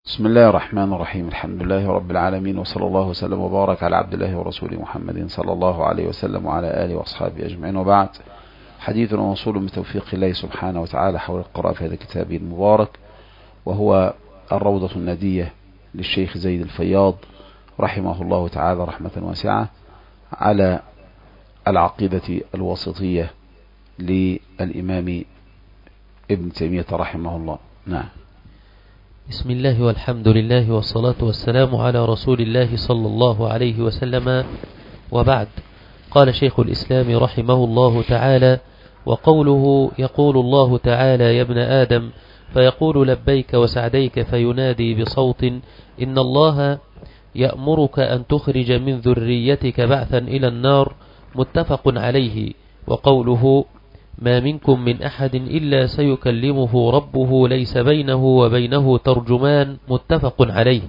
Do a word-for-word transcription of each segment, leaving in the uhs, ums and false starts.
بسم الله الرحمن الرحيم. الحمد لله رب العالمين، وصلى الله وسلم وبارك على عبد الله ورسوله محمد صلى الله عليه وسلم وعلى آله وأصحابه أجمعين، وبعد. حديث وصول بتوفيق الله سبحانه وتعالى حول القراءة في هذا الكتاب المبارك، وهو الروضة النادية للشيخ زيد الفياض رحمه الله تعالى رحمة واسعة على العقيدة الوسطية للإمام ابن تيمية رحمه الله. نعم. بسم الله والحمد لله والصلاة والسلام على رسول الله صلى الله عليه وسلم، وبعد. قال شيخ الإسلام رحمه الله تعالى: وقوله يقول الله تعالى: يا ابن آدم، فيقول لبيك وسعديك، فينادي بصوت: إن الله يأمرك أن تخرج من ذريتك بعثا إلى النار، متفق عليه. وقوله: ما منكم من أحد إلا سيكلمه ربه ليس بينه وبينه ترجمان، متفق عليه.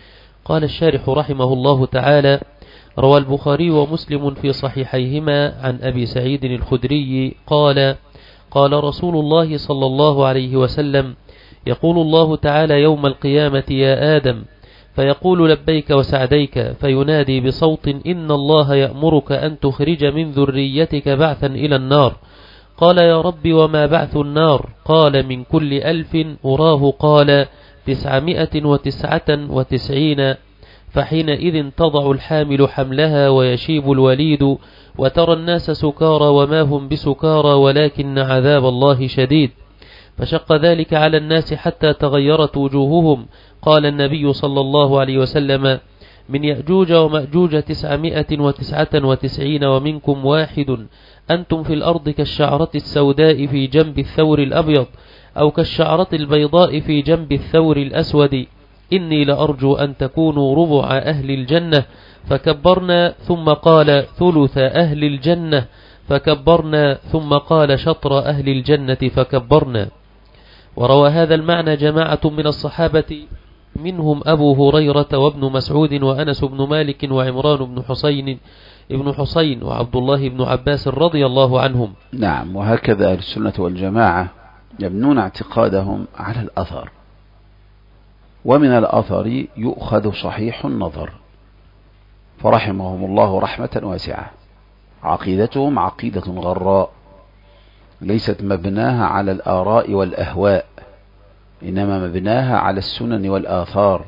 قال الشارح رحمه الله تعالى: روى البخاري ومسلم في صحيحيهما عن أبي سعيد الخدري قال: قال رسول الله صلى الله عليه وسلم: يقول الله تعالى يوم القيامة: يا آدم، فيقول لبيك وسعديك، فينادي بصوت: إن الله يأمرك أن تخرج من ذريتك بعثا إلى النار. قال: يا رب، وما بعث النار؟ قال: من كل ألف أراه قال تسعمائة وتسعة وتسعين. فحينئذ تضع الحامل حملها ويشيب الوليد، وترى الناس سكارى وما هم بسكارى ولكن عذاب الله شديد. فشق ذلك على الناس حتى تغيرت وجوههم. قال النبي صلى الله عليه وسلم: من يأجوج ومأجوج تسعمائة وتسعة وتسعين، ومنكم واحد، أنتم في الأرض كالشعرة السوداء في جنب الثور الأبيض، أو كالشعرة البيضاء في جنب الثور الأسود. إني لأرجو أن تكونوا ربع أهل الجنة. فكبرنا، ثم قال ثلث أهل الجنة، فكبرنا، ثم قال شطر أهل الجنة، فكبرنا. وروى هذا المعنى جماعة من الصحابة، منهم أبو هريرة وابن مسعود وأنس بن مالك وعمران بن حسين ابن حسين وعبد الله بن عباس رضي الله عنهم. نعم. وهكذا أهل السنة والجماعة يبنون اعتقادهم على الأثر، ومن الأثر يؤخذ صحيح النظر، فرحمهم الله رحمة واسعة. عقيدتهم عقيدة غراء، ليست مبناها على الآراء والأهواء، إنما مبناها على السنن والآثار.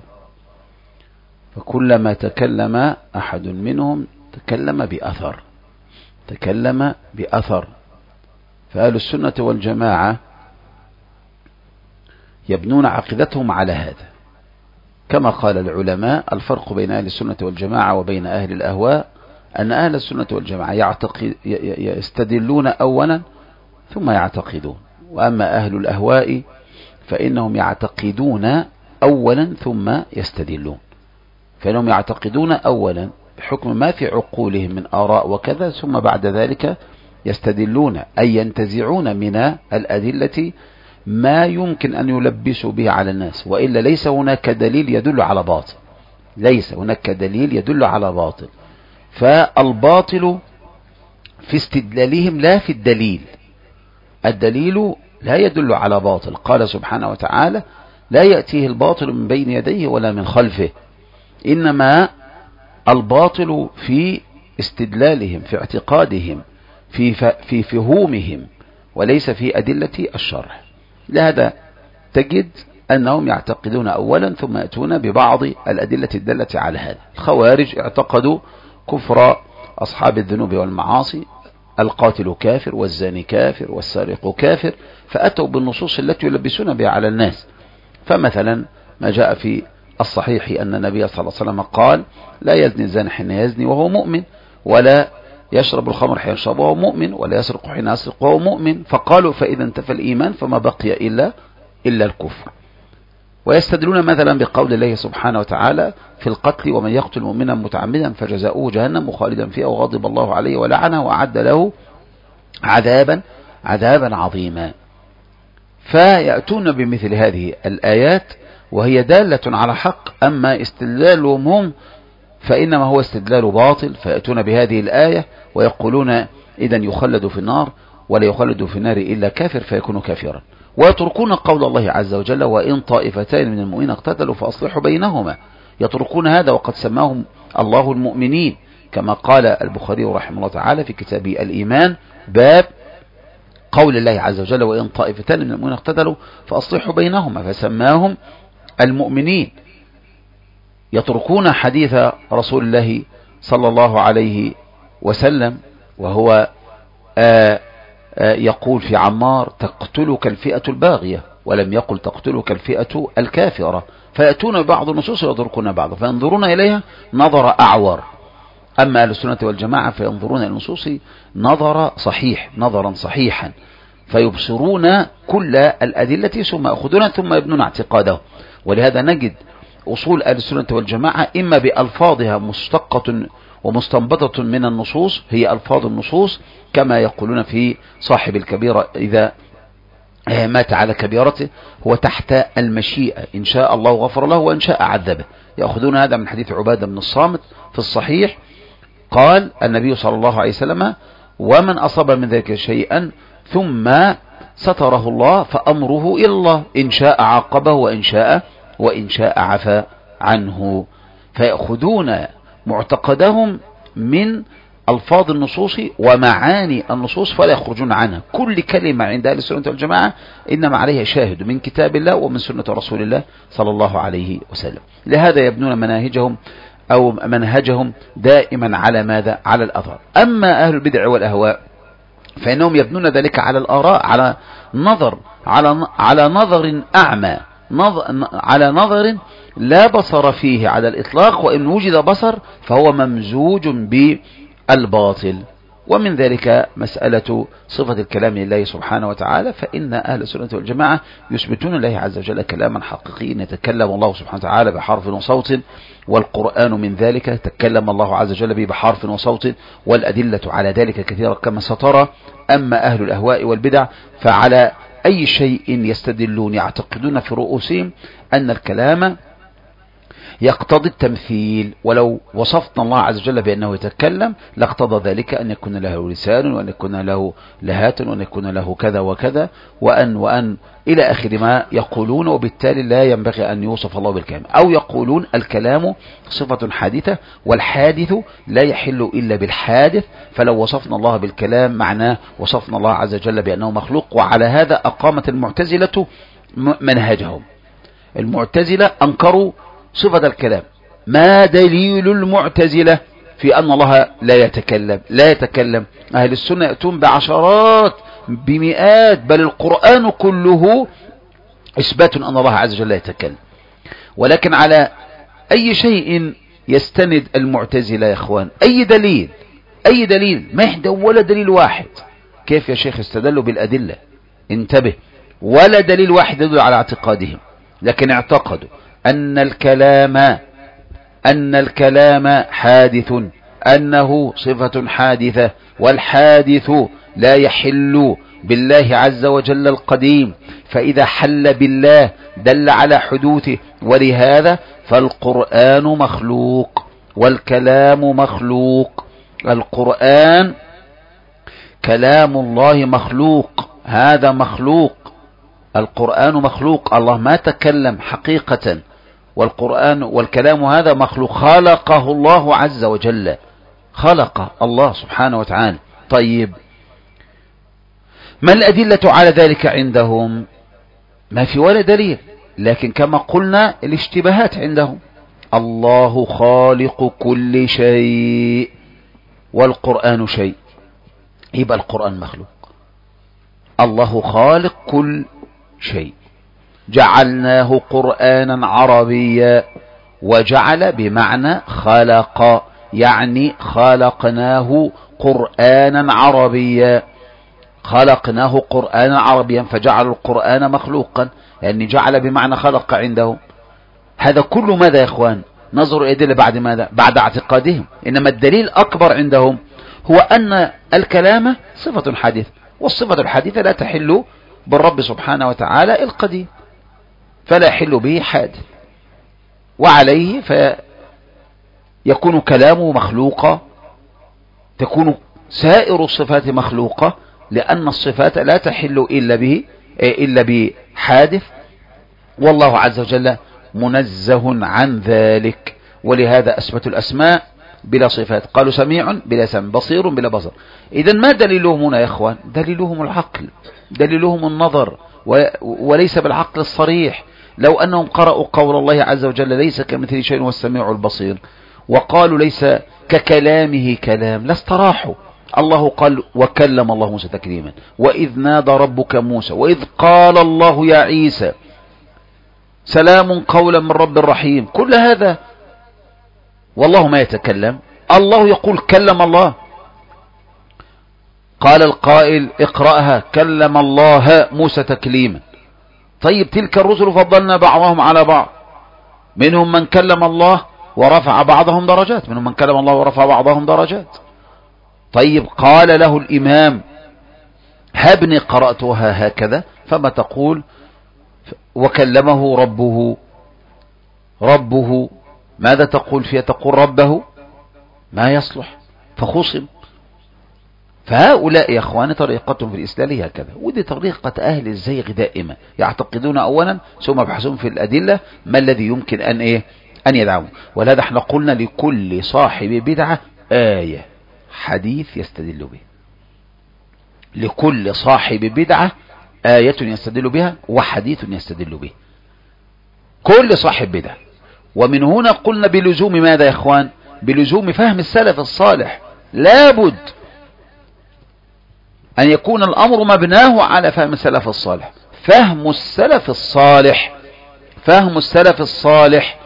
فكلما تكلم أحد منهم تكلم بأثر تكلم بأثر فأهل السنة والجماعة يبنون عقيدتهم على هذا. كما قال العلماء: الفرق بين أهل السنة والجماعة وبين أهل الأهواء أن أهل السنة والجماعة يعتقد يستدلون أولا ثم يعتقدون، وأما أهل الأهواء فإنهم يعتقدون أولا ثم يستدلون. فإنهم يعتقدون أولا بحكم ما في عقولهم من آراء وكذا، ثم بعد ذلك يستدلون، أي ينتزعون من الأدلة ما يمكن أن يلبسوا به على الناس، وإلا ليس هناك دليل يدل على باطل ليس هناك دليل يدل على باطل. فالباطل في استدلالهم لا في الدليل. الدليل لا يدل على باطل. قال سبحانه وتعالى: لا يأتيه الباطل من بين يديه ولا من خلفه. إنما الباطل في استدلالهم، في اعتقادهم، في في فهومهم، وليس في أدلة الشرع. لهذا تجد أنهم يعتقدون أولا ثم يأتون ببعض الأدلة الدالة على هذا. الخوارج اعتقدوا كفر أصحاب الذنوب والمعاصي، القاتل كافر والزاني كافر والسارق كافر، فأتوا بالنصوص التي يلبسون بها على الناس. فمثلا ما جاء في الصحيح أن النبي صلى الله عليه وسلم قال: لا يزني الزاني حين يزني وهو مؤمن، ولا يشرب الخمر حين يشرب وهو مؤمن، ولا يسرق حين يسرق وهو مؤمن. فقالوا: فإذا انتفى الإيمان فما بقي إلا إلا الكفر. ويستدلون مثلا بقول الله سبحانه وتعالى في القتل: ومن يقتل مؤمنا متعمدا فجزاؤه جهنم خالدا فيها وغضب الله عليه ولعنه وأعد له عذابا عذابا عظيما. فيأتون بمثل هذه الآيات وهي دالة على حق. أما استدلالهم هم فإنما هو استدلال باطل، فيأتون بهذه الآية ويقولون: إذن يخلد في النار ولا يخلد في النار إلا كافر، فيكون كافرا. ويتركون قول الله عز وجل وإن طائفتان من المؤمنين اقتتلوا فأصلحوا بينهما، يتركون هذا وقد سماهم الله المؤمنين، كما قال البخاري رحمه الله تعالى في كتابه الإيمان باب قول الله عز وجل وإن طائفتان من المؤمنين اقتتلوا فأصلحوا بينهما، فسماهم المؤمنين. يتركون حديث رسول الله صلى الله عليه وسلم وهو آآ آآ يقول في عمار تقتلك الفئة الباغية، ولم يقل تقتلك الفئة الكافرة، فيأتون بعض النصوص ويتركون بعض فينظرون إليها نظر أعور. أما أهل السنة والجماعة فينظرون إلى النصوص نظر صحيح، نظرا صحيحا، فيبصرون كل الأدلة ثم يأخذون ثم يبنون اعتقاده. ولهذا نجد أصول أهل السنة والجماعة إما بألفاظها مشتقة ومستنبطة من النصوص، هي ألفاظ النصوص كما يقولون في صاحب الكبيرة إذا مات على كبيرته هو تحت المشيئة، إن شاء الله غفر له وإن شاء عذبه. يأخذون هذا من حديث عبادة بن الصامت في الصحيح، قال النبي صلى الله عليه وسلم ومن أصاب من ذلك شيئا ثم ستره الله فأمره إلى الله، إن شاء عاقبه وإن شاء وإن شاء عفى عنه. فيأخذون معتقدهم من ألفاظ النصوص ومعاني النصوص فلا يخرجون عنها. كل كلمة عند أهل السنة والجماعة إنما عليها شاهد من كتاب الله ومن سنة رسول الله صلى الله عليه وسلم. لهذا يبنون مناهجهم أو منهجهم دائما على ماذا؟ على الأثر. أما أهل البدع والأهواء فإنهم يبنون ذلك على الآراء، على نظر على على نظر أعمى، نظر على نظر لا بصر فيه على الإطلاق، وإن وجد بصر فهو ممزوج بالباطل. ومن ذلك مسألة صفة الكلام لله سبحانه وتعالى، فإن أهل السنة والجماعة يثبتون الله عز وجل كلاما حقيقيا يتكلم الله سبحانه وتعالى بحرف وصوت، والقرآن من ذلك تكلم الله عز وجل به بحرف وصوت، والأدلة على ذلك كثيرة كما سترى. أما أهل الأهواء والبدع فعلى أي شيء يستدلون يعتقدون في رؤوسهم أن الكلام يقتضي التمثيل، ولو وصفنا الله عز وجل بأنه يتكلم لاقتضى ذلك أن يكون له لسان وأن يكون له لهات وأن يكون له كذا وكذا وأن وأن إلى آخر ما يقولون، وبالتالي لا ينبغي أن يوصف الله بالكلام. أو يقولون الكلام صفة حادثة والحادث لا يحل إلا بالحادث، فلو وصفنا الله بالكلام معناه وصفنا الله عز وجل بأنه مخلوق. وعلى هذا أقامت المعتزلة منهجهم. المعتزلة أنكروا صفة الكلام. ما دليل المعتزلة في أن الله لا يتكلم؟ لا يتكلم. أهل السنة يأتون بعشرات بمئات بل القرآن كله إثبات أن الله عز وجل لا يتكلم. ولكن على أي شيء يستند المعتزلة يا إخوان؟ أي دليل؟ أي دليل؟ ما يحدى ولا دليل واحد. كيف يا شيخ استدلوا بالأدلة؟ انتبه، ولا دليل واحد يدل على اعتقادهم، لكن اعتقدوا أن الكلام أن الكلام حادث، أنه صفة حادثة، والحادث لا يحل بالله عز وجل القديم، فإذا حل بالله دل على حدوثه. ولهذا فالقرآن مخلوق والكلام مخلوق. القرآن كلام الله مخلوق، هذا مخلوق. القرآن مخلوق، الله ما تكلم حقيقة، والقرآن والكلام هذا مخلوق، خلقه الله عز وجل، خلق الله سبحانه وتعالى. طيب ما الأدلة على ذلك عندهم؟ ما في ولا دليل، لكن كما قلنا الاشتباهات عندهم. الله خالق كل شيء والقرآن شيء، يبقى القرآن مخلوق. الله خالق كل شيء، جعلناه قرآنا عربيا، وجعل بمعنى خلق، يعني خلقناه قرآنا عربيا، خلقناه قرآنا عربيا، فجعل القرآن مخلوقا، يعني جعل بمعنى خلق عندهم. هذا كل ماذا يا اخوان؟ نظر إلى بعد ماذا؟ بعد اعتقادهم. إنما الدليل الأكبر عندهم هو أن الكلام صفة حادثة، والصفة الحادثة لا تحل بالرب سبحانه وتعالى القديم، فلا يحل به حادث، وعليه فيكون كلامه مخلوقا، تكون سائر الصفات مخلوقة، لأن الصفات لا تحل إلا به إلا بحادث، والله عز وجل منزه عن ذلك. ولهذا أثبتوا الأسماء بلا صفات، قالوا سميع بلا سمع، بصير بلا بصر. إذا ما دليلهم هنا يا إخوان؟ دليلهم العقل، دليلهم النظر، وليس بالعقل الصريح. لو أنهم قرأوا قول الله عز وجل ليس كمثله شيء والسميع البصير، وقالوا ليس ككلامه كلام، لاستراحوا. الله قال وكلم الله موسى تكليما، وإذ نادى ربك موسى، وإذ قال الله يا عيسى سلام قولا من رب الرحيم. كل هذا والله ما يتكلم، الله يقول كلم الله. قال القائل اقرأها كلم الله موسى تكليما. طيب تلك الرسل فضلنا بعضهم على بعض، منهم من كلم الله ورفع بعضهم درجات، منهم من كلم الله ورفع بعضهم درجات. طيب قال له الإمام هبني قرأتها هكذا، فما تقول وكلمه ربه؟ ربه ماذا تقول فيها؟ تقول ربه، ما يصلح، فخصم. فهؤلاء يا اخواني طريقتهم في الإسلام هكذا، ودي طريقة أهل الزيغ دائما، يعتقدون أولا ثم يبحثون في الأدلة ما الذي يمكن أن إيه أن يدعوه. ولهذا احنا قلنا لكل صاحب بدعة آية حديث يستدل به، لكل صاحب بدعة آية يستدل بها وحديث يستدل به، كل صاحب بدعة. ومن هنا قلنا بلزوم ماذا يا اخوان؟ بلزوم فهم السلف الصالح. لابد أن يكون الأمر مبناه على فهم السلف الصالح. فهم السلف الصالح، فهم السلف الصالح،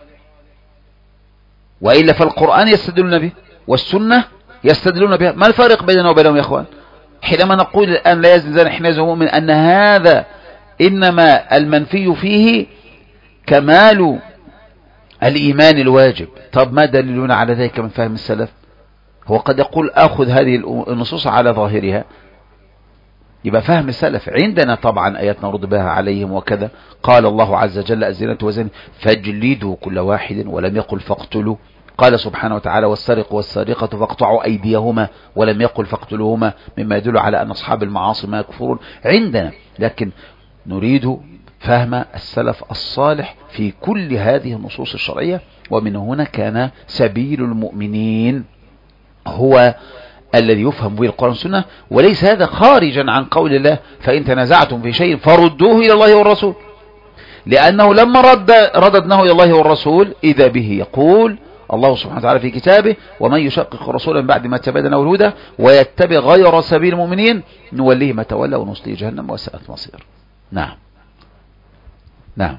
وإلا فالقرآن يستدلون به والسنة يستدلون بها. ما الفرق بيننا وبينهم يا اخوان؟ حينما نقول الآن لا يزال حين مؤمن أن هذا إنما المنفي فيه كمال الإيمان الواجب. طب ما دليلنا على ذلك من فهم السلف؟ هو قد يقول أخذ هذه النصوص على ظاهرها، يبقى فهم السلف. عندنا طبعا آيات نرد بها عليهم وكذا. قال الله عز وجل الزنا والزاني فاجلدوا كل واحد، ولم يقل فاقتلوا. قال سبحانه وتعالى والسارق والسارقة فاقطعوا أيديهما، ولم يقل فاقتلوهما، مما يدل على أن أصحاب المعاصي ما يكفرون عندنا. لكن نريد فهم السلف الصالح في كل هذه النصوص الشرعية. ومن هنا كان سبيل المؤمنين هو الذي يفهم به القرآن والسنة، وليس هذا خارجا عن قول الله فإن تنازعتم في شيء فردوه إلى الله والرسول. لأنه لما رد رددناه إلى الله والرسول إذا به يقول الله سبحانه وتعالى في كتابه ومن يشقق الرسول من بعد ما تبين له الهدى ويتبع غير سبيل المؤمنين نوليه ما تولى ونصليه جهنم وساءت مصير. نعم نعم.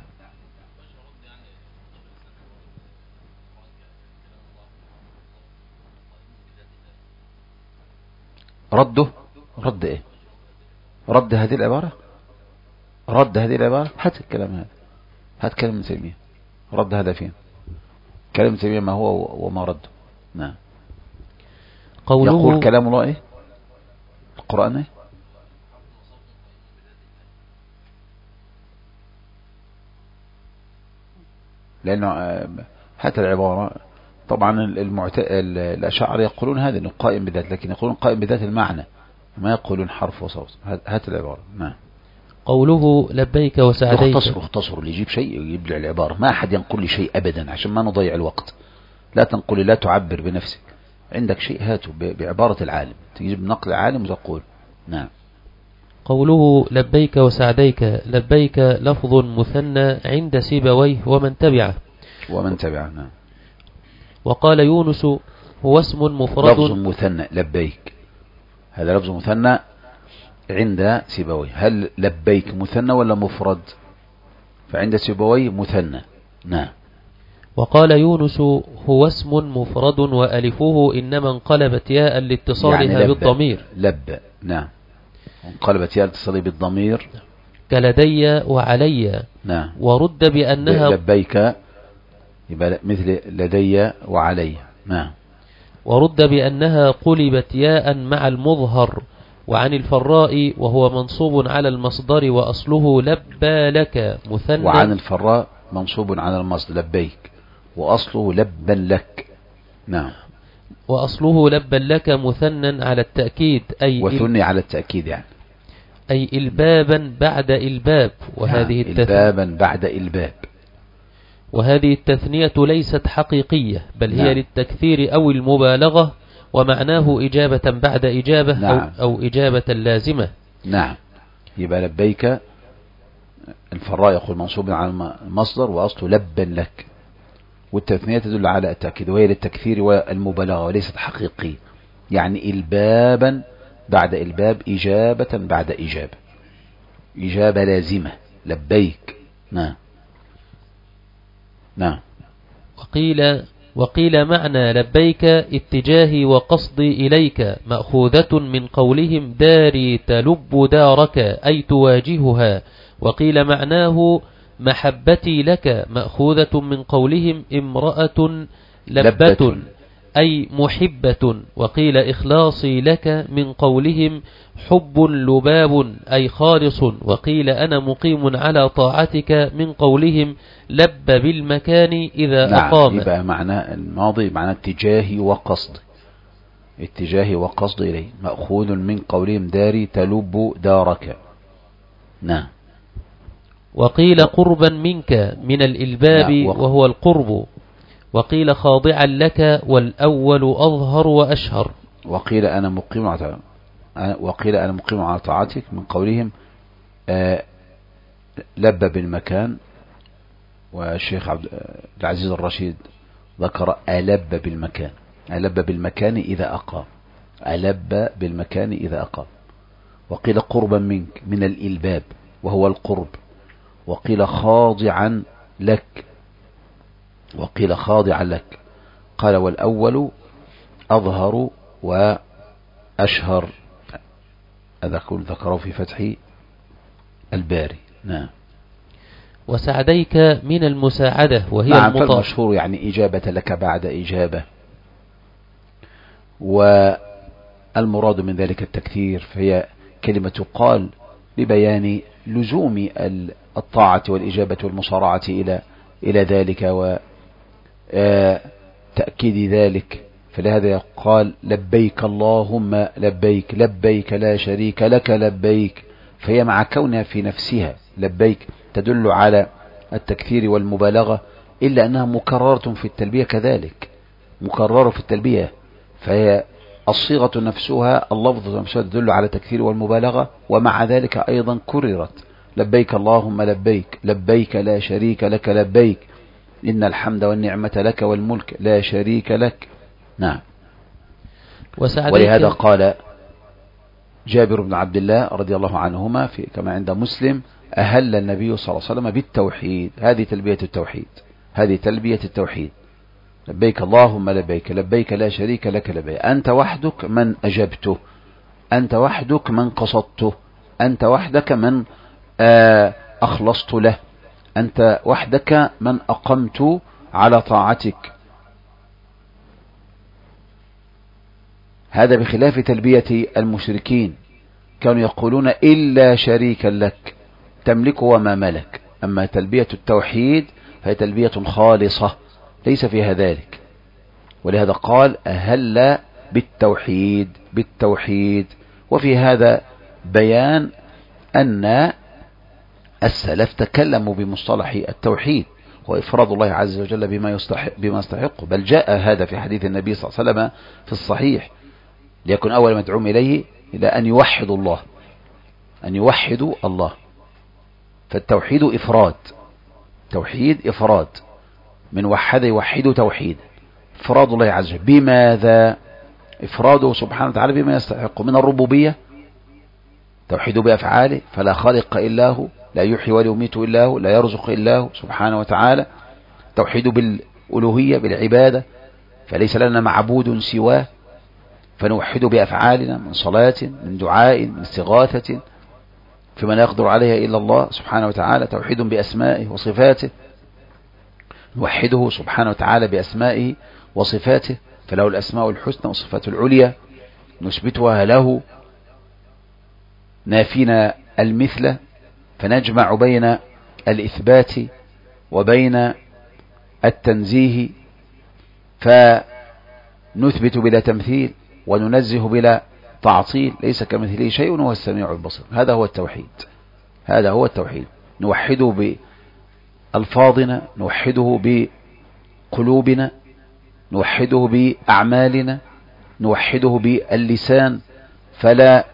رده رد ايه؟ رد هذه العبارة، رد هذه العبارة. هات الكلام هذا، هات كلام ابن تيمية. رد هذا فين؟ كلام ابن تيمية ما هو وما رده. نعم. قوله يقول كلام الله ايه؟ القرآن ايه؟ لأنه هات العبارة. طبعا المعت... الأشاعرة يقولون هذا انه قائم بذات، لكن يقولون قائم بذات المعنى، ما يقولون حرف وصوت. هات العبارة. نعم. قوله لبيك وسعديك. اختصر اختصر اللي يجيب شيء يجيب لي العبارة. ما أحد ينقل لي شيء أبدا عشان ما نضيع الوقت. لا تنقل لي، لا تعبر بنفسك. عندك شيء هاته بعبارة العالم، تجيب نقل عالم وتقول. نعم. قوله لبيك وسعديك. لبيك لفظ مثنى عند سيبويه ومن تبعه ومن تبعه. نعم. وقال يونس هو اسم مفرد. لفظ مثنى لبيك، هذا لفظ مثنى عند سيبويه. هل لبيك مثنى ولا مفرد؟ فعند سيبويه مثنى. نعم. وقال يونس هو اسم مفرد وألفه إنما انقلبت ياء لاتصالها يعني لب بالضمير. لب. نعم. انقلبت ياء لاتصالها بالضمير كلدي وعلي. نعم. ورد بأنها لبيك يبقى مثل لدي وعلي. نعم. ورد بأنها قلبت ياء مع المظهر. وعن الفراء وهو منصوب على المصدر وأصله لبى لك مثنى. وعن الفراء منصوب على المصدر لبيك وأصله لبا لك. نعم. وأصله لبا لك مثنى على التأكيد أي وثني على التأكيد يعني. أي إلبابا بعد إلباب. وهذه نعم إلبابا بعد إلباب. وهذه التثنية ليست حقيقية، بل نعم. هي للتكثير أو المبالغة، ومعناه إجابة بعد إجابة. نعم. أو, أو إجابة لازمة. نعم. يبقى لبيك الفراء يقول منصوب على المصدر وأصله لبا لك، والتثنية تدل على التأكيد، وهي للتكثير والمبالغة وليست حقيقية. يعني إلبابا بعد إلباب، إجابة بعد إجابة، إجابة لازمة لبيك. نعم. نعم. وقيل وقيل معنى لبيك اتجاهي وقصدي إليك، مأخوذة من قولهم داري تلب دارك، أي تواجهها. وقيل معناه محبتي لك، مأخوذة من قولهم امرأة لبة، أي محبة. وقيل إخلاصي لك من قولهم حب لباب، أي خالص. وقيل أنا مقيم على طاعتك من قولهم لب بالمكان إذا نعم. أقام. يبقى معنى الماضي معنى اتجاهي وقصد، اتجاهي وقصد إليه، مأخوذ من قولهم داري تلب دارك. نعم. وقيل قربا منك من الإلباب. نعم. وهو القرب. وقيل خاضعا لك، والأول أظهر وأشهر. وقيل أنا مقيم على وقيل أنا مقيم على طاعتك من قولهم آه لب بالمكان. والشيخ عبد العزيز الرشيد ذكر ألب بالمكان، ألب بالمكان إذا أقام، ألب بالمكان إذا أقام. وقيل قربا منك من الإلباب وهو القرب. وقيل خاضعا لك، وقيل خاضعا لك. قال والأول أظهر وأشهر، هذا كل ذكره في فتح الباري. نعم. وسعديك من المساعدة، وهي نعم المطاع. فالمشهور يعني إجابة لك بعد إجابة، والمراد من ذلك التكثير، فهي كلمة قال لبيان لزوم الطاعة والإجابة والمصارعة إلى إلى ذلك وتأكيد ذلك. فلهذا قال لبيك اللهم لبيك، لبيك لا شريك لك لبيك. فهي مع كونها في نفسها لبيك تدل على التكثير والمبالغة، إلا أنها مكررة في التلبية كذلك، مكررة في التلبية، فهي الصيغة نفسها اللفظ نفسها تدل على التكثير والمبالغة، ومع ذلك أيضا كررت لبيك اللهم لبيك، لبيك لا شريك لك لبيك، إن الحمد والنعمة لك والملك لا شريك لك. نعم. ولهذا قال جابر بن عبد الله رضي الله عنهما في كما عند مسلم أهل النبي صلى الله عليه وسلم بالتوحيد. هذه تلبية التوحيد، هذه تلبية التوحيد، لبيك اللهم لبيك، لبيك لا شريك لك لبيك، أنت وحدك من أجبته، أنت وحدك من قصدته، أنت وحدك من أخلصت له، أنت وحدك من أقمت على طاعتك. هذا بخلاف تلبية المشركين، كانوا يقولون إلا شريكا لك تملك وما ملك. أما تلبية التوحيد فهي تلبية خالصة ليس فيها ذلك. ولهذا قال أهل بالتوحيد، بالتوحيد. وفي هذا بيان أن السلف تكلموا بمصطلح التوحيد وإفراد الله عز وجل بما يستحق بما يستحقه، بل جاء هذا في حديث النبي صلى الله عليه وسلم في الصحيح ليكن أول ما يدعوهم إليه إلى أن يوحدوا الله، أن يوحدوا الله. فالتوحيد إفراد، توحيد إفراد، من وحد يوحد توحيد، إفراد الله عز وجل. بماذا؟ إفراده سبحانه وتعالى بما يستحق من الربوبية، توحيده بأفعاله، فلا خالق إلا هو، لا يحيي ولا يميت إلا هو، لا يرزق إلا هو سبحانه وتعالى. توحيده بالألوهية بالعبادة، فليس لنا معبود سواه، فنوحده بأفعالنا من صلاة من دعاء من استغاثة فيما لا يقدر عليها إلا الله سبحانه وتعالى. توحيد بأسمائه وصفاته، نوحده سبحانه وتعالى بأسمائه وصفاته، فله الأسماء الحسنى والصفات العليا نثبتها له، نافينا المثل، فنجمع بين الإثبات وبين التنزيه، فنثبت بلا تمثيل وننزه بلا تعطيل، ليس كمثله شيء وهو السميع البصير. هذا هو التوحيد، هذا هو التوحيد. نوحده بألفاظنا، نوحده بقلوبنا، نوحده بأعمالنا، نوحده باللسان فلا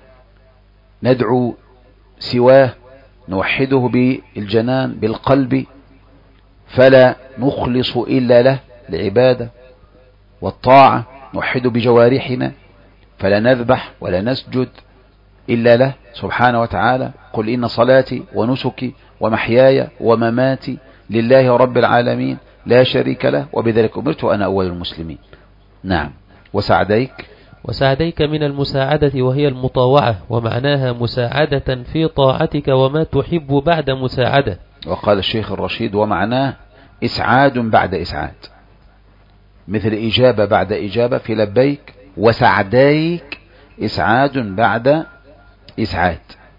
ندعو سواه، نوحده بالجنان بالقلب فلا نخلص إلا له العبادة والطاعة، نوحده بجوارحنا فلا نذبح ولا نسجد إلا له سبحانه وتعالى. قل إن صلاتي ونسكي ومحياي ومماتي لله رب العالمين لا شريك له وبذلك أمرت وأنا أول المسلمين. نعم. وسعديك وسعديك من المساعدة وهي المطاوعة، ومعناها مساعدة في طاعتك وما تحب بعد مساعدة. وقال الشيخ الرشيد ومعناه إسعاد بعد إسعاد، مثل إجابة بعد إجابة في لبيك، وسعديك إسعاد بعد إسعاد،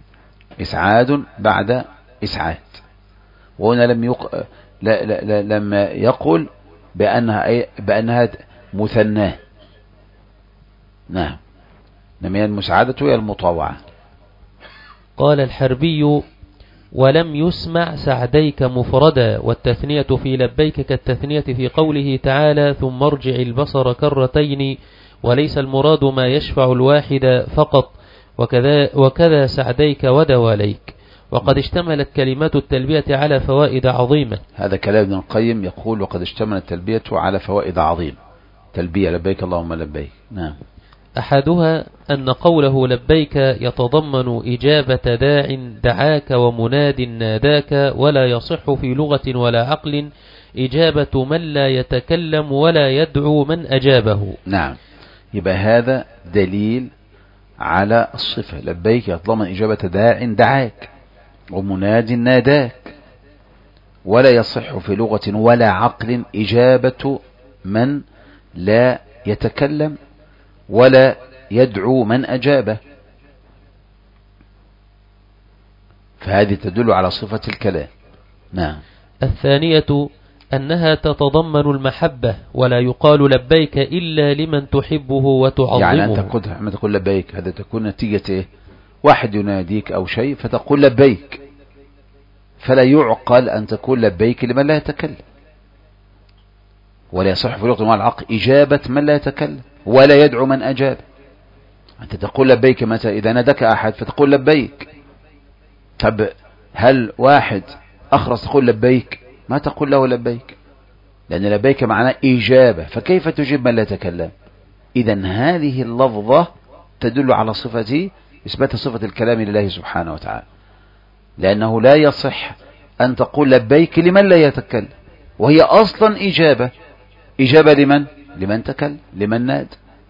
إسعاد بعد إسعاد. وهنا لم يق... لا لا لا لما يقول بأنها, أي... بأنها مثناه. نعم. من المساعدة هي المطاوعة. قال الحربي ولم يسمع سعديك مفردا، والتثنية في لبيك كالتثنية في قوله تعالى ثم ارجع البصر كرتين، وليس المراد ما يشفع الواحد فقط، وكذا, وكذا سعديك ودواليك. وقد اشتملت كلمات التلبية على فوائد عظيمة. هذا كلام ابن القيم يقول وقد اشتملت التلبية على فوائد عظيمة. تلبية لبيك اللهم لبيك. نعم. أحدها أن قوله لبيك يتضمن إجابة داع دعاك ومناد ناداك، ولا يصح في لغة ولا عقل إجابة من لا يتكلم ولا يدعو من أجابه. نعم. يبقى هذا دليل على الصفة. لبيك يتضمن إجابة داع دعاك ومناد ناداك، ولا يصح في لغة ولا عقل إجابة من لا يتكلم ولا يدعو من أجابه، فهذه تدل على صفة الكلام. نعم. الثانية أنها تتضمن المحبة، ولا يقال لبيك إلا لمن تحبه وتعظمه. يعني أنت قلت لما تقول لبيك هذا تكون نتيجة إيه؟ واحد يناديك أو شيء فتقول لبيك، فلا يعقل أن تقول لبيك لمن لا يتكلم، ولا يصح في لغة العقل إجابة من لا يتكلم ولا يدعو من أجاب. أنت تقول لبيك متى؟ إذا نادك أحد فتقول لبيك. طب هل واحد أخرس تقول لبيك؟ ما تقول له لبيك، لأن لبيك معناه إجابة، فكيف تجيب من لا يتكلم؟ إذن هذه اللفظة تدل على صفة إثبات صفة الكلام لله سبحانه وتعالى، لأنه لا يصح أن تقول لبيك لمن لا يتكلم، وهي أصلا إجابة. إجابة لمن؟ لمن تكلم، لمن ناد.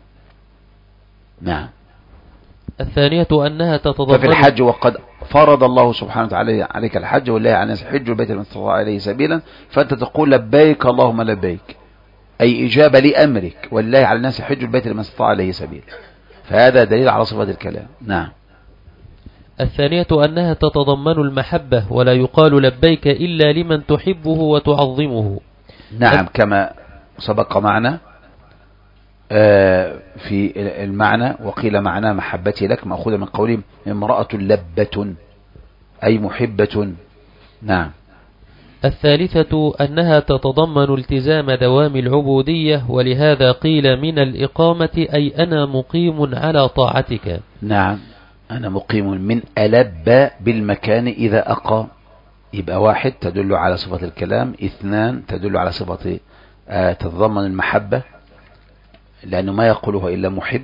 نعم. الثانية أنها تتضمن ففي الحج وقد فرض الله سبحانه وتعالى عليك الحج والله على الناس حج البيت من استطاع إليه سبيلا، فأنت تقول لبيك اللهم لبيك، أي إجابة لأمرك والله على الناس حج البيت من استطاع إليه سبيلا، فهذا دليل على صفة الكلام. نعم. الثانية أنها تتضمن المحبة، ولا يقال لبيك إلا لمن تحبه وتعظمه. نعم. كما سبق معنا في المعنى، وقيل معناه محبتي لك مأخوذة من قولهم امرأة لبة أي محبة. نعم. الثالثة أنها تتضمن التزام دوام العبودية، ولهذا قيل من الإقامة أي أنا مقيم على طاعتك. نعم. أنا مقيم من ألب بالمكان إذا أقام، يبقى واحد تدل على صفة الكلام، اثنان تدل على صفة آه تتضمن المحبة لأنه ما يقوله إلا محب،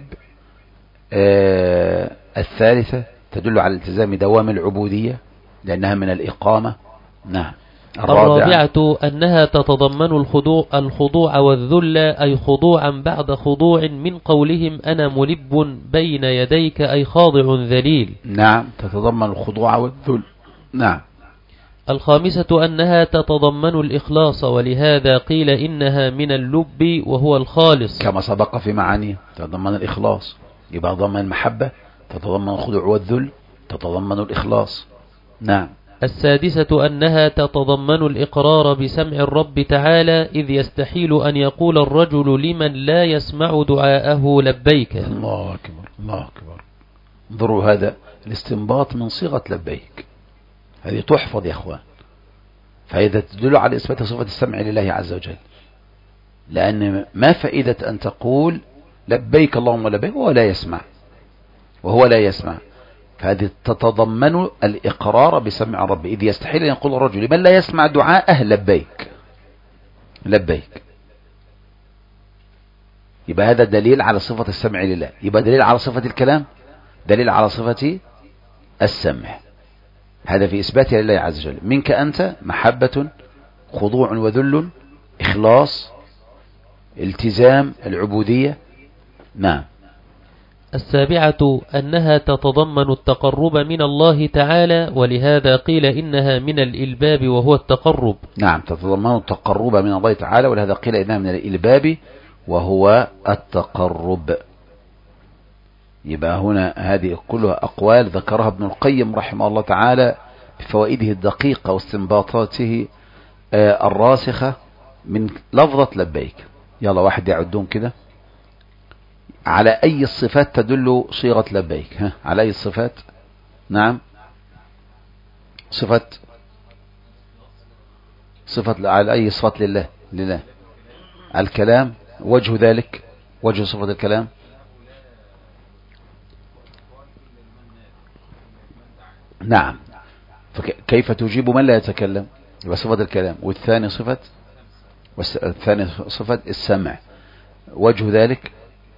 آه الثالثة تدل على التزام دوام العبودية لأنها من الإقامة. نعم. الرابعة أنها تتضمن الخضوع, الخضوع والذل، أي خضوعا بعد خضوع، من قولهم أنا ملب بين يديك أي خاضع ذليل. نعم. تتضمن الخضوع والذل. نعم. الخامسة أنها تتضمن الإخلاص، ولهذا قيل إنها من اللب وهو الخالص كما سبق في معانيه. تتضمن الإخلاص، يبقى تتضمن المحبة، تتضمن الخضوع والذل، تتضمن الإخلاص. نعم. السادسة أنها تتضمن الإقرار بسمع الرب تعالى، إذ يستحيل أن يقول الرجل لمن لا يسمع دعاءه لبيك. الله أكبر الله أكبر. انظروا هذا الاستنباط من صيغة لبيك، هذه تحفظ يا أخوان. فإذا تدل على إثبات صفة السمع لله عز وجل، لأن ما فائدة أن تقول لبيك اللهم لبيك وهو لا يسمع وهو لا يسمع فهذه تتضمن الإقرار بسمع الرب، إذ يستحيل أن يقول الرجل لمن لا يسمع دعاءه لبيك لبيك. يبقى هذا دليل على صفة السمع لله، يبقى دليل على صفة الكلام، دليل على صفة السمع. هذا في إثباتها لله عز وجل. منك أنت محبة، خضوع وذل، إخلاص، التزام، العبودية. نعم. السابعة أنها تتضمن التقرب من الله تعالى، ولهذا قيل إنها من الإلباب وهو التقرب. نعم، تتضمن التقرب من الله تعالى، ولهذا قيل إنها من الإلباب وهو التقرب. يبقى هنا هذه كلها أقوال ذكرها ابن القيم رحمه الله تعالى بفوائده الدقيقة واستنباطاته الراسخة من لفظة لبيك. يلا واحد يعدون كده، على أي الصفات تدل صيغة لبيك؟ ها، على أي الصفات؟ نعم، صفة صفة على أي صفات لله؟ لله الكلام، وجه ذلك، وجه صفة الكلام. نعم، فكيف تجيب من لا يتكلم؟ يبقى صفة الكلام. والثاني صفة والثاني صفة السمع، وجه ذلك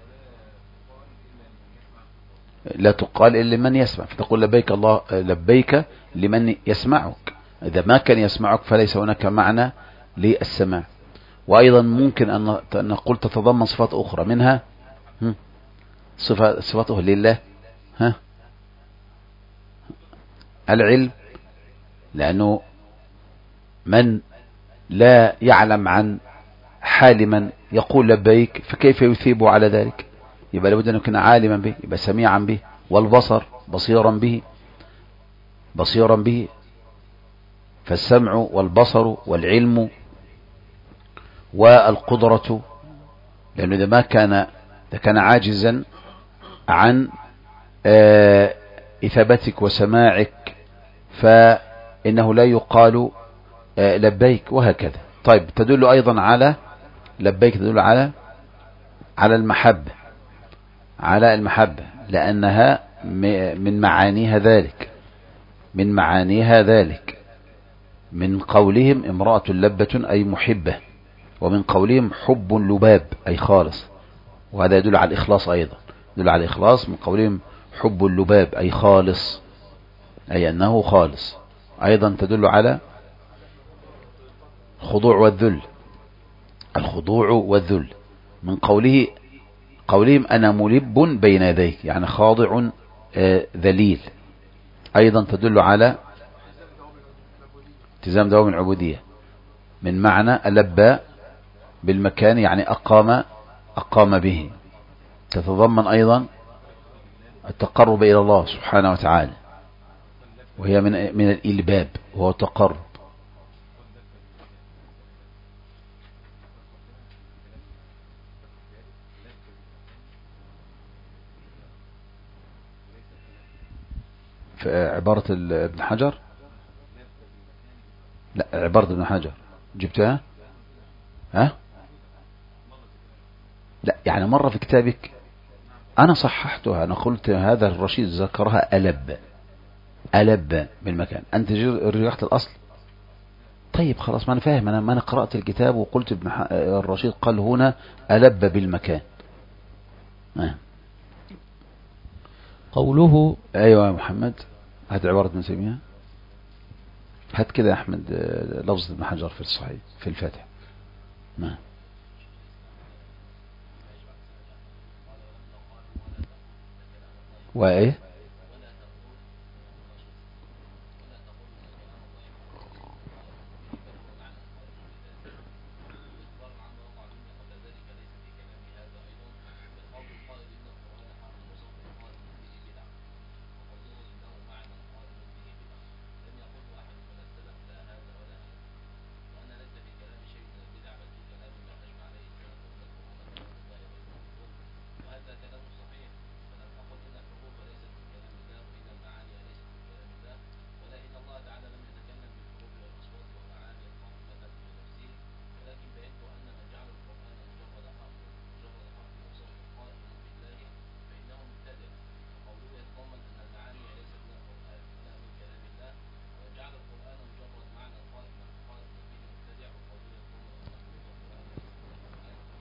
لا تقال إلا لمن يسمع، فتقول لبيك الله لبيك لمن يسمعك. إذا ما كان يسمعك فليس هناك معنى للسماع. وأيضا ممكن أن نقول تتضمن صفات أخرى، منها صفة صفاته لله ها العلم، لأنه من لا يعلم عن حال من يقول لبيك فكيف يثيب على ذلك؟ يبقى لابد أن يكون عالما به، يبقى سميعا به. والبصر بصيرا به بصيرا به فالسمع والبصر والعلم والقدرة، لأنه إذا ما كان إذا كان عاجزا عن آه إثابتك وسماعك فإنه لا يقال آه لبيك، وهكذا. طيب، تدل أيضا على لبيك تدل على على المحبة على المحبة لأنها من معانيها ذلك من معانيها ذلك من قولهم امرأة لبة أي محبة، ومن قولهم حب لباب أي خالص، وهذا يدل على الإخلاص أيضا، يدل على الإخلاص من قولهم حب اللباب أي خالص، أي أنه خالص. أيضا تدل على الخضوع والذل الخضوع والذل من قوله قولهم أنا ملب بين يديك، يعني خاضع آه ذليل. أيضا تدل على التزام دوام العبودية من معنى ألبى بالمكان، يعني أقام أقام به. تتضمن أيضا التقرب إلى الله سبحانه وتعالى، وهي من من الإلباب وهو التقرب. في عبارة ابن حجر، لا عبارة ابن حجر جبتها ها لا يعني مرة في كتابك أنا صححتها، أنا قلت هذا الرشيد ذكرها ألب ألب بالمكان، أنت رجعت الأصل. طيب خلاص، ما أنا فاهم، أنا ما أنا قرأت الكتاب وقلت ابن الرشيد قال هنا ألب بالمكان. آه. قوله أيوة يا محمد، هات عبارة ابن تيمية، هات كده يا أحمد لفظ ابن حجر في الصحيح في الفاتح. نعم. وإيه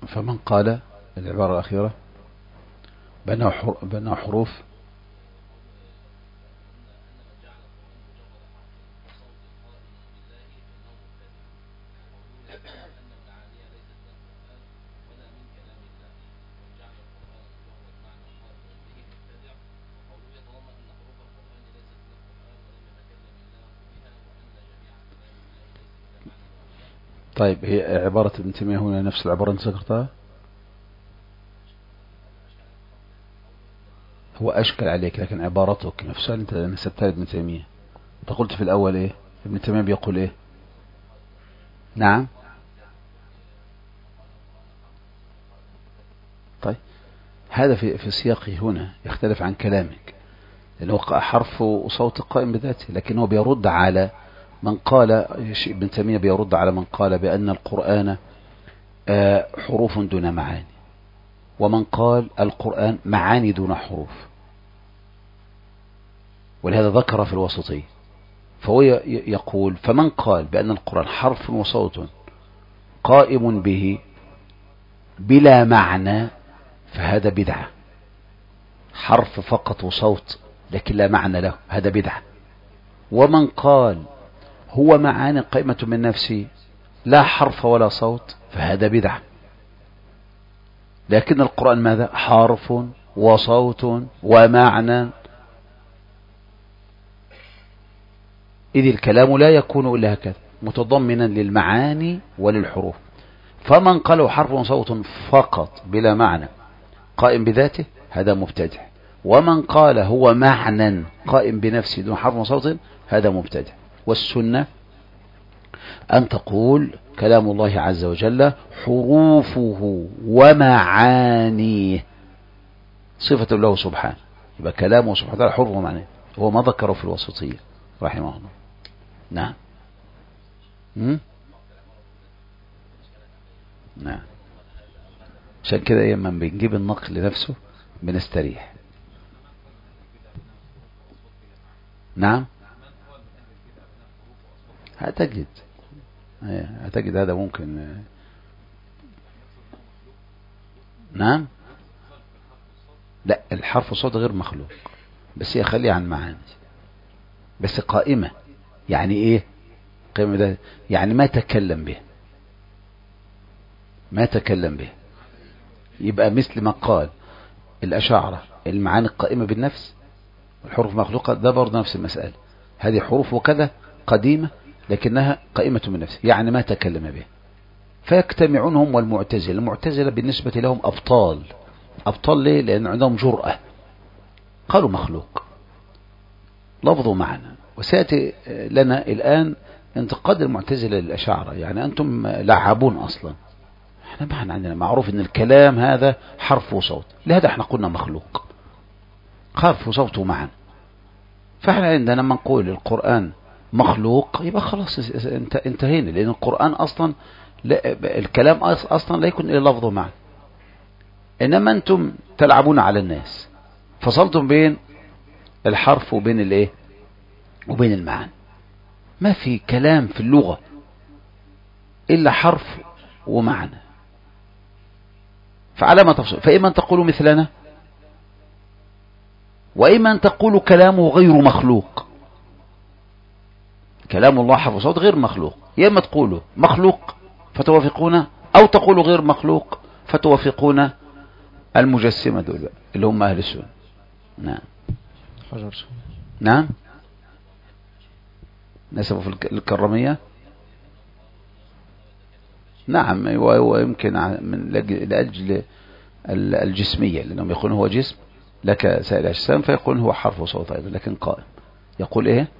فمن قال العبارة الأخيرة بأنه حروف طيب، هي عبارة ابن تيمية هنا نفس العبارة أنت ذكرتها؟ هو أشكل عليك، لكن عبارتك نفسها أنت نسبتها لابن تيمية. أنت قلت في الأول إيه؟ ابن تيمية بيقول إيه؟ نعم. طيب، هذا في في سياقه هنا يختلف عن كلامك، لأنه حرف وصوت قائم بذاته، لكن هو بيرد على من قال، ابن تيمية بيرد على من قال بأن القرآن حروف دون معاني، ومن قال القرآن معاني دون حروف، ولهذا ذكر في الوسطية. فهو يقول فمن قال بأن القرآن حرف وصوت قائم به بلا معنى فهذا بدعة. حرف فقط وصوت لكن لا معنى له، هذا بدعة. ومن قال هو معاني قائمة من نفسه لا حرف ولا صوت فهذا بدعة. لكن القرآن ماذا؟ حرف وصوت ومعنى، إذ الكلام لا يكون إلا هكذا متضمنا للمعاني وللحروف. فمن قاله حرف وصوت فقط بلا معنى قائم بذاته هذا مبتدع، ومن قال هو معنى قائم بنفسه دون حرف وصوت هذا مبتدع. والسنة أن تقول كلام الله عز وجل حروفه ومعانيه صفة له سبحانه، يبقى كلامه سبحانه وتعالى حروف ومعانيه، هو ما ذكره في الوسطية رحمه الله. نعم. م? نعم. عشان كده ايه من بنجيب النقل لنفسه بنستريح. نعم. هتجد هتجد هذا ممكن. نعم. لا، الحرف والصوت غير مخلوق، بس هي خليها عن معاني، بس قائمة. يعني ايه قائمة؟ ده يعني ما تكلم به، ما تكلم به. يبقى مثل ما قال الأشاعرة المعاني القائمة بالنفس والحروف مخلوقة، ده برضه نفس المسألة. هذه حروف وكذا قديمة لكنها قائمة بالنفس، يعني ما تكلم به. فيجتمعون هم والمعتزلة. المعتزلة بالنسبة لهم أبطال. أبطال ليه؟ لأن عندهم جرأة، قالوا مخلوق لفظوا معنا. وسيأتي لنا الآن انتقاد المعتزلة للأشاعرة، يعني أنتم لعبون أصلا. احنا ما عندنا معروف ان الكلام هذا حرف وصوت، لهذا احنا قلنا مخلوق، حرف وصوت معا. فاحنا عندنا لما نقول القرآن مخلوق يبقى خلاص انتهينا، لأن القرآن أصلا الكلام أصلا لا يكون إلا لفظه معا. إنما أنتم تلعبون على الناس، فصلتم بين الحرف وبين الايه وبين المعاني. ما في كلام في اللغة إلا حرف ومعنى. فعلى ما تفصل، فإما أن تقولوا مثلنا، وإما أن تقولوا كلامه غير مخلوق. كلام الله حرف وصوت غير مخلوق، يا إما تقولوا مخلوق فتوافقون، أو تقولوا غير مخلوق فتوافقون المجسمة دول اللي هم أهل السنة. نعم. نعم. نسبوا في الكرامية. نعم، ويمكن من لأجل الجسمية، لأنهم يقولون هو جسم لك سائر الأجسام، فيقولون هو حرف وصوت أيضا لكن قائم. يقول إيه؟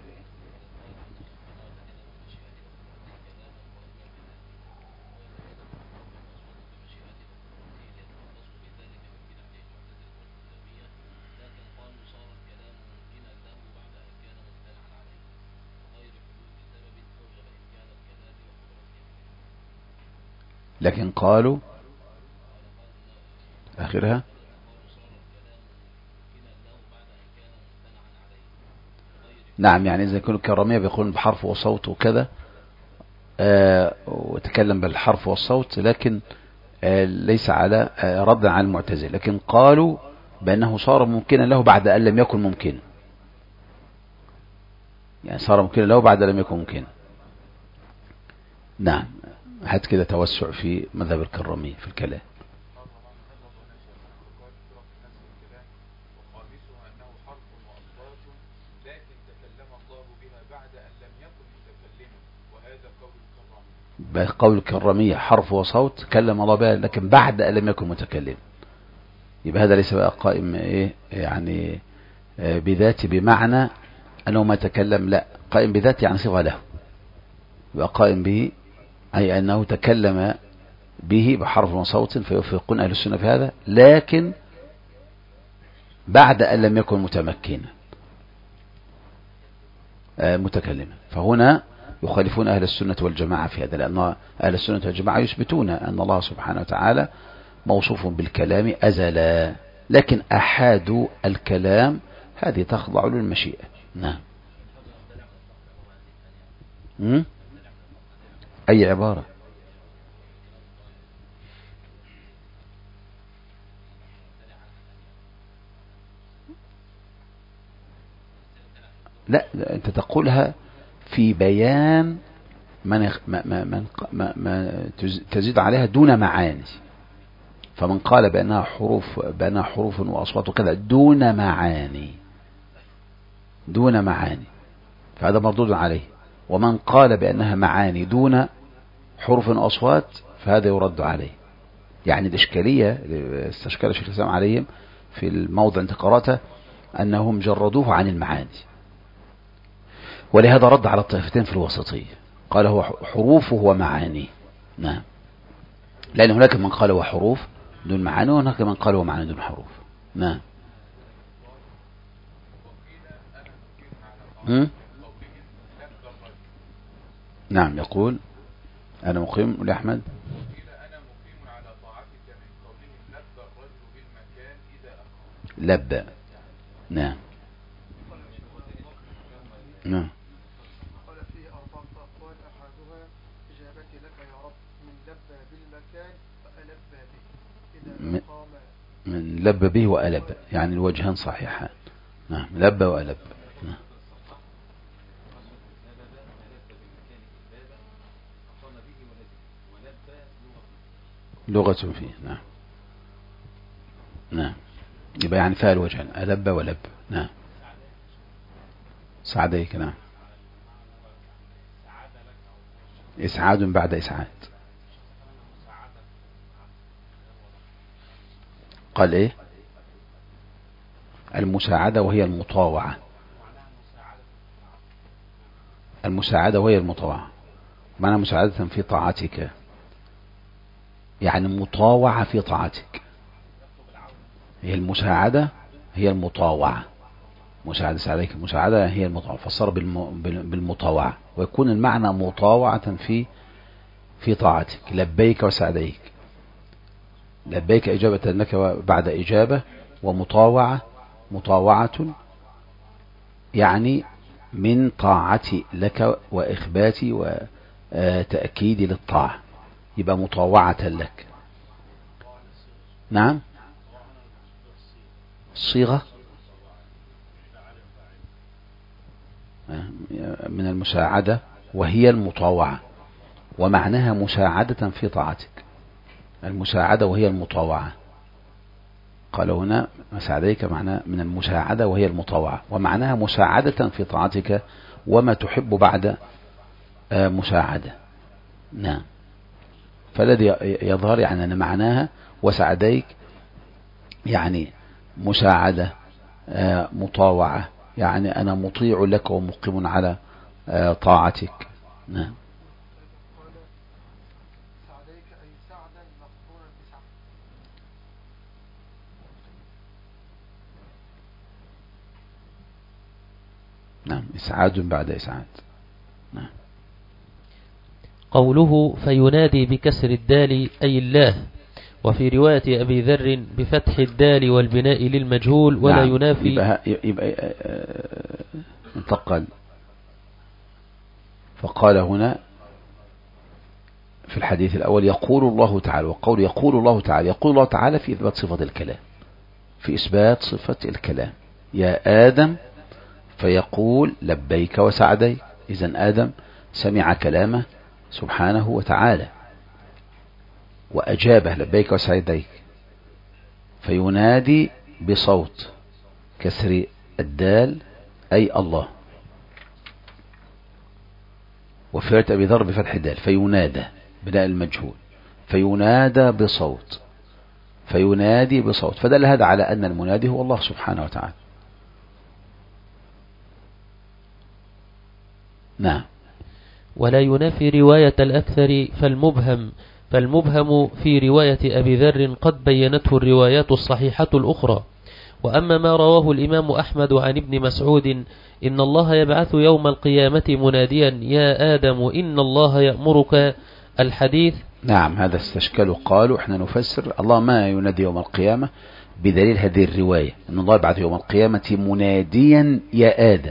لكن قالوا آخرها نعم، يعني إذا كانوا الكرامية بيقولون بحرف وصوت وكذا، آه وتكلم بالحرف والصوت، لكن ليس على ردا على المعتزلة، لكن قالوا بأنه صار ممكنا له بعد أن لم يكن ممكنا، يعني صار ممكنا له بعد أن لم يكن ممكنا. نعم، حد كده توسع في مذهب الكرامية في الكلام. قول الكرامية حرف وصوت كلم الله بها لكن بعد أن لم يكن متكلم، يبقى هذا ليس بقى قائم إيه يعني بذاته بمعنى أنه ما تكلم، لا، قائم بذاته يعني صفة له، يبقى قائم به أي أنه تكلم به بحرف وصوت، فيوفقون أهل السنة في هذا، لكن بعد أن لم يكن متمكنا متكلما. فهنا يخالفون أهل السنة والجماعة في هذا، لأن أهل السنة والجماعة يثبتون أن الله سبحانه وتعالى موصوف بالكلام أزلا، لكن أحادوا الكلام هذه تخضع للمشيئة. نعم. م? أي عبارة؟ لا، أنت تقولها في بيان من من من ما تزيد عليها دون معاني، فمن قال بأنها حروف بأنها حروف وأصوات وكذا دون معاني دون معاني فهذا مردود عليه، ومن قال بأنها معاني دون حروف وأصوات فهذا يرد عليه. يعني الإشكالية استشكال الشيخ الإسلام عليهم في الموضع انت قرأته أنهم جردوه عن المعاني، ولهذا رد على الطائفتين في الوسطية، قال هو حروفه ومعانيه. نعم، لأن هناك من قال هو حروف دون معاني، وهناك من قال هو معاني دون حروف. نعم. هم؟ نعم، يقول أنا مقيم لأحمد لبى. نعم. نعم. قال فيه أربعة أقوال أحدها إجابتي لك يا رب من لبى بالمكان فألبى به إذا قام من لبى به وألب، يعني الوجهان صحيحان. نعم، لبى وألب. نعم. لغة فيه. نعم. نعم، يبقى يعني فيها الوجهان ألب ولب. نعم. سعديك. نعم. إسعاد بعد إسعاد. قال إيه؟ المساعدة وهي المطاوعة. المساعدة وهي المطاوعة، معنى مساعدة في طاعتك، يعني مطاوعة في طاعتك. هي المساعدة هي المطاوعة، مساعدة عليك المساعدة هي المطاوعة، فصار بالمطاوعة، ويكون المعنى مطاوعة في في طاعتك. لبيك وسعديك، لبيك إجابة لك بعد إجابة، ومطاوعة مطاوعة يعني من طاعتي لك وإخباتي وتأكيدي للطاعة، يبقى مطاوعة لك. نعم. الصيغة من المساعدة وهي المطاوعة، ومعناها مساعدة في طاعتك. المساعدة وهي المطاوعة، قال هنا مساعديك معناه من المساعدة وهي المطاوعة، ومعناها مساعدة في طاعتك وما تحب بعد مساعدة. نعم. فالذي يظهر يعني أن معناها وسعديك يعني مساعدة مطاوعة، يعني أنا مطيع لك ومقيم على طاعتك. نعم. نعم، إسعاد بعد إسعاد. نعم. قوله فينادي بكسر الدال أي الله، وفي رواية أبي ذر بفتح الدال والبناء للمجهول ولا نعم. ينافي. يبقى, يبقى انتقل فقال هنا في الحديث الأول يقول الله تعالى، وقول يقول الله تعالى، يقول الله تعالى في إثبات صفة الكلام، في إثبات صفة الكلام. يا آدم فيقول لبيك وسعديك. إذن آدم سمع كلامه سبحانه وتعالى وأجابه لبيك وسعديك، فينادي بصوت كسر الدال أي الله، وفي رواية أبي ذر بفتح الدال فينادى بناء المجهول، فينادى بصوت، فينادي بصوت، فدل هذا على أن المنادي هو الله سبحانه وتعالى. نعم. ولا ينافي رواية الأكثر فالمبهم فالمبهم في رواية أبي ذر قد بينته الروايات الصحيحة الأخرى. وأما ما رواه الإمام أحمد عن ابن مسعود إن الله يبعث يوم القيامة مناديا يا آدم إن الله يأمرك الحديث. نعم، هذا استشكلوا، قالوا احنا نفسر الله ما ينادي يوم القيامة بدليل هذه الرواية أن الله يبعث يوم القيامة مناديا يا آدم،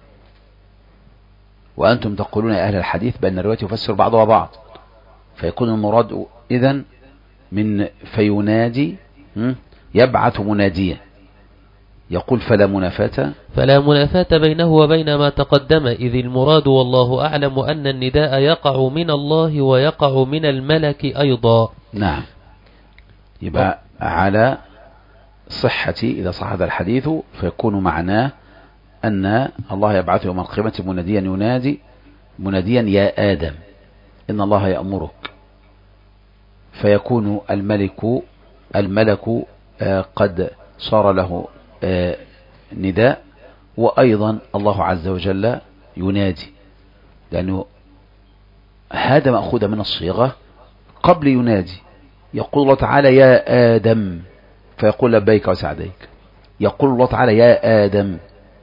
وأنتم تقولون يا أهل الحديث بأن الرواية يفسر بعضها بعض، فيكون المراد إذن من فينادي يبعث مناديا، يقول فلا منافاة فلا منافاة بينه وبين ما تقدم، إذ المراد والله أعلم أن النداء يقع من الله ويقع من الملك أيضا. نعم، يبقى على صحة إذا صح هذا الحديث فيكون معناه أن الله يبعث يوم القيامة مناديا ينادي مناديا يا آدم إن الله يأمرك، فيكون الملك الملك قد صار له نداء، وأيضا الله عز وجل ينادي، لأنه هذا مأخوذ من الصيغة قبل ينادي. يقول الله تعالى يا آدم فيقول لبيك وسعديك، يقول الله تعالى يا آدم،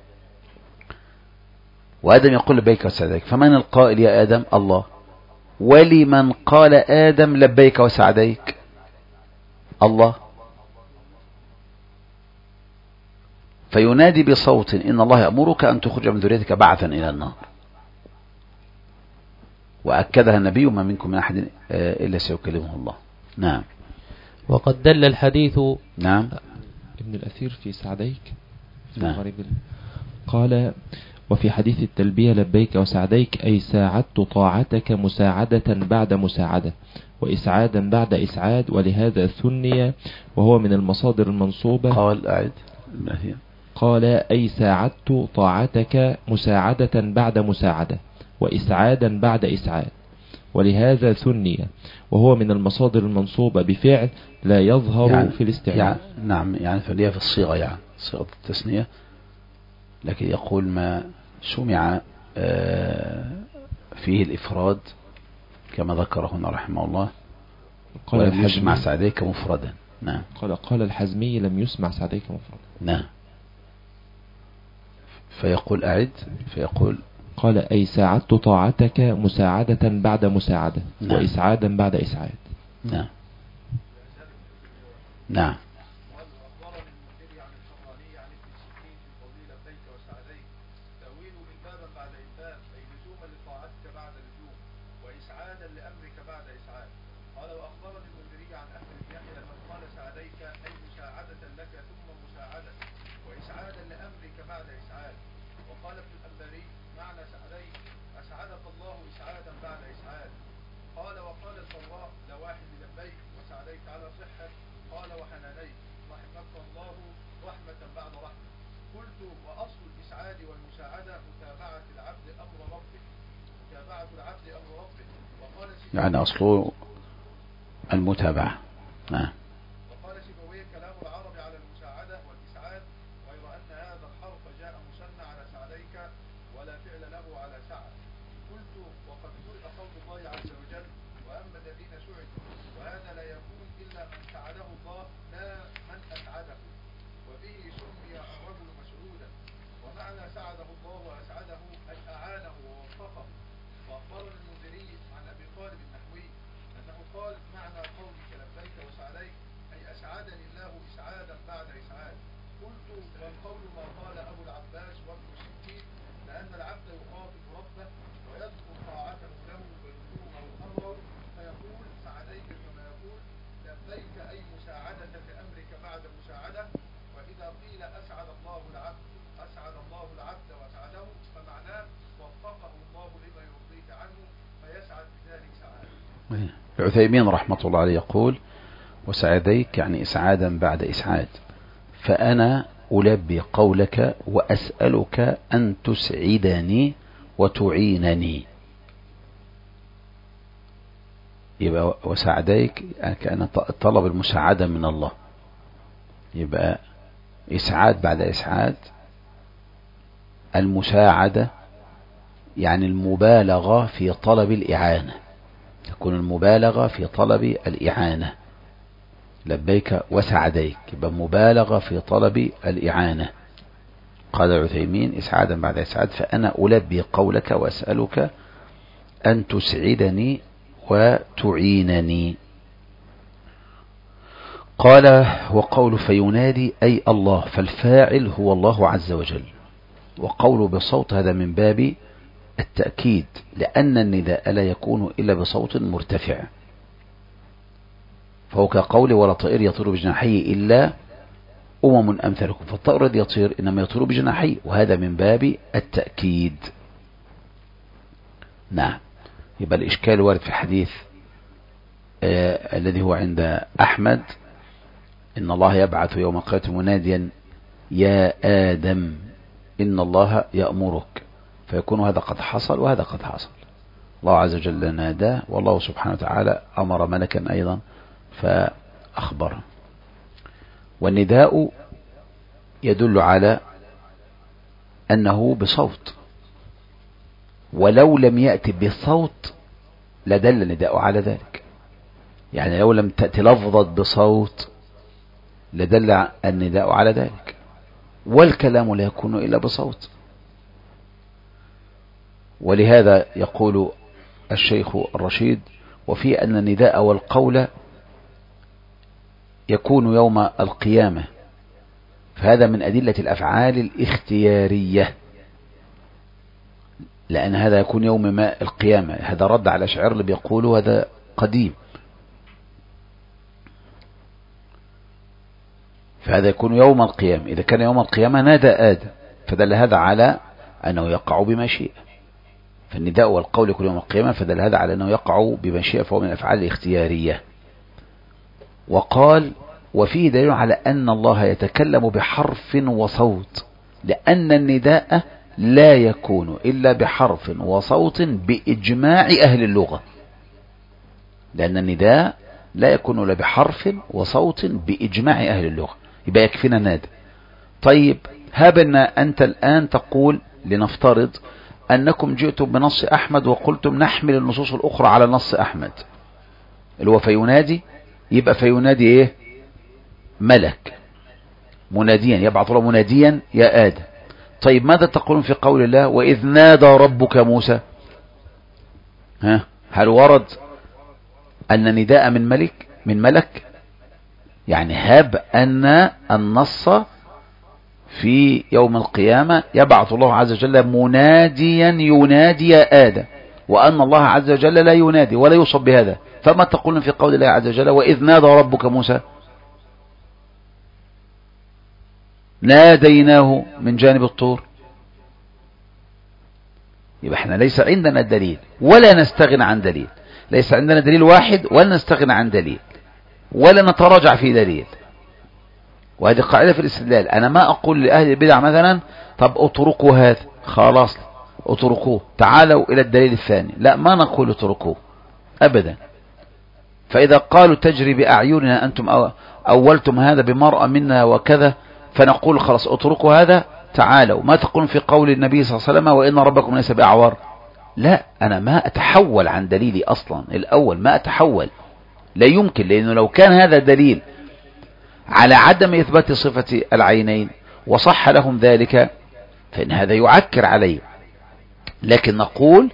وآدم يقول لبيك وسعديك، فمن القائل يا آدم؟ الله. ولمن قال آدم لبيك وسعديك؟ الله. فينادي بصوت إن الله يأمرك أن تخرج من ذريتك بعثا إلى النار، وأكدها النبي ما منكم من أحد إلا سيكلمه الله. نعم. وقد دل الحديث. نعم. ابن الأثير في سعديك في نعم. غريب قال وفي حديث التلبية لبيك وسعديك أي ساعدت طاعتك مساعدة بعد مساعدة وإسعادا بعد إسعاد، ولهذا ثني وهو من المصادر المنصوبة. قال أعد. قال أي ساعدت طاعتك مساعدة بعد مساعدة وإسعادا بعد إسعاد، ولهذا ثني وهو من المصادر المنصوبة بفعل لا يظهر يعني في الاستعمال. يعني نعم، يعني ثنية في الصيغة، يعني صيغة التثنية، لكن يقول ما سمع فيه الإفراد كما ذكره هنا رحمه الله، ولم يسمع سعديك مفردا. نعم. قال قال الحزمي لم يسمع سعديك مفردا. نعم. فيقول أعد، فيقول قال أي ساعدت طاعتك مساعدة بعد مساعدة. نعم. وإسعادا بعد إسعاد. نعم. نعم. يعني أصله المتابعة. نعم. وقال سيبويه كلام العرب على المساعدة والإسعاد، غير أن هذا الحرف جاء مثنى على سعديك ولا فعل له على سعد. قلت وقد قرئ قول الله عز وجل وأما الذين سعدوا، وهذا لا يكون إلا من سعده الله لا من أسعده، وبه سمي الرجل مسعودا، ومعنى سعده الله وأسعده أي أعانه ووفقه. وأخبرني المنذري عن أبي طالب النحوي أنه قال معنى قولك لبيك وسعديك عثيمين رحمة الله عليه يقول وسعديك يعني إسعادا بعد إسعاد، فأنا ألبي قولك وأسألك أن تسعدني وتعينني. يبقى وسعديك كأن طلب المساعدة من الله، يبقى إسعاد بعد إسعاد، المساعدة يعني المبالغة في طلب الإعانة، تكون المبالغة في طلب الإعانة. لبيك وسعديك يبقى مبالغة في طلب الإعانة. قال عثيمين إسعادا بعد إسعاد، فأنا ألبي قولك وأسألك أن تسعدني وتعينني. قال وقول فينادي أي الله، فالفاعل هو الله عز وجل، وقوله بصوت هذا من باب التأكيد، لأن النداء لا يكون إلا بصوت مرتفع، فهو كقول ولا طائر يطير بجناحيه إلا أمم أمثلكم، فالطائر الذي يطير إنما يطير بجناحيه، وهذا من باب التأكيد. نعم. يبقى الإشكال وارد في الحديث آه الذي هو عند أحمد، إن الله يبعث يوم القيامة مناديا يا آدم إن الله يأمرك، فيكون هذا قد حصل وهذا قد حصل. الله عز وجل ناداه، والله سبحانه وتعالى أمر ملكا أيضا فأخبره. والنداء يدل على أنه بصوت، ولو لم يأتي بصوت لدل النداء على ذلك، يعني لو لم تأتي لفظة بصوت لدل النداء على ذلك، والكلام لا يكون إلا بصوت. ولهذا يقول الشيخ الرشيد وفي أن النداء والقول يكون يوم القيامة، فهذا من أدلة الأفعال الاختيارية، لأن هذا يكون يوم ما القيامة. هذا رد على الأشاعرة اللي بيقولوا هذا قديم، فهذا يكون يوم القيامة. إذا كان يوم القيامة نادى آدم، فدل هذا على أنه يقع بمشيئة، فالنداء والقول يكون يوم القيامة، فدل هذا على أنه يقع بمشيئة، فهو من الأفعال الاختيارية. وقال وفيه دليل على أن الله يتكلم بحرف وصوت، لأن النداء لا يكون إلا بحرف وصوت بإجماع أهل اللغة، لأن النداء لا يكون إلا بحرف وصوت بإجماع أهل اللغة، يبقى يكفينا نادى. طيب هب أن أنت الآن تقول لنفترض أنكم جئتم بنص أحمد وقلتم نحمل النصوص الأخرى على نص أحمد اللي هو فينادي، يبقى فينادي إيه؟ ملك مناديا، يبعث الله مناديا يا آدم. طيب ماذا تقولون في قول الله وإذ نادى ربك موسى؟ ها، هل ورد أن نداء من ملك من ملك؟ يعني هب أن النص في يوم القيامة يبعث الله عز وجل مناديا ينادي يا آدم، وأن الله عز وجل لا ينادي ولا يوصف بهذا، فما تقولون في قول الله عز وجل وإذ نادى ربك موسى؟ ناديناه من جانب الطور. يبقى احنا ليس عندنا دليل ولا نستغنى عن دليل، ليس عندنا دليل واحد ولا نستغنى عن دليل ولا نتراجع في دليل. وهذه قاعدة في الاستدلال. أنا ما أقول لأهل البدع مثلا طب اتركوا هذا، خلاص اتركوه، تعالوا إلى الدليل الثاني، لا، ما نقول اتركوه أبدا. فإذا قالوا تجري بأعيننا أنتم أولتم هذا بمرأة منا وكذا، فنقول خلاص اتركوا هذا، تعالوا. ما تقولون في قول النبي صلى الله عليه وسلم وإن ربكم ليس بأعور؟ لا، أنا ما أتحول عن دليلي أصلا الأول، ما أتحول، لا يمكن، لأنه لو كان هذا دليل على عدم إثبات صفة العينين وصح لهم ذلك فإن هذا يعكر عليه. لكن نقول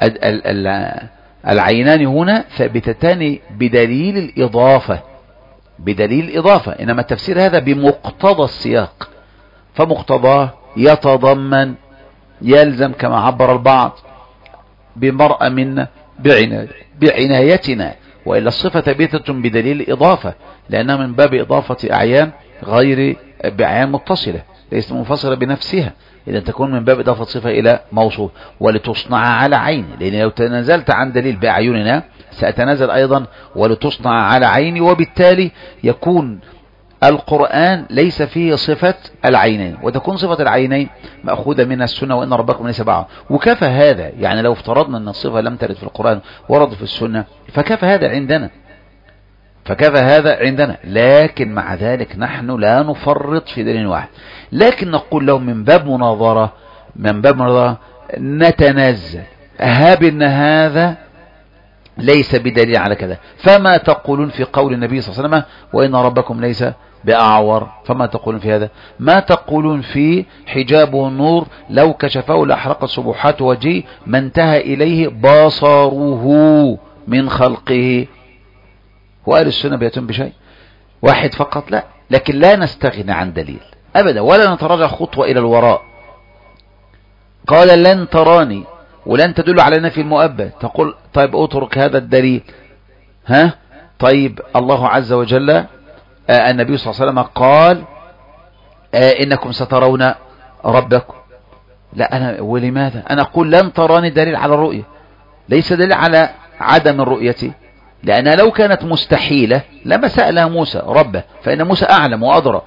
العينان هنا ثابتتان بدليل الإضافة، بدليل الإضافة، إنما التفسير هذا بمقتضى السياق، فمقتضاه يتضمن يلزم كما عبر البعض بمرأة منا بعنايتنا، وإلا الصفة ثابتة بدليل الإضافة، لأنها من باب إضافة أعيان غير بأعيان متصلة، ليست منفصلة بنفسها، إذا تكون من باب إضافة صفة إلى موصوف. ولتصنع على عيني، لأن لو تنازلت عن دليل بأعيننا سأتنازل أيضا ولتصنع على عيني، وبالتالي يكون القرآن ليس فيه صفة العينين، وتكون صفة العينين مأخوذة من السنة وإن ربكم ليس بعض. وكفى هذا، يعني لو افترضنا أن الصفة لم ترد في القرآن ورد في السنة فكفى هذا عندنا، فكفى هذا عندنا. لكن مع ذلك نحن لا نفرط في دليل واحد، لكن نقول لهم من باب مناظرة، من باب مناظرة نتنزل، هاب ان هذا ليس بدليل على كذا، فما تقولون في قول النبي صلى الله عليه وسلم وإن ربكم ليس بأعور؟ فما تقولون في هذا؟ ما تقولون في حجابه النور لو كشفه لأحرقت سبحات وجهه ما انتهى إليه بصره من خلقه؟ وأهل السنة بيتم بشيء واحد فقط؟ لا، لكن لا نستغني عن دليل أبدا، ولا نتراجع خطوة إلى الوراء. قال لن تراني ولن تدل على نفي المؤبد، تقول طيب اترك هذا الدليل. ها طيب الله عز وجل آه النبي صلى الله عليه وسلم قال آه إنكم سترون ربكم. لا، أنا ولماذا أنا أقول لن تراني دليل على الرؤية، ليس دليل على عدم الرؤية، لأنها لو كانت مستحيلة لما سألها موسى ربه، فإن موسى أعلم وأدرى.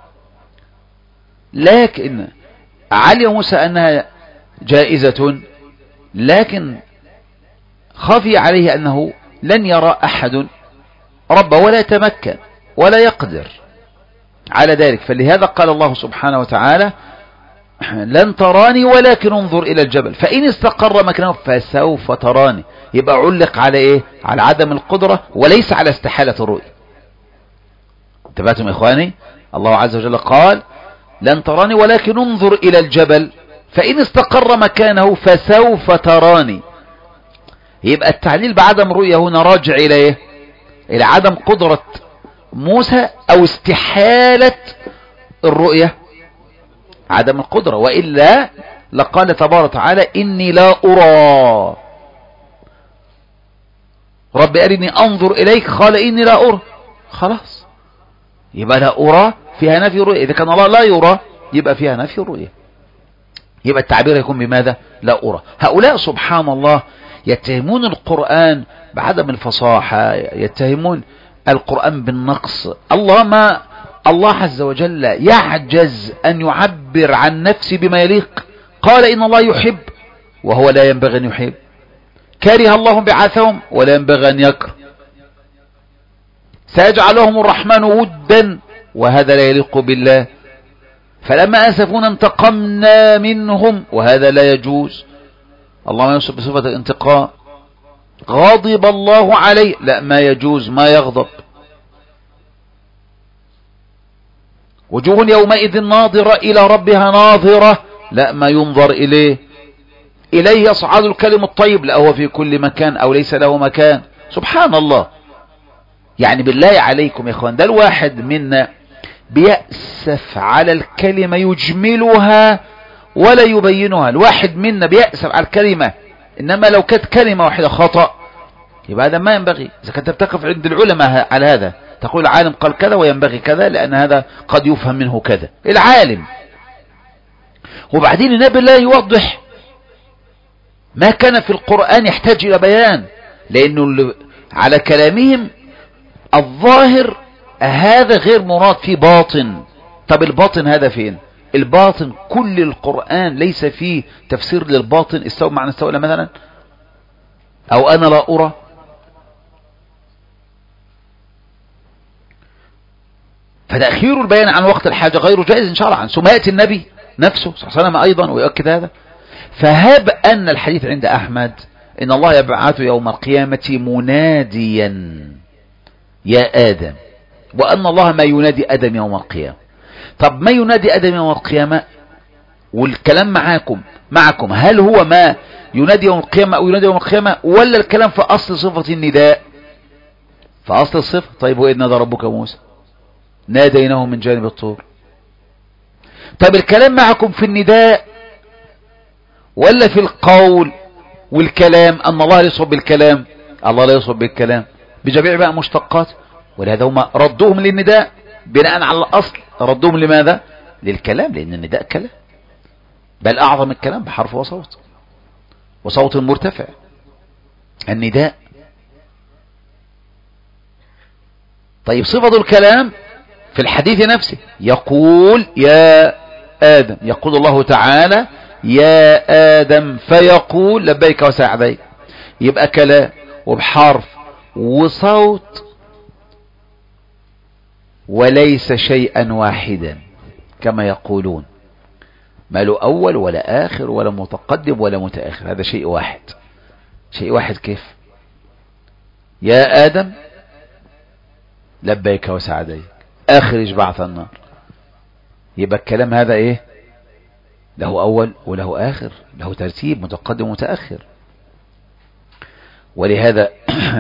لكن علم موسى أنها جائزة، لكن خفي عليه أنه لن يرى أحد ربه ولا يتمكن ولا يقدر على ذلك. فلهذا قال الله سبحانه وتعالى لن تراني ولكن انظر إلى الجبل فإن استقر مكانه فسوف تراني. يبقى علق على إيه؟ على عدم القدرة وليس على استحالة الرؤية. انتبهتم يا إخواني؟ الله عز وجل قال لن تراني ولكن انظر إلى الجبل فإن استقر مكانه فسوف تراني. يبقى التعليل بعدم الرؤية هنا راجع إلى إيه؟ إلى عدم قدرة موسى أو استحالة الرؤية، عدم القدرة، وإلا لقال تبارك وتعالى إني لا أرى. رب أرني أنظر إليك قال إني لا أرى، خلاص يبقى لا أرى فيها نفي الرؤية. إذا كان الله لا يرى يبقى فيها نفي الرؤية، يبقى التعبير يكون بماذا؟ لا أرى. هؤلاء سبحان الله يتهمون القرآن بعدم الفصاحة، يتهمون القرآن بالنقص. الله ما الله عز وجل يعجز أن يعبر عن نفسه بما يليق. قال إن الله يحب وهو لا ينبغي أن يحب، كره الله بعثهم ولا ينبغي أن يكره، سيجعلهم الرحمن ودا وهذا لا يليق بالله، فلما أسفونا انتقمنا منهم وهذا لا يجوز. الله ما يوصف بصفة الانتقام. غضب الله عليه، لا ما يجوز، ما يغضب. وجوه يومئذ ناظرة إلى ربها ناظرة، لا ما ينظر إليه. إليه يصعد الكلم الطيب، لا هو في كل مكان أو ليس له مكان. سبحان الله. يعني بالله عليكم يا إخوان، ده الواحد منا بيأسف على الكلمة يجملها ولا يبينها. الواحد منا بيأسف على الكلمة، إنما لو كانت كلمة واحدة خطأ يبقى هذا ما ينبغي. إذا كنت بتقف عند العلماء على هذا تقول العالم قال كذا وينبغي كذا، لأن هذا قد يفهم منه كذا العالم. وبعدين النبي لا يوضح ما كان في القرآن يحتاج إلى بيان، لأنه على كلامهم الظاهر هذا غير مراد في باطن. طب الباطن هذا فين؟ الباطن كل القرآن ليس فيه تفسير للباطن. استوى معنى استولى مثلا، أو أنا لا أرى. فتأخير البيان عن وقت الحاجة غير جائز شرعا. ثم يأتي النبي نفسه صلى الله عليه وسلم أيضا ويؤكد هذا. فهب أن الحديث عند أحمد إن الله يبعث يوم القيامة مناديا يا آدم، وأن الله ما ينادي آدم يوم القيامة. طب ما ينادي آدم يوم القيامة والكلام معاكم معكم هل هو ما ينادي يوم القيامة أو ينادي يوم القيامة، ولا الكلام في أصل صفة النداء، في أصل الصفة؟ طيب وإذ نادى ربك موسى ناديناه من جانب الطور. طيب الكلام معكم في النداء ولا في القول والكلام؟ أن الله لا يصب بالكلام، الله لا يصب بالكلام بجميع بقى مشتقات. ولهذا هم ردوهم للنداء بناء على الأصل، ردوهم لماذا؟ للكلام، لأن النداء كلام. بل أعظم الكلام بحرف وصوت، وصوت مرتفع، النداء. طيب صفة الكلام في الحديث نفسه، يقول يا آدم، يقول الله تعالى يا آدم فيقول لبيك وسعديك، يبقى كلام وبحرف وصوت، وليس شيئا واحدا كما يقولون، ما له أول ولا آخر ولا متقدم ولا متأخر، هذا شيء واحد. شيء واحد كيف؟ يا آدم لبيك وسعديك أخرج بعث النار، يبقى الكلام هذا إيه؟ له أول وله آخر، له ترتيب متقدم ومتأخر. ولهذا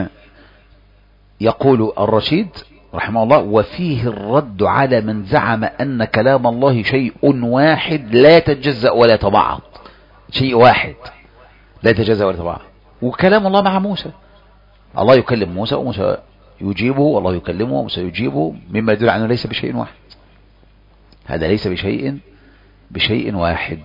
يقول الرشيد رحمه الله: وفيه الرد على من زعم أن كلام الله شيء واحد لا يتجزأ ولا يتبعض. شيء واحد لا يتجزأ ولا يتبعض. وكلام الله مع موسى، الله يكلم موسى وموسى يجيبه، والله يكلمه وموسى يجيبه، مما يدل على أنه ليس بشيء واحد. هذا ليس بشيء بشيء واحد.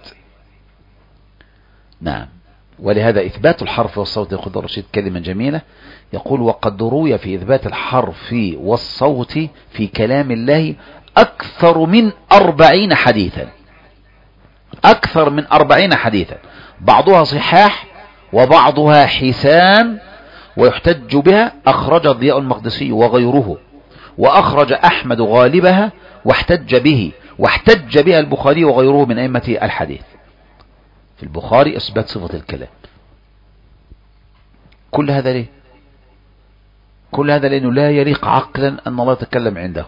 نعم. ولهذا إثبات الحرف والصوت، يقول الرشيد كلمة جميلة، يقول: وقد روي في إثبات الحرف والصوت في كلام الله أكثر من أربعين حديثا، أكثر من أربعين حديثا، بعضها صحاح وبعضها حسان، ويحتج بها. أخرج الضياء المقدسي وغيره، وأخرج أحمد غالبها، واحتج به واحتج بها البخاري وغيره من أئمة الحديث. في البخاري إثبات صفة الكلام. كل هذا ليه؟ كل هذا لأنه لا يليق عقلا أن الله يتكلم عنده.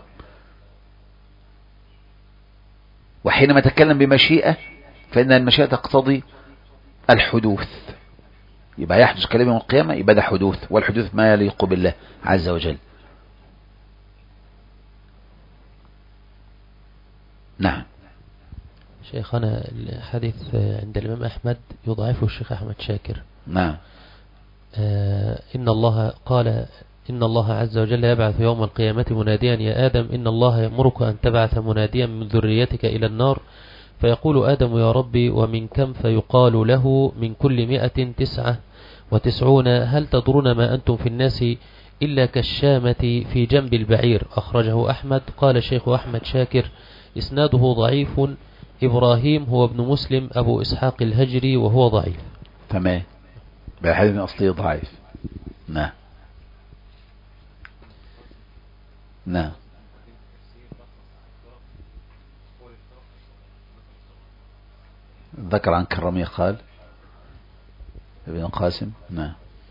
وحينما تكلم بمشيئة فإن المشيئة تقتضي الحدوث، يبقى يحدث كلام يوم القيامة، يبقى ده حدوث، والحدوث ما يليق بالله عز وجل. نعم. شيخنا الحديث عند الإمام أحمد يضعفه الشيخ أحمد شاكر. نعم. آه إن الله قال إن الله عز وجل يبعث يوم القيامة مناديا يا آدم إن الله يأمرك أن تبعث مناديا من ذريتك إلى النار، فيقول آدم يا ربي ومن كم؟ فيقال له من كل مئة تسعة وتسعون، هل تدرون ما أنتم في الناس إلا كالشامة في جنب البعير. أخرجه أحمد. قال الشيخ أحمد شاكر إسناده ضعيف، إبراهيم هو ابن مسلم أبو إسحاق الهجري وهو ضعيف. تمام. بالحديث الأصلي ضعيف. نعم. نعم. ذكر عن كرمية قال ابن قاسم. نعم.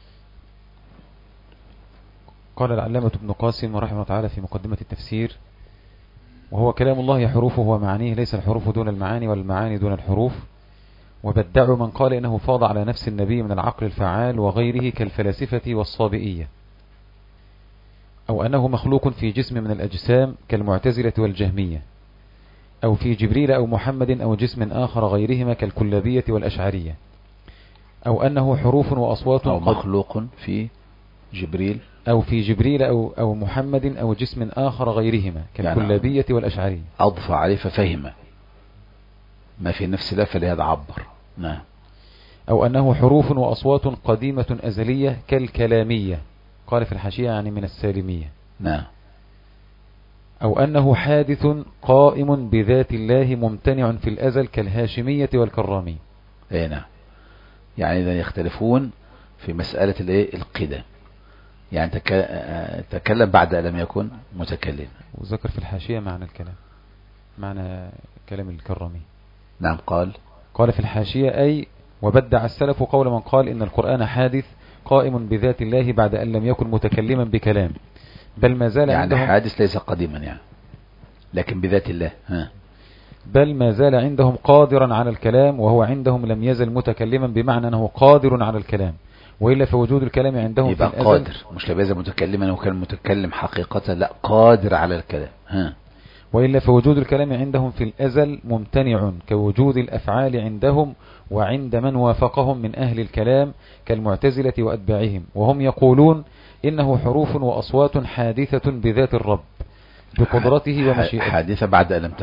قال العلامة ابن قاسم رحمه الله تعالى في مقدمة التفسير: وهو كلام الله حروفه ومعانيه، ليس الحروف دون المعاني والمعاني دون الحروف. وبدعوا من قال إنه فاض على نفس النبي من العقل الفعال وغيره كالفلاسفة والصابئية، أو أنه مخلوق في جسم من الأجسام كالمعتزلة والجهمية، أو في جبريل أو محمد أو جسم آخر غيرهما كالكلابية والأشعرية، أو أنه حروف وأصوات أو مخلوق في جبريل أو في جبريل أو, أو محمد أو جسم آخر غيرهما كالكلابية يعني والأشعرية. أضفى عليه ففهم ما في نفس لا فلهذا عبر. نعم. أو أنه حروف وأصوات قديمة أزلية كالكلامية، قال في الحاشية يعني من السالمية. نعم. أو أنه حادث قائم بذات الله ممتنع في الأزل كالهاشمية والكرامية. اي نعم. يعني إذا يختلفون في مسألة الايه القدم، يعني تكلم بعد أن لم يكن متكلم. وذكر في الحاشية معنى الكلام، معنى كلام الكرامي. نعم. قال قال في الحاشية أي وبدع السلف قول من قال إن القرآن حادث قائم بذات الله بعد أن لم يكن متكلما بكلام، بل ما زال يعني عندهم حادث ليس قديما يعني لكن بذات الله. ها. بل ما زال عندهم قادرا على الكلام، وهو عندهم لم يزل متكلما بمعنى أنه قادر على الكلام، وإلا فوجود الكلام عندهم يبقى في الأزل قادر، مش لم يزل متكلما وكان متكلم حقيقة، لا قادر على الكلام. ها. وإلا فوجود الكلام عندهم في الأزل ممتنع كوجود الأفعال عندهم وعند من وافقهم من أهل الكلام كالمعتزلة وأتباعهم، وهم يقولون إنه حروف وأصوات حادثة بذات الرب بقدرته ومشيئته. حادثة بعد أن لم تكن.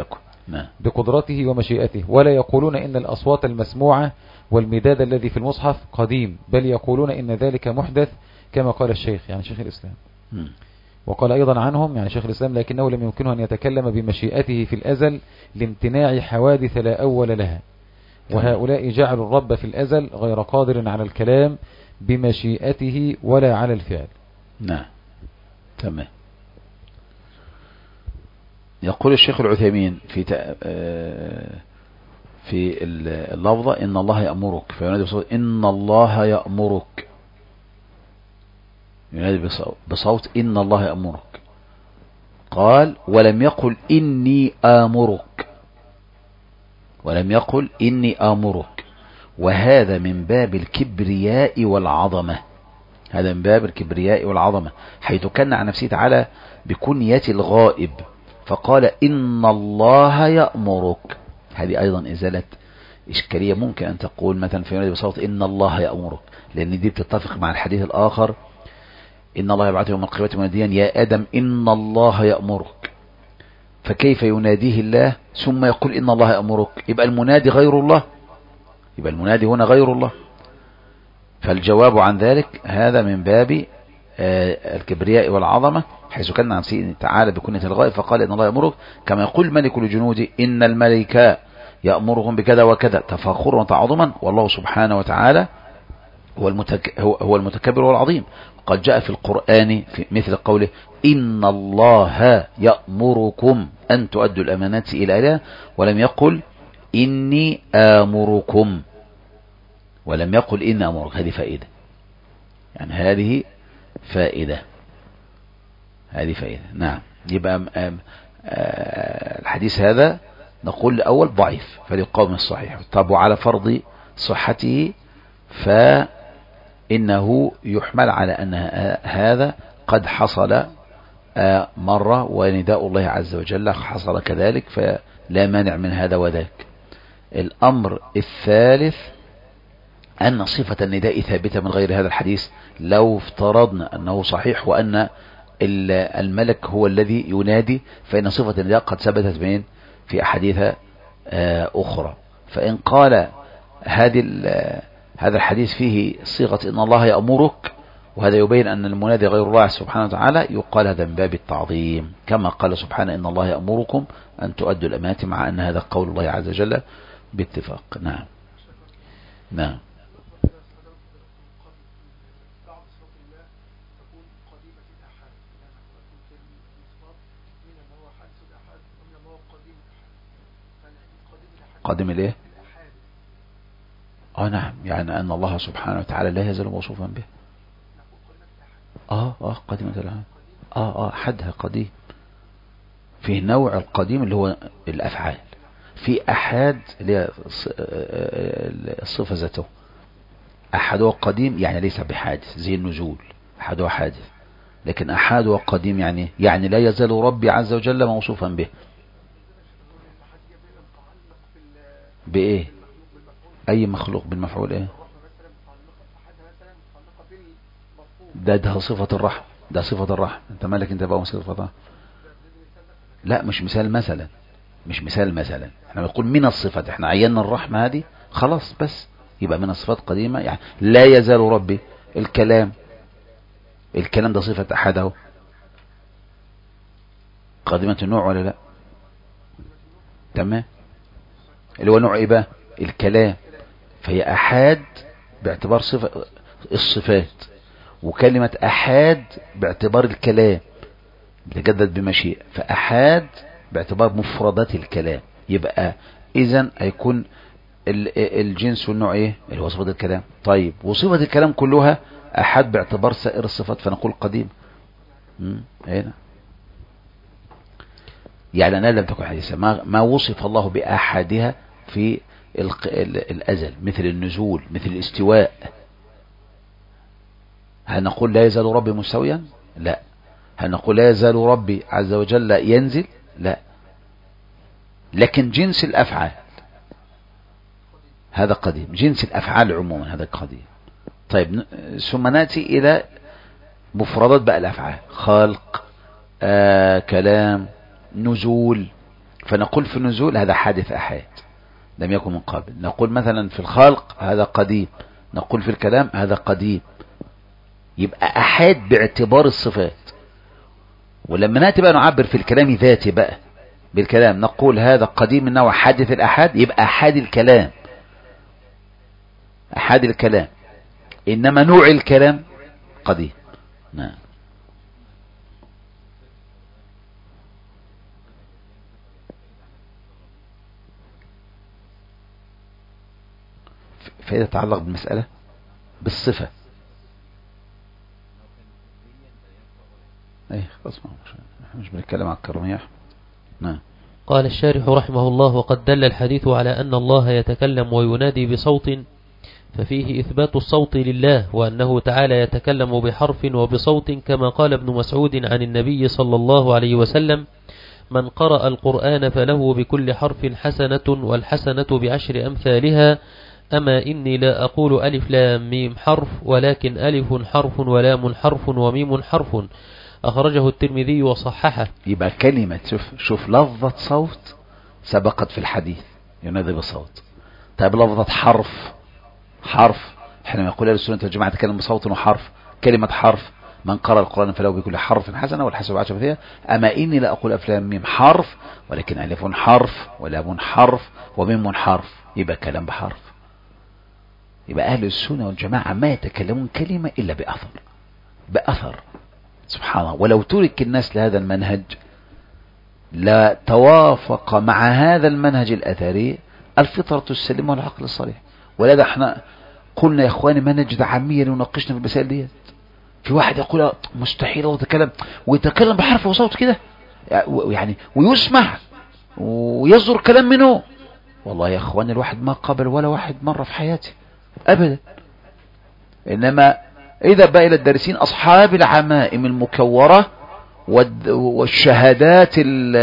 نعم. بقدرته ومشيئته، ولا يقولون إن الأصوات المسموعة والمداد الذي في المصحف قديم، بل يقولون إن ذلك محدث كما قال الشيخ يعني شيخ الإسلام. م. وقال أيضا عنهم يعني شيخ الإسلام لكنه لم يمكنه أن يتكلم بمشيئته في الأزل لامتناع حوادث لا أول لها، وهؤلاء جعلوا الرب في الأزل غير قادر على الكلام بمشيئته ولا على الفعل. نعم تمام. يقول الشيخ العثيمين في في اللفظة إن الله يأمرك، فينادي بصوت إن الله يأمرك، ينادي بصوت إن الله يأمرك. قال ولم يقل إني آمرك، ولم يقل إني آمرك، وهذا من باب الكبرياء والعظمة، هذا من باب الكبرياء والعظمة، حيث كان عن نفسه تعالى بكنية الغائب فقال إن الله يأمرك. هذه أيضا إزالة إشكالية. ممكن أن تقول مثلا في ينادي بصوت إن الله يأمرك، لأن دي بتتفق مع الحديث الآخر إن الله يبعث يوم القيامة مناديا يا آدم إن الله يأمرك، فكيف يناديه الله ثم يقول إن الله يأمرك؟ يبقى المنادي غير الله، يبقى المنادي هنا غير الله. فالجواب عن ذلك هذا من باب الكبرياء والعظمة، حيث كان عن نفسه تعالى بكنية الغائب فقال إن الله يأمرك، كما يقول ملك الجنود إن الملك يأمرهم بكذا وكذا تفاخرا وتعظما، والله سبحانه وتعالى هو المتك... هو المتكبر والعظيم. قد جاء في القرآن في مثل قوله إن الله يأمركم أن تؤدوا الأمانات إلى أهلها، ولم يقل إني آمركم، ولم يقل إني آمرك. هذه فائدة، يعني هذه فائدة، هذه فائدة. نعم. يبقى أم أم الحديث هذا نقول الأول ضعيف فليقاوم الصحيح. طب وعلى فرض صحته فإنه يحمل على أن هذا قد حصل مرة ونداء الله عز وجل حصل كذلك، فلا مانع من هذا وذاك. الأمر الثالث أن صفة النداء ثابتة من غير هذا الحديث. لو افترضنا أنه صحيح وأن الملك هو الذي ينادي، فإن صفة النداء قد ثبتت من في أحاديث أخرى. فإن قال هذه هذا الحديث فيه صيغة إن الله يأمرك، وهذا يبين أن المنادي غير الله سبحانه وتعالى، يقال هذا من باب التعظيم، كما قال سبحانه إن الله يأمركم أن تؤدوا الأمانات، مع أن هذا قول الله عز وجل باتفاق. نعم. نعم. قادم الايه؟ اه نعم، يعني ان الله سبحانه وتعالى لا يزال موصوفا به. اه اه قديمة الآن. اه اه حدها قديم. في نوع القديم اللي هو الافعال، في احاد اللي هي الصفة ذاته. احد قديم يعني ليس بحادث زي النزول، احد حادث، لكن احاد قديم يعني يعني لا يزال ربي عز وجل موصوفا به. بايه؟ اي مخلوق بالمفعول ايه؟ ده ده صفة الرحم، ده صفة الرحم. انت مالك انت بقى صفة الرحم؟ لا مش مثال مثلا، مش مثال مثلا، احنا بنقول من الصفات، احنا عينا الرحمة هذه خلاص، بس يبقى من الصفات قديمة. يعني لا يزال ربي. الكلام، الكلام ده صفة احده، قديمة النوع ولا لا؟ تمام. اللي هو نوع ايه بقى؟ الكلام. فهي احاد باعتبار صفة الصفات، وكلمة احاد باعتبار الكلام بتجدد بمشيئة، فاحاد باعتبار مفردات الكلام. يبقى اذا هيكون الجنس والنوع ايه؟ اللي هو صفة الكلام. طيب وصفة الكلام كلها احاد باعتبار سائر الصفات، فنقول قديم. هنا يعني أنها لم تكن حديثة، ما, ما وصف الله بأحدها في الأزل، مثل النزول، مثل الاستواء. هل نقول لا يزال ربي مستويا؟ لا. هل نقول لا يزال ربي عز وجل ينزل؟ لا. لكن جنس الأفعال هذا قديم، جنس الأفعال عموما هذا قديم. طيب ثم نأتي إلى مفردات بقى الأفعال، خلق، آه، كلام، نزول، فنقول في النزول هذا حادث أحاد لم يكن من قبل. نقول مثلا في الخلق هذا قديم، نقول في الكلام هذا قديم. يبقى أحاد باعتبار الصفات. ولما نأتي بقى نعبر في الكلام ذاتي بقى بالكلام، نقول هذا قديم من نوع حادث الأحاد، يبقى أحاد الكلام، أحاد الكلام. إنما نوع الكلام قديم. نعم. فإذا تعلق بالمسألة بالصفة ايه خلاص مش بنتكلم عن الكرمية. نعم. قال الشارح رحمه الله: وقد دل الحديث على أن الله يتكلم وينادي بصوت، ففيه إثبات الصوت لله، وأنه تعالى يتكلم بحرف وبصوت، كما قال ابن مسعود عن النبي صلى الله عليه وسلم: من قرأ القرآن فله بكل حرف حسنة، والحسنة بعشر أمثالها. أما إني لا أقول ألف لام ميم حرف، ولكن ألف حرف ولام حرف وميم حرف. أخرجه الترمذي وصححه. يبقى كلمة شوف شوف لفظة صوت سبقت في الحديث ينادي بصوت. طيب لفظة حرف حرف احنا نقول أهل السنة والجماعة تكلم بصوت وحرف. كلمة حرف من قرأ القرآن فله بكل حرف حسنة والحسنة بعشر أمثالها. أما إني لا أقول ألف لام ميم حرف، ولكن ألف حرف ولام حرف وميم حرف. يبقى كلام بحرف. يبقى أهل السنة والجماعة ما يتكلمون كلمة إلا بأثر بأثر. سبحان الله. ولو ترك الناس لهذا المنهج لا توافق مع هذا المنهج الأثري الفطرة السليمة والعقل الصريح. ولذا احنا قلنا يا اخواني ما نجد عاميا يناقشنا في المسائل دي. في واحد يقول مستحيل الله يتكلم ويتكلم بحرف وصوت كده يعني ويسمع ويصدر كلام منه. والله يا اخواني الواحد ما قابل ولا واحد مرة في حياته ابدا. انما اذا بقى الى الدارسين اصحاب العمائم المكورة والشهادات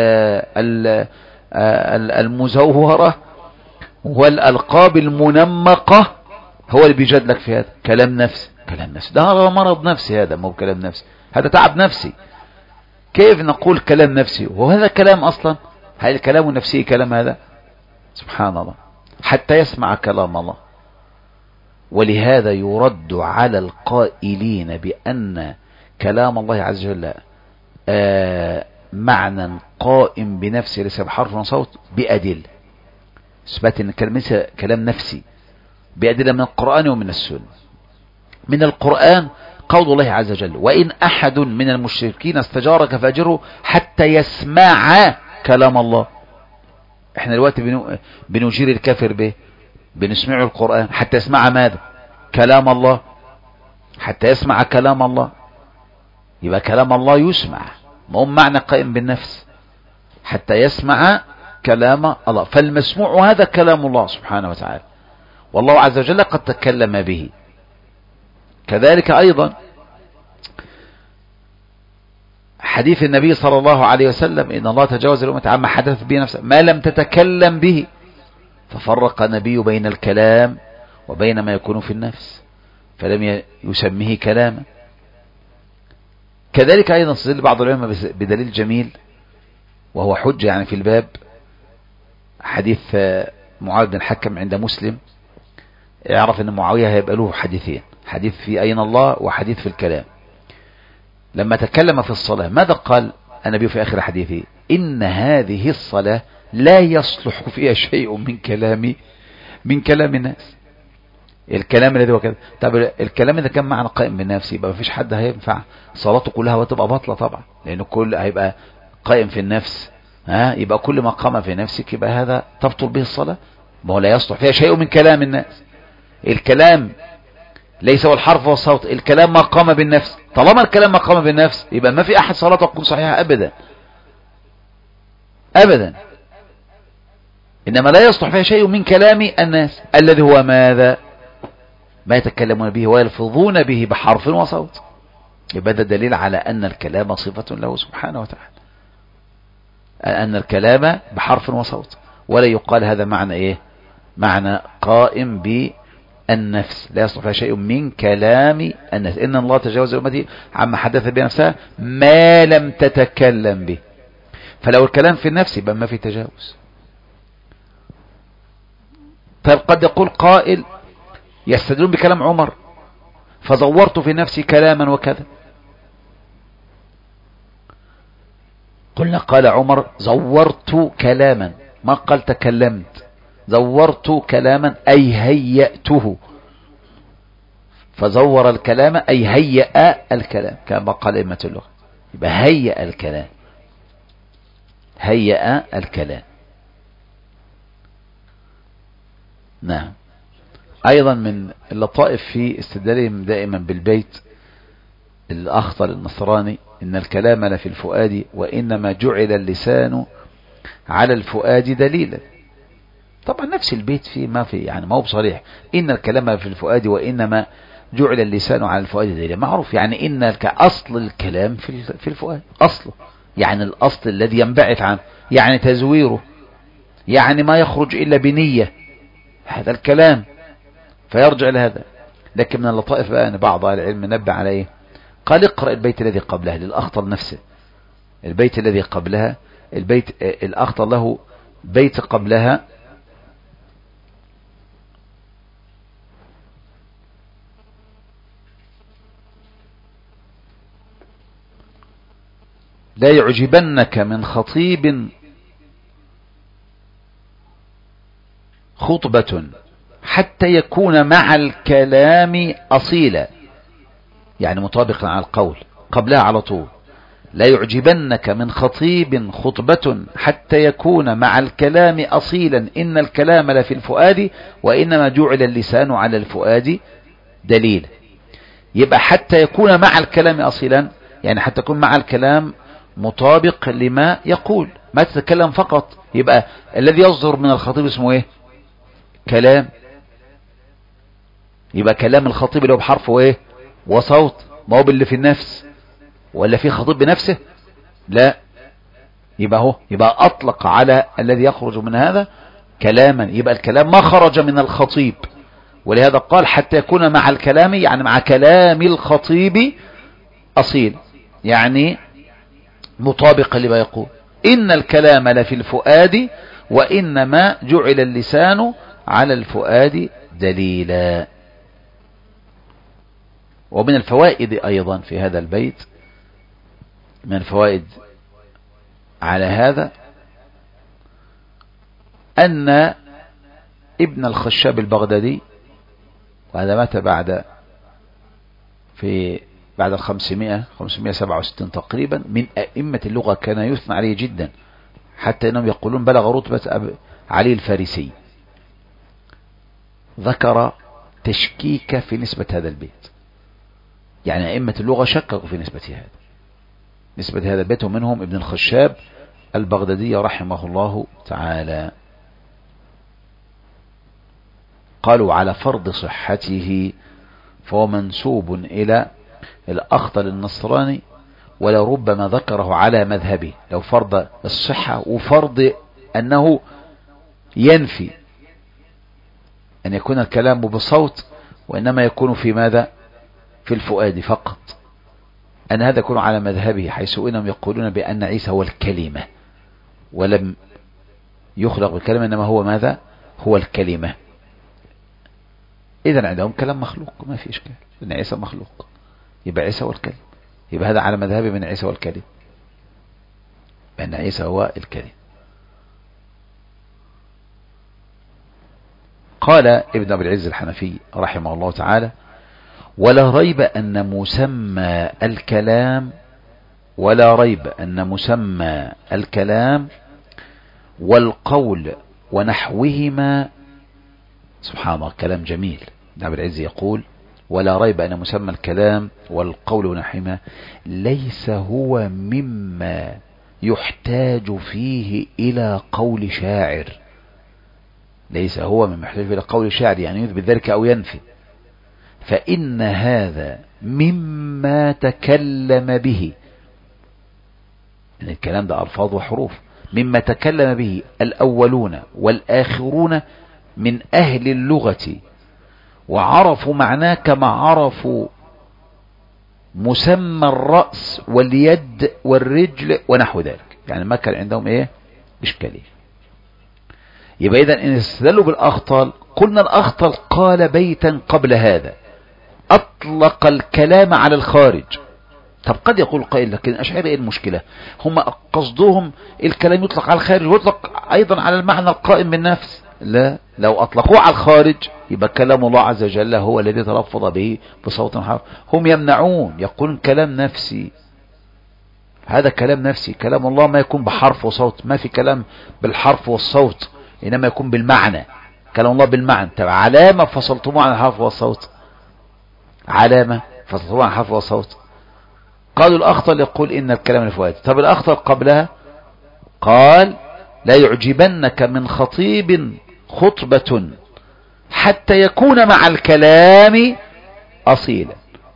المزورة والالقاب المنمقة، هو اللي بيجادلك في هذا كلام نفسي. كلام نفسي ده مرض نفسي، هذا مو كلام نفسي، هذا تعب نفسي. كيف نقول كلام نفسي وهذا كلام اصلا؟ هل الكلام النفسي كلام هذا؟ سبحان الله. حتى يسمع كلام الله. ولهذا يرد على القائلين بأن كلام الله عز وجل آه معنى قائم بنفسه ليس بحرف وصوت بأدلة. اثبات ان الكلام كلام نفسي بأدلة من القرآن ومن السنة. من القرآن قول الله عز وجل: وإن أحد من المشركين استجارك فأجره حتى يسمع كلام الله. احنا دلوقتي بنجير الكافر به، بنسمعه القرآن حتى يسمع ماذا؟ كلام الله. حتى يسمع كلام الله. يبقى كلام الله يسمع، ما هو معنى قائم بالنفس. حتى يسمع كلام الله، فالمسموع هذا كلام الله سبحانه وتعالى، والله عز وجل قد تكلم به. كذلك أيضا حديث النبي صلى الله عليه وسلم: إن الله تجاوز الأمة عما حدث به نفسه ما لم تتكلم به. ففرق النبي بين الكلام وبين ما يكون في النفس فلم يسميه كلاما. كذلك أيضا استدل بعض العلماء بدليل جميل وهو حجة يعني في الباب، حديث معاوية بن الحكم عند مسلم. يعرف أن معاوية هيبقى له حديثين، حديث في أين الله وحديث في الكلام. لما تكلم في الصلاة ماذا قال النبي في آخر حديثه؟ إن هذه الصلاة لا يصلح فيها شيء من كلام من كلام الناس. الكلام الذي هو كذا. طب الكلام إذا كان معنى قائم بالنفس يبقى ما فيش حد هينفع صلاته كلها وتبقى باطلة طبعا، لأنه كل هيبقى قائم في النفس. ها يبقى كل ما قام في نفسك يبقى هذا تبطل به الصلاة. ما هو لا يصلح فيها شيء من كلام الناس. الكلام ليس هو الحرف والصوت، الكلام ما قام بالنفس. طالما الكلام ما قام بالنفس يبقى ما في أحد صلاته تكون صحيحة أبدا أبدا. إنما لا يصلح فيها شيء من كلام الناس الذي هو ماذا؟ ما يتكلمون به ويلفظون به بحرف وصوت. يبقى ده دليل على أن الكلام صفة له سبحانه وتعالى، أن الكلام بحرف وصوت. ولا يقال هذا معنى إيه؟ معنى قائم بالنفس، لا يصلح فيها شيء من كلام الناس. إن الله تجاوز أمتي عما حدث به نفسها ما لم تتكلم به. فلو الكلام في النفس يبقى ما في تجاوز. طيب قد يقول قائل يستدلون بكلام عمر فزورت في نفسي كلاما وكذا. قلنا قال عمر زورت كلاما، ما قال تكلمت، زورت كلاما أي هيأته، فزور الكلام أي هيأ الكلام كما قال أئمة اللغة. يبقى هيأ الكلام، هيأ الكلام. نعم. أيضا من اللطائف في استدلالهم دائما بالبيت الأخطل النصراني إن الكلام لفي الفؤاد وإنما جعل اللسان على الفؤاد دليلا. طبعا نفس البيت فيه ما في يعني ما هو بصريح إن الكلام في الفؤاد وإنما جعل اللسان على الفؤاد دليلا، معروف يعني إن أصل الكلام في في الفؤاد، أصله يعني الأصل الذي ينبعث عنه، يعني تزويره، يعني ما يخرج إلا بنية هذا الكلام فيرجع لهذا. لكن من اللطائف بقى أن بعض أهل العلم نبه عليه قال اقرأ البيت الذي قبلها للأخطل نفسه، البيت الذي قبلها، البيت الأخطل له بيت قبلها لا يعجبنك من خطيب خطبة حتى يكون مع الكلام أصيلا، يعني مطابقا على القول قبلها على طول. لا يعجبنك من خطيب خطبة حتى يكون مع الكلام أصيلا إن الكلام لفي الفؤاد وإنما جعل اللسان على الفؤاد دليل. يبقى حتى يكون مع الكلام أصيلا يعني حتى يكون مع الكلام مطابق لما يقول، ما تتكلم فقط. يبقى الذي يصدر من الخطيب اسمه ايه؟ كلام. يبقى كلام الخطيب اللي هو بحرف وايه وصوت، ما هو باللي في النفس ولا في خطيب بنفسه؟ لا. يبقى هو يبقى اطلق على الذي يخرج من هذا كلاما، يبقى الكلام ما خرج من الخطيب، ولهذا قال حتى يكون مع الكلام يعني مع كلام الخطيب أصيل، يعني مطابق لما يقول إن الكلام لفي الفؤاد وإنما جعل اللسان على الفؤاد دليلا. ومن الفوائد أيضا في هذا البيت، من الفوائد على هذا أن ابن الخشاب البغدادي، وهذا مات بعد في بعد الخمسمائة خمسمائة وسبعة وستين تقريبا، من أئمة اللغة كان يثنى عليه جدا حتى أنهم يقولون بلغ رتبة علي الفارسي. ذكر تشكيك في نسبة هذا البيت، يعني أئمة اللغة شككوا في نسبة هذا نسبة هذا البيت، ومنهم ابن الخشاب البغدادي رحمه الله تعالى. قالوا على فرض صحته فهو منسوب إلى الأخطل النصراني، ولربما ذكره على مذهبه لو فرض الصحة وفرض أنه ينفي أن يكون الكلام بصوت وإنما يكون في ماذا؟ في الفؤاد فقط. أن هذا يكون على مذهبه، حيث إنهم يقولون بأن عيسى هو الكلمة ولم يخلق بالكلمة إنما هو ماذا؟ هو الكلمة. إذن عندهم كلام مخلوق ما في إشكال، إن عيسى مخلوق يبقى عيسى هو الكلم، يبقى هذا على مذهبه من عيسى والكلم، بأن عيسى هو الكلم. قال ابن أبي العز الحنفي رحمه الله تعالى: ولا ريب أن مسمى الكلام ولا ريب أن مسمى الكلام والقول ونحوهما، سبحان الله كلام جميل. ابن أبي العز يقول: ولا ريب أن مسمى الكلام والقول ونحوهما ليس هو مما يحتاج فيه إلى قول شاعر، ليس هو مما يحتاج فيه إلى قول شاعر يعني يثبت ذلك أو ينفي، فإن هذا مما تكلم به، يعني الكلام ده ألفاظ وحروف، مما تكلم به الأولون والآخرون من أهل اللغة وعرفوا معناه كما عرفوا مسمى الرأس واليد والرجل ونحو ذلك. يعني ما كان عندهم ايه اشكاليه. يبقى اذا ان استدلوا بالاخطل قلنا الاخطل قال بيتا قبل هذا اطلق الكلام على الخارج. طب قد يقول قائل لكن الاشاعره ايه المشكله؟ هم قصدهم الكلام يطلق على الخارج ويطلق ايضا على المعنى القائم بالنفس. لا، لو اطلقوه على الخارج يبقى كلام الله عز وجل هو الذي تلفظ به بصوت حرف. هم يمنعون، يقولون كلام نفسي، هذا كلام نفسي. كلام الله ما يكون بحرف وصوت، ما في كلام بالحرف والصوت، انما يكون بالمعنى. كلام الله بالمعنى. طب علامه فصلتموه عن الحرف والصوت، علامه فصلتموه عن الحرف والصوت. قالوا الأخطل يقول إن الكلام الفوائد. طب الأخطل قبلها قال لا يعجبنك من خطيب خطبة حتى يكون مع الكلام أصيلا،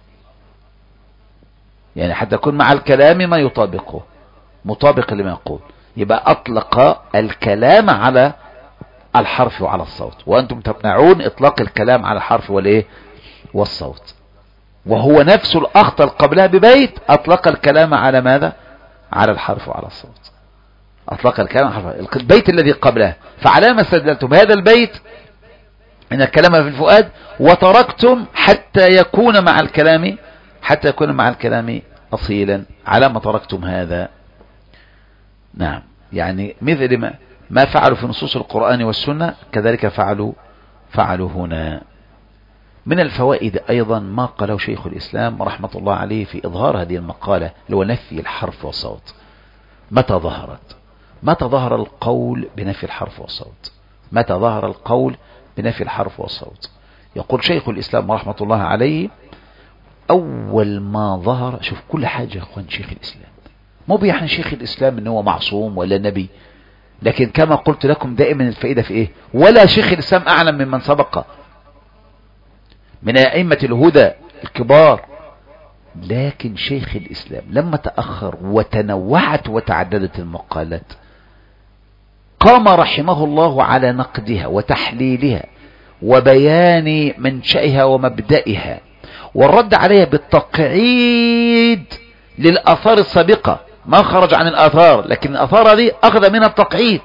يعني حتى يكون مع الكلام ما يطابقه، مطابق لما يقول. يبقى أطلق الكلام على الحرف وعلى الصوت، وأنتم تمنعون إطلاق الكلام على الحرف والإيه والصوت. وهو نفس الأخطل قبلها ببيت أطلق الكلام على ماذا؟ على الحرف وعلى الصوت. أطلق الكلام على الحرف. البيت الذي قبله. فعلى ما استدلتم هذا البيت إن الكلام في الفؤاد وتركتم حتى يكون مع الكلام حتى يكون مع الكلام أصيلا. على ما تركتم هذا؟ نعم، يعني مثل ما ما فعلوا في نصوص القرآن والسنة كذلك فعلوا فعلوا هنا. من الفوائد أيضا ما قاله شيخ الإسلام رحمة الله عليه في إظهار هذه المقالة اللي هو نفي الحرف والصوت. متى ظهرت؟ متى ظهر القول بنفي الحرف والصوت؟ متى ظهر القول بنفي الحرف والصوت؟ يقول شيخ الإسلام رحمة الله عليه أول ما ظهر، شوف كل حاجة يا أخوان شيخ الإسلام مو بيحن شيخ الإسلام إنه هو معصوم ولا نبي، لكن كما قلت لكم دائما الفائدة في إيه؟ ولا شيخ الإسلام أعلم ممن سبق من أئمة الهدى الكبار، لكن شيخ الإسلام لما تأخر وتنوعت وتعددت المقالات قام رحمه الله على نقدها وتحليلها وبيان منشأها ومبدئها والرد عليها بالتقعيد للآثار السابقة. ما خرج عن الآثار، لكن الآثار دي أخذ منها التقعيد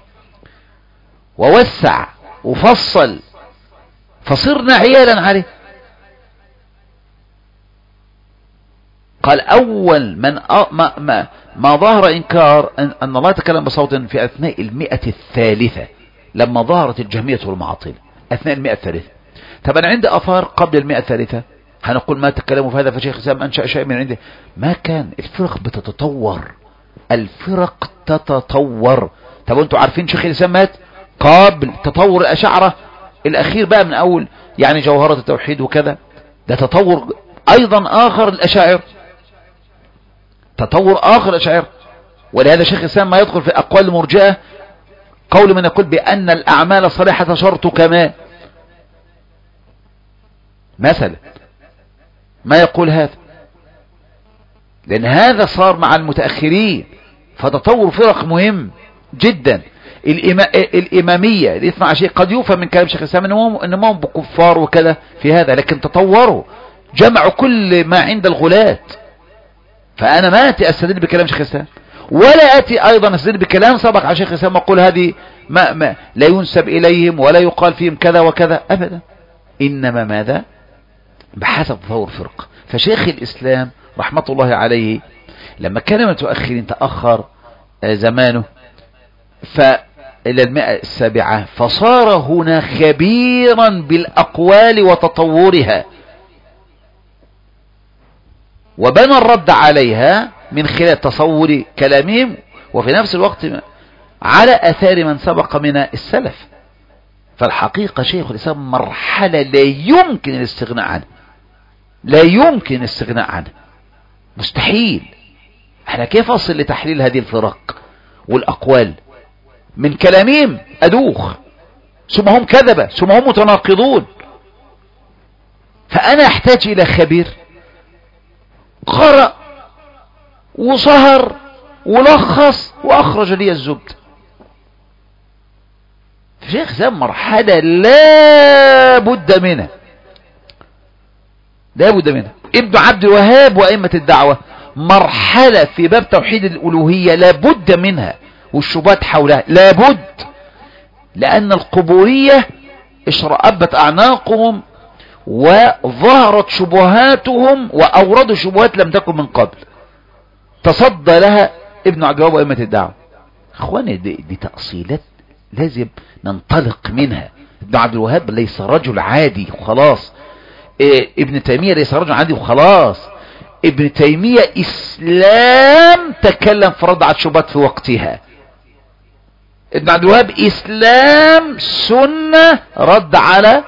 ووسع وفصل، فصرنا عيالا عليه. قال أول من أ... ما, ما, ما ظهر إنكار أن, أن الله تكلم بصوت في أثناء المئة الثالثة لما ظهرت الجهمية والمعاطلة أثناء المئة الثالثة. طبعا عند أثار قبل المئة الثالثة هنقول ما تكلموا في هذا فشيخ الإسلام أنشأ شيء من عنده. ما كان الفرق بتتطور، الفرق تتطور. طب أنتوا عارفين شيخ الإسلام مات قبل تطور الأشاعرة الأخير بقى من أول يعني جوهرة التوحيد وكذا. ده تطور أيضا آخر الأشاعر، تطور آخر الأشاعر. ولهذا شيخ الإسلام ما يدخل في أقوال المرجئة قول من يقول بأن الأعمال الصالحة شرط كمال مثلا، ما يقول هذا، لأن هذا صار مع المتأخرين. فتطور فرق مهم جدا. الإما... الإمامية الإثنى عشرية قد يفهم من كلام شيخ الإسلام إنهم إنهم بكفار وكذا في هذا، لكن تطوروا جمعوا كل ما عند الغلاة. فأنا ما أتي أستدل بكلام شيخ الإسلام ولا أتي أيضا أستدل بكلام سبق على شيخ الإسلام وأقول هذه ما, ما لا ينسب إليهم ولا يقال فيهم كذا وكذا أبدا، إنما ماذا بحسب تطور فرق. فشيخ الإسلام رحمة الله عليه لما كان المتأخرين تأخر زمانه فإلى المئة السابعة فصار هنا خبيرا بالأقوال وتطورها وبنى الرد عليها من خلال تصور كلامهم وفي نفس الوقت على أثار من سبق من السلف. فالحقيقة شيخ الإسلام مرحلة لا يمكن الاستغناء عنها، لا يمكن الاستغناء عنها، مستحيل. احنا كيف أصل لتحليل هذه الفرق والأقوال؟ من كلامهم أدوخ، ثم هم كذبة، ثم هم متناقضون. فأنا أحتاج إلى خبير قرأ وصهر ولخص وأخرج لي الزبد. شيخ الإسلام مرحلة لا بد منها، لا بد منها. ابن عبد الوهاب وأئمة الدعوة مرحلة في باب توحيد الألوهية لابد منها، والشبهات حولها لابد، لأن القبورية اشرأبت أعناقهم وظهرت شبهاتهم وأوردوا شبهات لم تكن من قبل، تصدى لها ابن عبد الوهاب وأئمة الدعوة. اخواني دي, دي تأصيلات لازم ننطلق منها. ابن عبد الوهاب ليس رجل عادي وخلاص، إيه ابن تيمية ليس رجل عادي وخلاص، ابن تيمية إسلام تكلم في رد على الشبهات في وقتها، ابن عبد الوهاب إسلام سنة رد على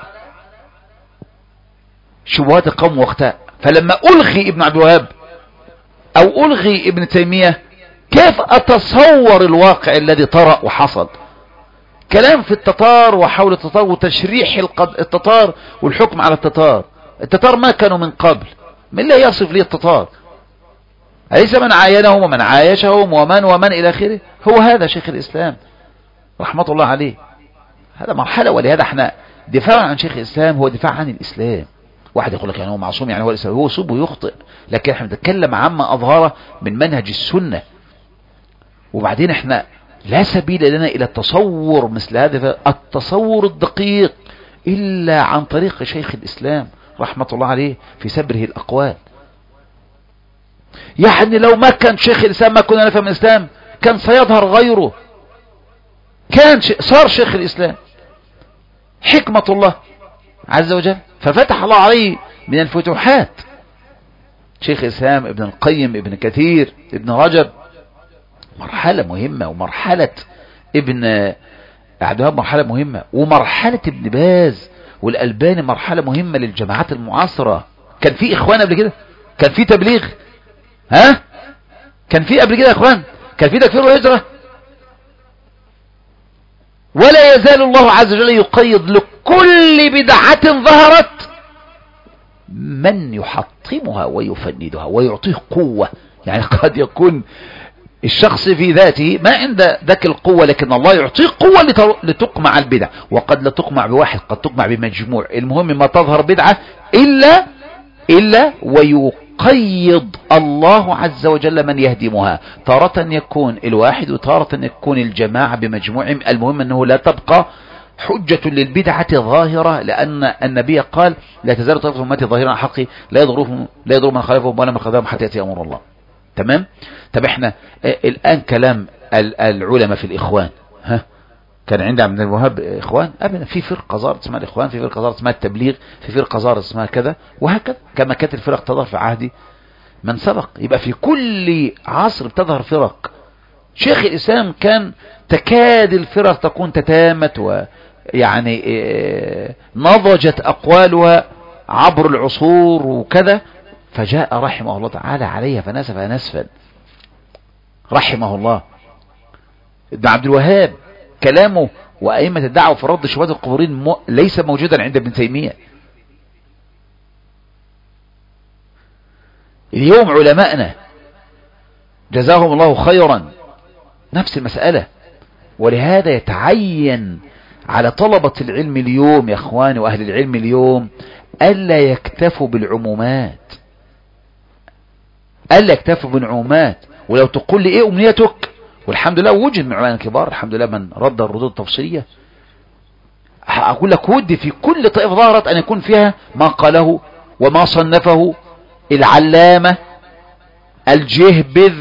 شبهات القوم وقتها. فلما ألغي ابن عبد الوهاب أو ألغي ابن تيمية كيف أتصور الواقع الذي طرأ وحصل؟ كلام في التتار وحول التتار وتشريح التتار والحكم على التتار. التتار ما كانوا من قبل، من لا يصف لي التتار؟ أليس من عاينهم ومن عايشهم ومن ومن إلى آخره؟ هو هذا شيخ الإسلام رحمة الله عليه. هذا مرحلة، ولهذا احنا دفاع عن شيخ الإسلام هو دفاع عن الإسلام. واحد يقول لك يعني هو معصوم، يعني هو الإسلام، هو يصيب ويخطئ، لكن احنا بنتكلم عما أظهره من منهج السنة. وبعدين احنا لا سبيل لنا إلى التصور مثل هذا التصور الدقيق إلا عن طريق شيخ الإسلام رحمة الله عليه في سبره الأقوال. يعني لو ما كان شيخ الإسلام ما كنا نفهم الإسلام، كان سيظهر غيره، كان صار شيخ الإسلام حكمة الله عز وجل، ففتح الله عليه من الفتوحات. شيخ الإسلام ابن القيم، ابن كثير، ابن رجب، مرحلة مهمة، ومرحلة ابن عبد الوهاب مرحلة مهمة، ومرحلة ابن باز والألباني مرحلة مهمة للجماعات المعاصرة. كان في إخوان قبل كده؟ كان في تبليغ؟ ها؟ كان في قبل كده إخوان؟ كان في تكفير وهجرة؟ ولا يزال الله عز وجل يقيض لكل بدعة ظهرت من يحطمها ويفندها ويعطيه قوة. يعني قد يكون الشخص في ذاته ما عند ذاك القوة، لكن الله يعطيه قوة لتقمع البدع، وقد لا تقمع بواحد، قد تقمع بمجموع. المهم ما تظهر بدعة إلا إلا ويقيض الله عز وجل من يهدمها. تارة يكون الواحد وتارة يكون الجماعة بمجموعهم. المهم أنه لا تبقى حجة للبدعة ظاهرة، لأن النبي قال لا تزال طائفة من أمتي ظاهرين على حقي لا يضرهم لا يضر من خالفهم ولا من خذلهم حتى يأتي أمر الله. تمام. طب احنا الآن كلام العلماء في الإخوان، ها كان عند عبد الوهاب إخوان؟ أبدا. في فرقة ظهرت اسمها الإخوان، في فرقة ظهرت اسمها التبليغ، في فرقة ظهرت اسمها كذا وهكذا، كما كانت الفرق تظهر في عهد من سبق. يبقى في كل عصر بتظهر فرق. شيخ الإسلام كان تكاد الفرق تكون تتامت ويعني نضجت أقوالها عبر العصور وكذا، فجاء رحمه الله تعالى عليها فنسف نسفا رحمه الله. ابن عبد الوهاب كلامه وأئمة الدعوة في رد شبهات القبورين مو ليس موجودا عند ابن تيمية. اليوم علماءنا جزاهم الله خيرا نفس المسألة، ولهذا يتعين على طلبة العلم اليوم يا اخواني واهل العلم اليوم ألا يكتفوا بالعمومات، ألا يكتفوا بالعمومات. ولو تقول لي ايه امنيتك، والحمد لله وجد من علماء الكبار الحمد لله من رد الردود التفصيلية، اقول لك ودي في كل طائفة ظهرت ان يكون فيها ما قاله وما صنفه العلامة الجهبذ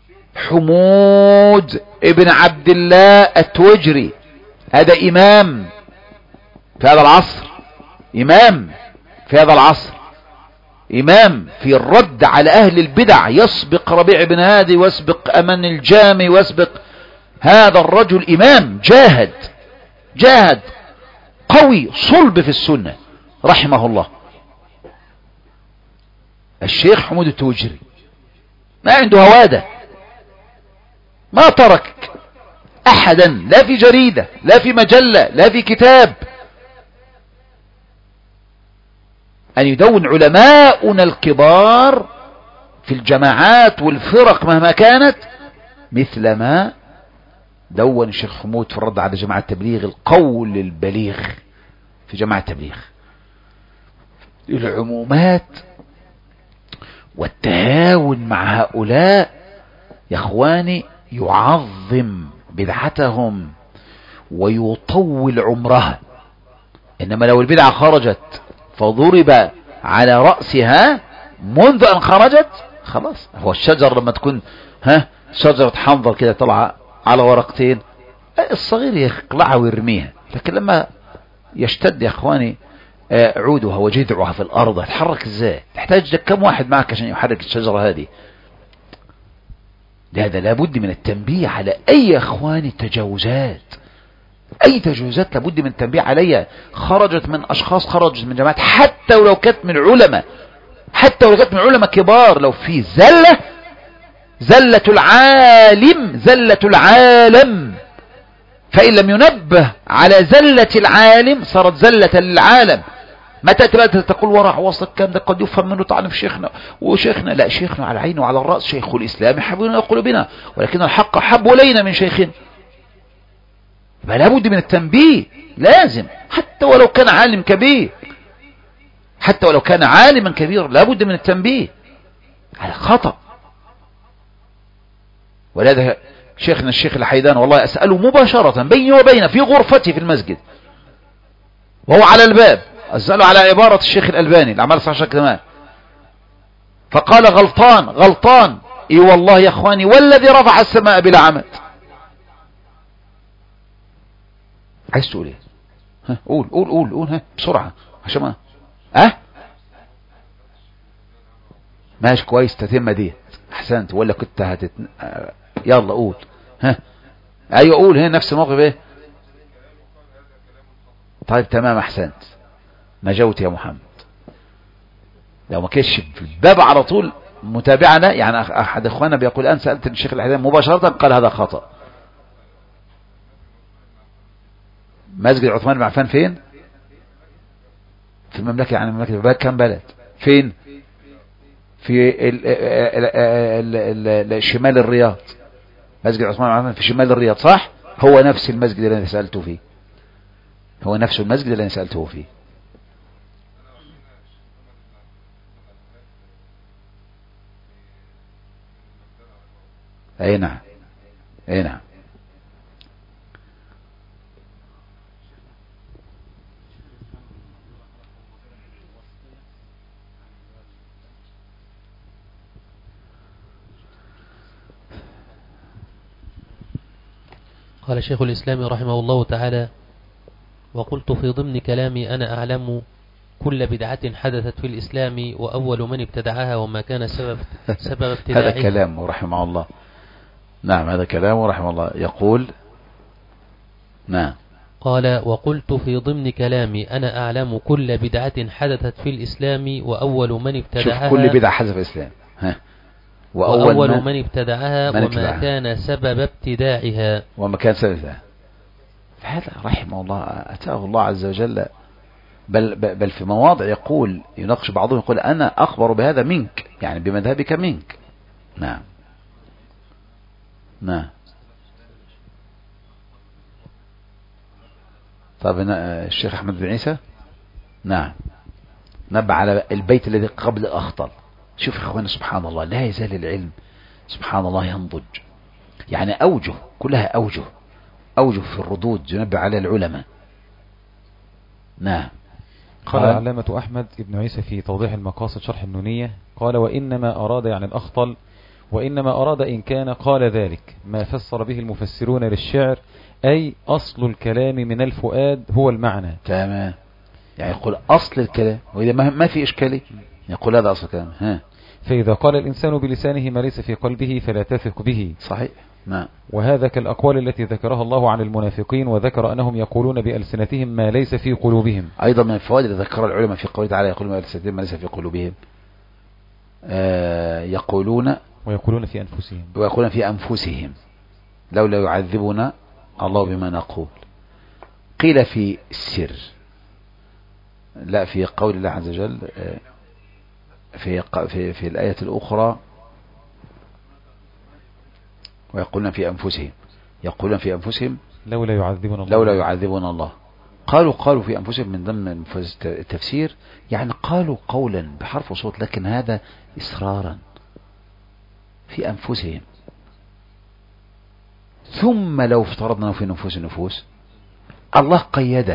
حمود ابن عبد الله التوجري. هذا إمام في هذا العصر، إمام في هذا العصر، إمام في الرد على أهل البدع، يسبق ربيع بن هادي ويسبق أمن الجامي ويسبق. هذا الرجل إمام جاهد جاهد قوي صلب في السنة رحمه الله. الشيخ حمود التوجري ما عنده هوادة، ما ترك أحدا لا في جريدة لا في مجلة لا في كتاب أن يدون علماؤنا الكبار في الجماعات والفرق مهما كانت مثل ما دون الشيخ حمود في الرد على جماعة التبليغ، القول البليغ في جماعة التبليغ. العمومات والتهاون مع هؤلاء يا اخواني يعظم بدعتهم ويطول عمرها. انما لو البدعة خرجت فضرب على رأسها منذ ان خرجت خلاص. هو الشجر لما تكون ها شجرة حنظل كده طلع على ورقتين الصغير يقلعها ويرميها، لكن لما يشتد يا اخواني عودها وجذعها في الارض هتحرك ازاي؟ تحتاج كم واحد معك عشان يحرك الشجرة هذه؟ لهذا لابد من التنبيه على اي اخواني تجاوزات، اي تجاوزات لابد من التنبيه عليها. خرجت من اشخاص، خرجت من جماعات، حتى ولو كانت من علماء، حتى ولو كانت من علماء كبار، لو في زلة زلة العالم زلة العالم، فإن لم ينبه على زلة العالم صارت زلة للعالم. متى تبدأ تقول ورع وسط الكلام ده قد يفهم منه طعن في شيخنا وشيخنا؟ لا، شيخنا على العين وعلى الرأس، شيخ الإسلام حبنا قلوبنا، ولكن الحق حب إلينا من شيخنا. فلا بد من التنبيه، لازم، حتى ولو كان عالم كبير، حتى ولو كان عالما كبير لا بد من التنبيه على خطأ. ولهذا شيخنا الشيخ الحيدان والله أسأله مباشرة بيني وبينه في غرفتي في المسجد وهو على الباب، أسأله على عبارة الشيخ الألباني الأعمال الصحيحة كمان، فقال غلطان غلطان. اي والله يا اخواني والذي رفع السماء بلا عمد. عايز تقول ايه؟ ها قول قول قول قول ها بسرعة عشان ما ها ماشي كويس تتم دي احسنت. ولا كنت هتت يلا قول ها ايوه قول هنا نفس الموقف ايه. طيب تمام احسنت نجوت يا محمد. لو ما كانش في الباب على طول متابعنا، يعني احد اخواننا بيقول الان سألت الشيخ الحيدان مباشرة قال هذا خطأ. مسجد عثمان بن عفان فين؟ في المملكة، يعني المملكة بلد كم بلد؟ فين؟ في ال ال ال ال شمال الرياض. مسجد عثمان بن عفان في شمال الرياض صح؟ هو نفس المسجد اللي انا سألته فيه، هو نفس المسجد اللي انا سألته فيه. اي نعم اي نعم. قال شيخ الإسلام رحمه الله تعالى: وقلت في ضمن كلامي أنا أعلم كل بدعة حدثت في الإسلام وأول من ابتدعها وما كان سبب سبب ابتداعها. هذا كلامه رحمه الله. نعم هذا كلامه رحمه الله. يقول نعم قال: وقلت في ضمن كلامي أنا أعلم كل بدعة حدثت في الإسلام وأول من ابتدعها. شوف كل بدعة حدثت في الإسلام ها وأول, وأول من ابتدعها من وما ابتدعها. كان سبب ابتداعها وما كان سبب ابتداعها. فهذا رحمه الله أتاه الله عز وجل. بل, بل في مواضع يقول يناقش بعضهم يقول أنا أخبر بهذا منك، يعني بمذهبك منك. نعم نعم. طب الشيخ أحمد بن عيسى نعم نبع على البيت الذي قبل أخطل. شوف يا اخوانا سبحان الله لا يزال العلم سبحان الله ينضج، يعني أوجه كلها أوجه أوجه في الردود ينبع على العلماء. نعم. قال العلامة أحمد بن عيسى في توضيح المقاصد شرح النونية قال: وإنما أراد يعني الأخطل وإنما أراد إن كان قال ذلك ما فسر به المفسرون للشعر، أي أصل الكلام من الفؤاد هو المعنى. تمام، يعني يقول أصل الكلام، وإذا ما في إشكالي يقول هذا أصل الكلام. ها فإذا قال الإنسان بلسانه ما ليس في قلبه فلا تثق به. صحيح. نعم. وهذا كالأقوال التي ذكرها الله عن المنافقين وذكر أنهم يقولون بألسنتهم ما ليس في قلوبهم. أيضا من الفوائد التي ذكرها العلماء في قوله تعالى يقولون بألسنتهم ما ليس في قلوبهم، آه يقولون ويقولون في أنفسهم ويقولون في أنفسهم لولا يعذبنا الله بما نقول. قيل في السر، لا في قول الله عز وجل في في في الآية الأخرى ويقولون في أنفسهم، يقولون في أنفسهم لولا يعذبنا الله لولا يعذبنا الله. قالوا قالوا في أنفسهم من ضمن التفسير، يعني قالوا قولا بحرف وصوت، لكن هذا إصرارا في أنفسهم. ثم لو افترضنا في نفوس النفوس، الله قيده،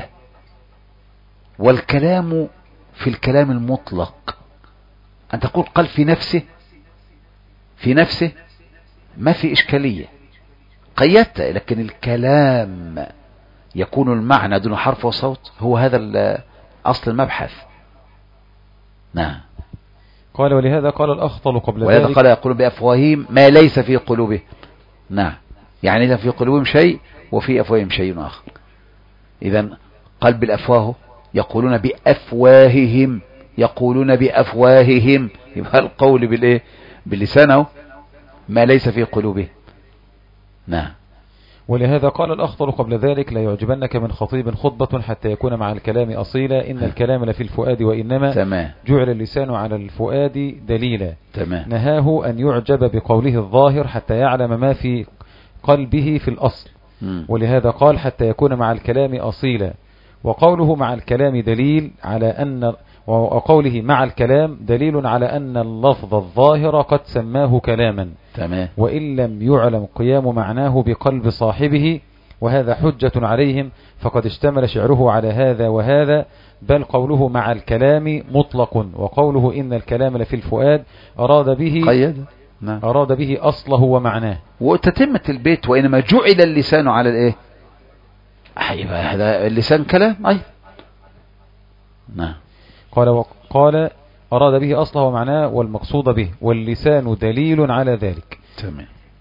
والكلام في الكلام المطلق أن تقول قال في نفسه، في نفسه ما في إشكالية، قيدت، لكن الكلام يكون المعنى دون حرف وصوت، هو هذا أصل المبحث. نعم. قال ولهذا قال الأخطل قبل ذلك، ولهذا قال يقول بأفواههم ما ليس في قلوبه. نعم، يعني إذا في قلوبهم شيء وفي أفواههم شيء آخر. إذا قلب الأفواه يقولون بأفواههم، يقولون بأفواههم، يبقى القول بالإيه؟ باللسانه ما ليس في قلوبه. نعم. ولهذا قال الأخطل قبل ذلك لا يعجبنك من خطيب خطبة حتى يكون مع الكلام أصيلا، إن الكلام لفي الفؤاد وإنما تمام. جعل اللسان على الفؤاد دليلا. تمام. نهاه أن يعجب بقوله الظاهر حتى يعلم ما في قلبه في الأصل. م. ولهذا قال حتى يكون مع الكلام أصيلا، وقوله مع الكلام دليل على أن وقوله مع الكلام دليل على أن اللفظ الظاهر قد سماه كلاما. تمام. وإن لم يعلم قيام معناه بقلب صاحبه، وهذا حجة عليهم، فقد اشتمل شعره على هذا وهذا، بل قوله مع الكلام مطلق، وقوله إن الكلام لفي الفؤاد أراد به قيد. نعم. أراد به أصله ومعناه. وتتمة البيت وإنما جعل اللسان على الإيه؟ أيوة، هذا اللسان كلام. أي نعم. قال وقال أراد به أصله ومعناه والمقصود به، واللسان دليل على ذلك. تمام.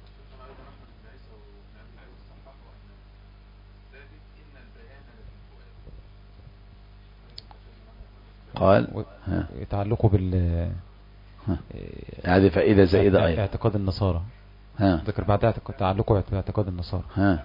قال يتعلقوا بال هذه فائدة زائدة أيضا، اعتقاد النصارى. ها ذكر بعدها تعلقوا باعتقاد النصارى. ها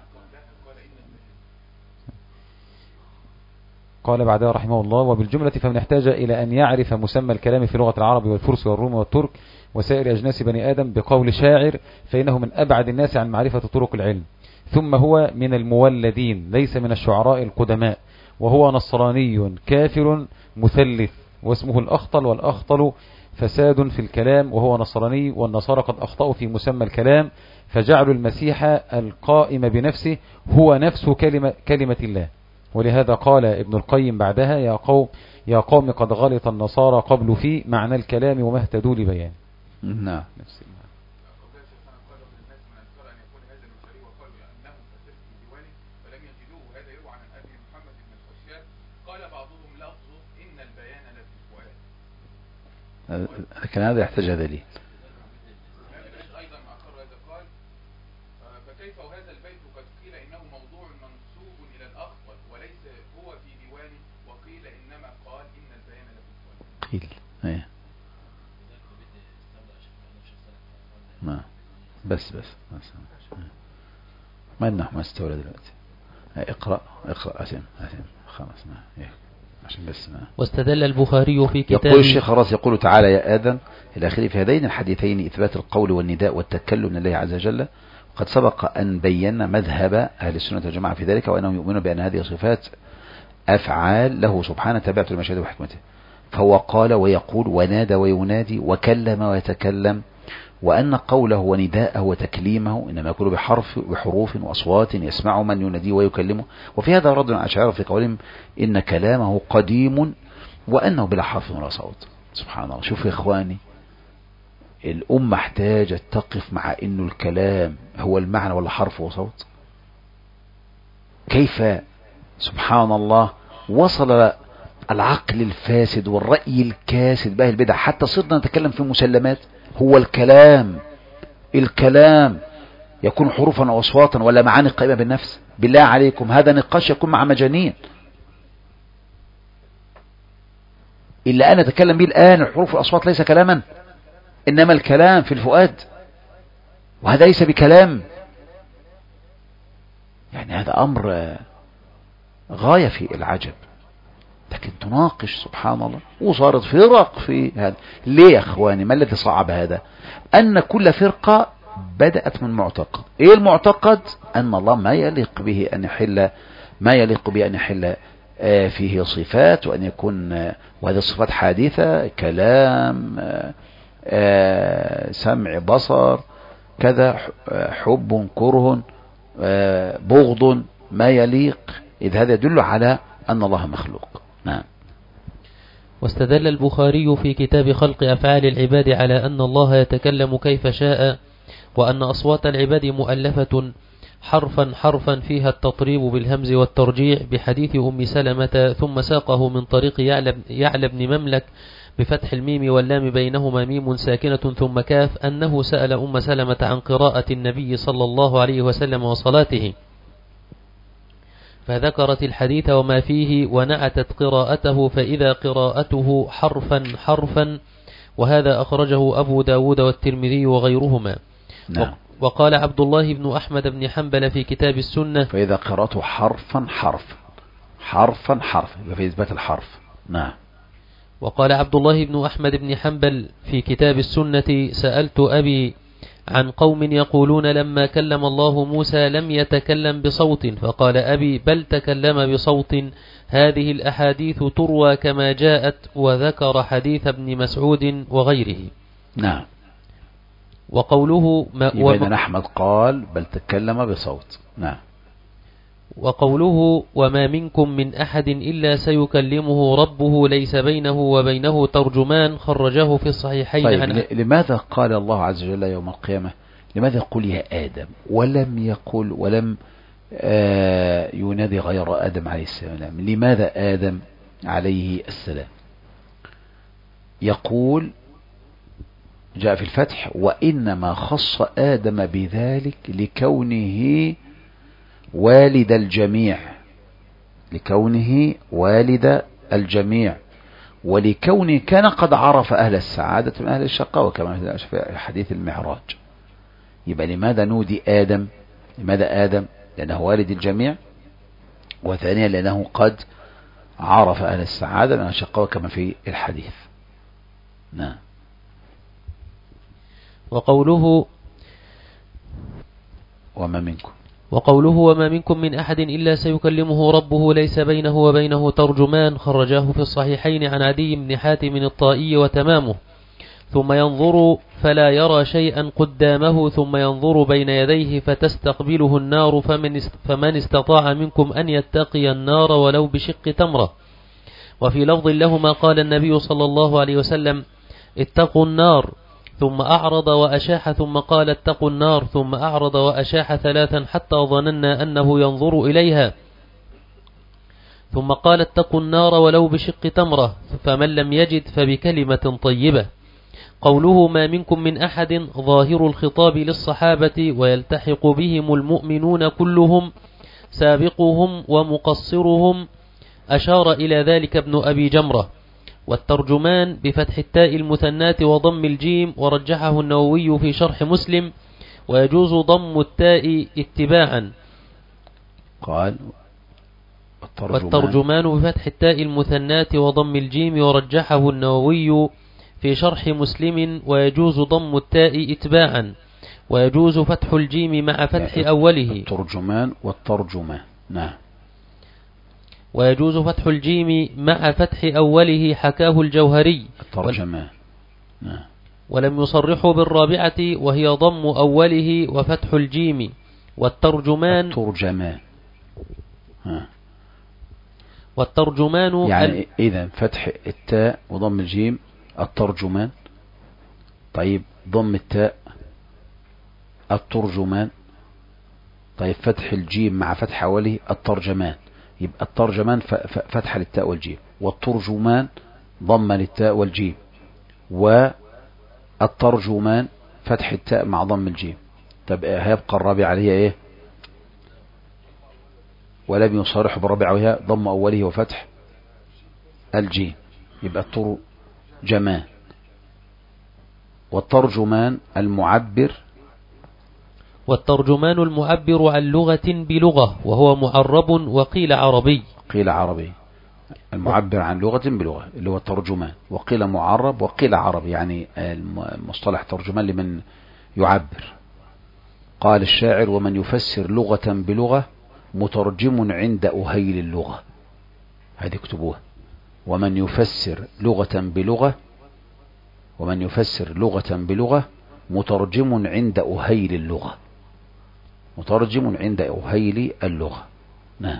قال بعدها رحمه الله وبالجملة فمن احتاج إلى أن يعرف مسمى الكلام في لغة العرب والفرس والروم والترك وسائر أجناس بني آدم بقول شاعر، فإنه من أبعد الناس عن معرفة طرق العلم، ثم هو من المولدين ليس من الشعراء القدماء، وهو نصراني كافر مثلث، واسمه الأخطل، والأخطل فساد في الكلام، وهو نصراني، والنصارى قد أخطأوا في مسمى الكلام فجعلوا المسيح القائم بنفسه هو نفس كلمة, كلمة الله. ولهذا قال ابن القيم بعدها يا قوم يا قوم قد غلط النصارى قبل في معنى الكلام وما اهتدوا لبيان. نعم. لكن هذا يحتاج هذا ليه. أيضا أقر هذا قال فكيف وهذا البيت قد قيل إنه موضوع منسوب إلى الأخطل وليس هو في ديوانه، وقيل إنما قال إن البيان لفي قيل ايه ما بس بس, بس. ما لنا ما استولى دلوقتي. اقرأ اقرأ أتم أتم خلاص ما إيه. عشان بس ما. واستدل البخاري في كتابه. يقول الشيخ خلاص يقول تعالى يا آدم إلى آخره في هذين الحديثين إثبات القول والنداء والتكلم لله عز وجل، وقد سبق أن بينا مذهب أهل السنة والجماعة في ذلك، وأنهم يؤمنون بأن هذه صفات أفعال له سبحانه تابعة لمشيئته وحكمته، فهو قال ويقول ونادى وينادي وكلم ويتكلم، وأن قوله ونداءه وتكليمه إنما يكون بحرف بحروف وأصوات يسمع من يناديه ويكلمه. وفي هذا رد على الأشاعرة في قولهم إن كلامه قديم وأنه بلا حرف ولا صوت. سبحان الله. شوف يا إخواني، الأمة احتاجت تقف مع إنه الكلام هو المعنى ولا حرف وصوت. كيف سبحان الله وصل العقل الفاسد والرأي الكاسد بأهل البدع حتى صرنا نتكلم في مسلمات. هو الكلام الكلام يكون حروفا أو أصواتا ولا معاني قائمة بالنفس؟ بالله عليكم هذا نقاش يكون مع مجانين. إلا أنا أتكلم به الآن الحروف والأصوات ليس كلاما، إنما الكلام في الفؤاد، وهذا ليس بكلام. يعني هذا أمر غاية في العجب، لكن تناقش سبحان الله وصارت فرق في هذا. ليه يا أخواني؟ ما الذي صعب هذا؟ أن كل فرقة بدأت من معتقد. إيه المعتقد؟ أن الله ما يليق به أن يحل ما يليق به أن يحل فيه صفات، وأن يكون وهذه الصفات حادثة، كلام، سمع، بصر، كذا، حب، كره، بغض، ما يليق، إذ هذا يدل على أن الله مخلوق. نعم. واستدل البخاري في كتاب خلق أفعال العباد على أن الله يتكلم كيف شاء، وأن أصوات العباد مؤلفة حرفا حرفا فيها التطريب بالهمز والترجيع، بحديث أم سلمة، ثم ساقه من طريق يعلى بن مملك بفتح الميم واللام بينهما ميم ساكنة ثم كاف، أنه سأل أم سلمة عن قراءة النبي صلى الله عليه وسلم وصلاته، فذكرت الحديث وما فيه ونعتت قراءته، فإذا قراءته حرفا حرفا، وهذا أخرجه أبو داود والترمذي وغيرهما. نعم. وقال عبد الله بن أحمد بن حنبل في كتاب السنة، فإذا قراءته حرفا حرفا حرفا حرفا في إثبات الحرف. نعم. وقال عبد الله بن أحمد بن حنبل في كتاب السنة، سألت أبي عن قوم يقولون لما كلم الله موسى لم يتكلم بصوت، فقال أبي بل تكلم بصوت، هذه الأحاديث تروى كما جاءت، وذكر حديث ابن مسعود وغيره. نعم. وقوله ما وما أحمد قال بل تكلم بصوت. نعم. وقوله وما منكم من أحد إلا سيكلمه ربه ليس بينه وبينه ترجمان، خرجه في الصحيحين. طيب عن لماذا قال الله عز وجل يوم القيامة لماذا يقول يا آدم ولم يقل ولم آه ينادي غير آدم عليه السلام؟ لماذا آدم عليه السلام؟ يقول جاء في الفتح وإنما خص آدم بذلك لكونه والد الجميع، لكونه والد الجميع، ولكونه كان قد عرف أهل السعادة من أهل الشقاوة كما في حديث المعراج. يبقى لماذا نودي آدم؟ لماذا آدم؟ لأنه والد الجميع، وثانيا لأنه قد عرف أهل السعادة من أهل الشقاوة كما في الحديث. نعم. وقوله وما منكم وقوله وما منكم من أحد إلا سيكلمه ربه ليس بينه وبينه ترجمان، خرجاه في الصحيحين عن عدي بن حاتم الطائي وتمامه. ثم ينظر فلا يرى شيئا قدامه، ثم ينظر بين يديه فتستقبله النار، فمن فمن استطاع منكم أن يتقي النار ولو بشق تمرة. وفي لفظ لهما قال النبي صلى الله عليه وسلم اتقوا النار، ثم أعرض وأشاح، ثم قال اتقوا النار، ثم أعرض وأشاح ثلاثا حتى ظننا أنه ينظر إليها، ثم قال اتقوا النار ولو بشق تمرة، فمن لم يجد فبكلمة طيبة. قوله ما منكم من أحد ظاهر الخطاب للصحابة، ويلتحق بهم المؤمنون كلهم سابقهم ومقصرهم، أشار إلى ذلك ابن أبي جمرة. والترجمان بفتح التاء المثناة وضم الجيم، ورجحه النووي في شرح مسلم، ويجوز ضم التاء اتباعا. قال والترجمان, والترجمان بفتح التاء المثناة وضم الجيم، ورجحه النووي في شرح مسلم، ويجوز ضم التاء اتباعا، ويجوز فتح الجيم مع فتح يعني أوله. الترجمان والترجمان. نعم. ويجوز فتح الجيم مع فتح أوله، حكاه الجوهري. الترجمان. نعم. ولم يصرحوا بالرابعة وهي ضم أوله وفتح الجيم. والترجمان الترجمان. ها. والترجمان يعني ال... إذا فتح التاء وضم الجيم الترجمان. طيب ضم التاء الترجمان. طيب فتح الجيم مع فتح أوله الترجمان. يبقى الترجمان فتح للتاء والجيم، والترجمان ضم للتاء والجيم، والترجمان فتح التاء مع ضم الجيم. طب هيبقى الرابعة اللي هي ايه؟ ولم يصرح بالرابعة وهي ضم أوله وفتح الجيم، يبقى الترجمان. والترجمان المعبر والترجمان المعبر عن لغة بلغة، وهو معرب وقيل عربي. قيل عربي. المعبر عن لغة بلغة اللي هو الترجمان، وقيل معرب وقيل عربي، يعني المصطلح ترجمان لمن يعبر. قال الشاعر ومن يفسر لغة بلغة مترجم عند أهيل اللغة. هذه اكتبوها. ومن يفسر لغة بلغة ومن يفسر لغة بلغة مترجم عند أهيل اللغة مترجم عند أهيل اللغة. نعم.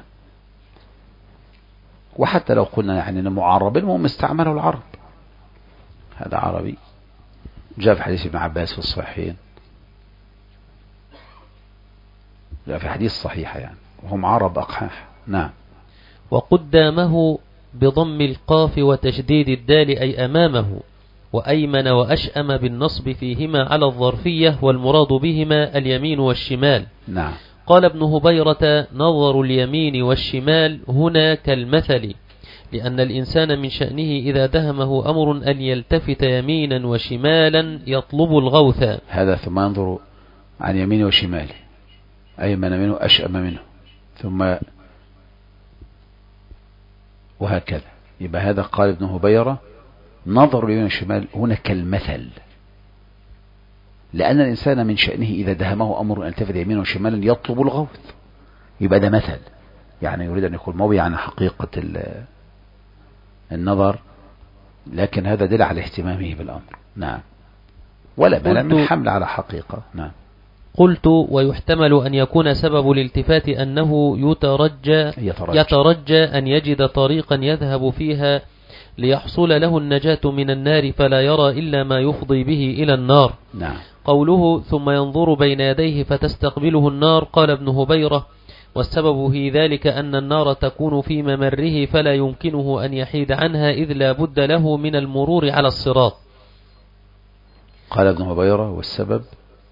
وحتى لو قلنا يعني أن معرب المهم استعمله العرب، هذا عربي جاء في حديث ابن عباس في الصحيحين، جاء في حديث صحيح يعني وهم عرب أقحاح. نعم. وقدامه بضم القاف وتشديد الدال أي أمامه، وأيمن وأشأم بالنصب فيهما على الظرفية، والمراد بهما اليمين والشمال. نعم. قال ابن هبيرة: نظر اليمين والشمال هنا كالمثل، لأن الإنسان من شأنه إذا دهمه أمر أن يلتفت يمينا وشمالا يطلب الغوث. هذا ثم ينظر عن يمينه وشماله، أيمن منه أشأم منه، ثم وهكذا. يبقى هذا قال ابن هبيرة نظر اليمين والشمال هنا كالمثل، لأن الإنسان من شأنه إذا دهمه أمر أن يلتفت يمينا وشمالا يطلب الغوث. يبقى ده مثل، يعني يريد أن يكون موي عن حقيقة النظر، لكن هذا دل على اهتمامه بالأمر. نعم. ولا بل من حمل على حقيقة. نعم. قلت: ويحتمل أن يكون سبب الالتفات أنه يترجى, يترجى, يترجى أن يجد طريقا يذهب فيها ليحصل له النجاة من النار، فلا يرى إلا ما يفضي به إلى النار. نعم. قوله: ثم ينظر بين يديه فتستقبله النار. قال ابن هبيرة: والسبب في ذلك أن النار تكون في ممره فلا يمكنه أن يحيد عنها، إذ لا بد له من المرور على الصراط. قال ابن هبيرة: والسبب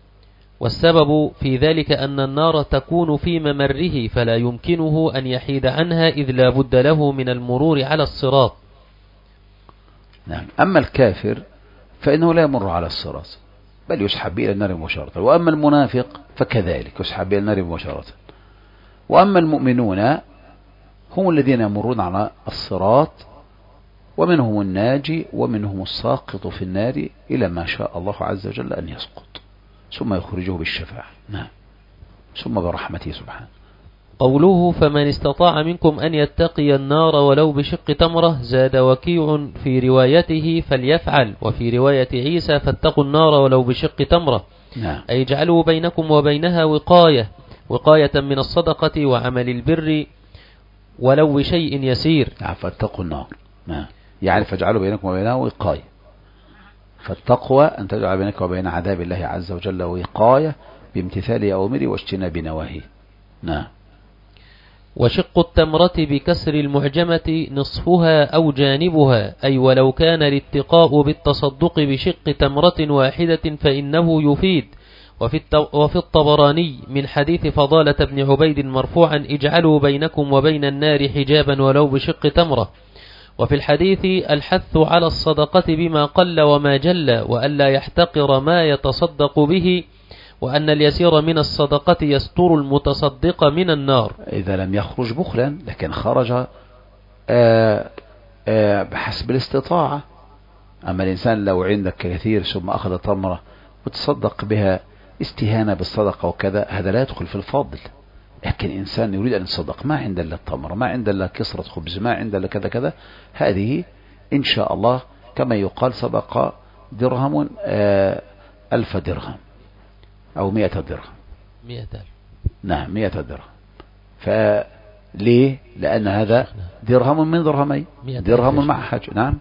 والسبب في ذلك أن النار تكون في ممره فلا يمكنه أن يحيد عنها، إذ لا بد له من المرور على الصراط. نعم. أما الكافر فإنه لا يمر على الصراط، بل يسحب إلى النار مباشرة. وأما المنافق فكذلك يسحب إلى النار مباشرة. وأما المؤمنون هم الذين يمرون على الصراط، ومنهم الناجي ومنهم الساقط في النار إلى ما شاء الله عز وجل أن يسقط، ثم يخرجه بالشفاعة. نعم. ثم برحمته سبحانه. قوله: فمن استطاع منكم أن يتقي النار ولو بشق تمرة، زاد وكيع في روايته فليفعل، وفي رواية عيسى فاتقوا النار ولو بشق تمرة. نعم. أي اجعلوا بينكم وبينها وقاية وقاية من الصدقة وعمل البر ولو بشيء يسير. نعم. فاتقوا النار. نعم. يعني فاجعلوا بينكم وبينها وقاية. فالتقوى أن تجعل بينك وبين عذاب الله عز وجل وقاية بامتثال أوامره واجتناب نواهيه. نعم. وشق التمرة بكسر المعجمة نصفها أو جانبها، أي ولو كان الاتقاء بالتصدق بشق تمرة واحدة فإنه يفيد. وفي, وفي الطبراني من حديث فضالة بن عبيد مرفوعا: اجعلوا بينكم وبين النار حجابا ولو بشق تمرة. وفي الحديث الحث على الصدقة بما قل وما جل، وألا يحتقر ما يتصدق به، وأن اليسير من الصدقة يستر المتصدق من النار إذا لم يخرج بخلا، لكن خرج آآ آآ بحسب الاستطاعة. أما الإنسان لو عندك كثير ثم أخذ تمرة وتصدق بها استهانة بالصدقة وكذا، هذا لا يدخل في الفضل. لكن إنسان يريد أن يتصدق، ما عند إلا التمر، ما عند إلا كسرة خبز، ما عند إلا كذا كذا، هذه إن شاء الله كما يقال سبق درهم ألف درهم أو مئة درهم. مئة ألف. نعم. مئة درهم. فليه؟ لأن هذا درهم من درهمين، درهم مع حاجة. نعم.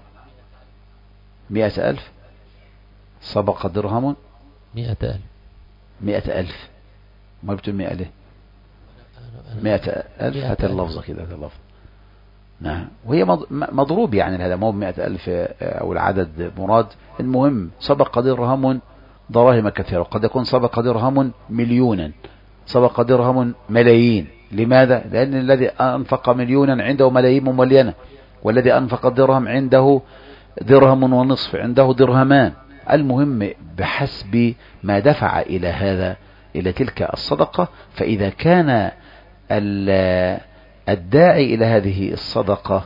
مئة ألف سبق درهم مئة ألف. مئة ألف. ما بتقول مئة ليه؟ مئة ألف. هات اللفظة كده، هات اللفظ. نعم. وهي مضروب يعني هذا مو بمئة ألف أو العدد مراد. المهم سبق درهم دراهم كثيرة، وقد يكون سبق درهم مليونا، سبق درهم ملايين. لماذا؟ لأن الذي أنفق مليونا عنده ملايين مملينة، والذي أنفق درهم عنده درهم ونصف، عنده درهمان. المهم بحسب ما دفع إلى هذا، إلى تلك الصدقة. فإذا كان الداعي إلى هذه الصدقة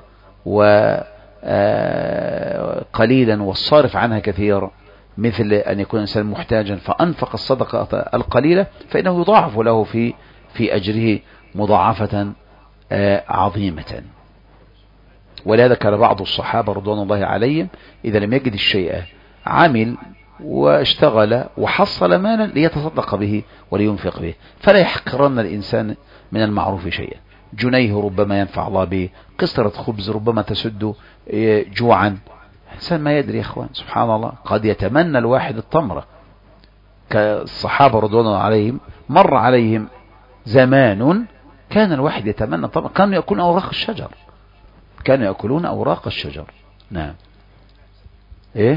وقليلا والصارف عنها كثيرا، مثل أن يكون إنسان محتاجا فأنفق الصدقة القليلة، فإنه يضاعف له في في أجره مضاعفة عظيمة. ولهذا كان بعض الصحابة رضوان الله عليهم إذا لم يجد الشيء عمل واشتغل وحصل مالا ليتصدق به ولينفق به، فلا يحقرن الإنسان من المعروف شيئا. جنيه ربما ينفع الله به، قسطرة خبز ربما تسد جوعا. الإنسان ما يدري يا إخوان، سبحان الله، قد يتمنى الواحد التمرة. كالصحابة رضوان الله عليهم مر عليهم زمان كان الواحد يتمنى التمرة، كانوا يأكلون أوراق الشجر، كانوا يأكلون أوراق الشجر. نعم. إيه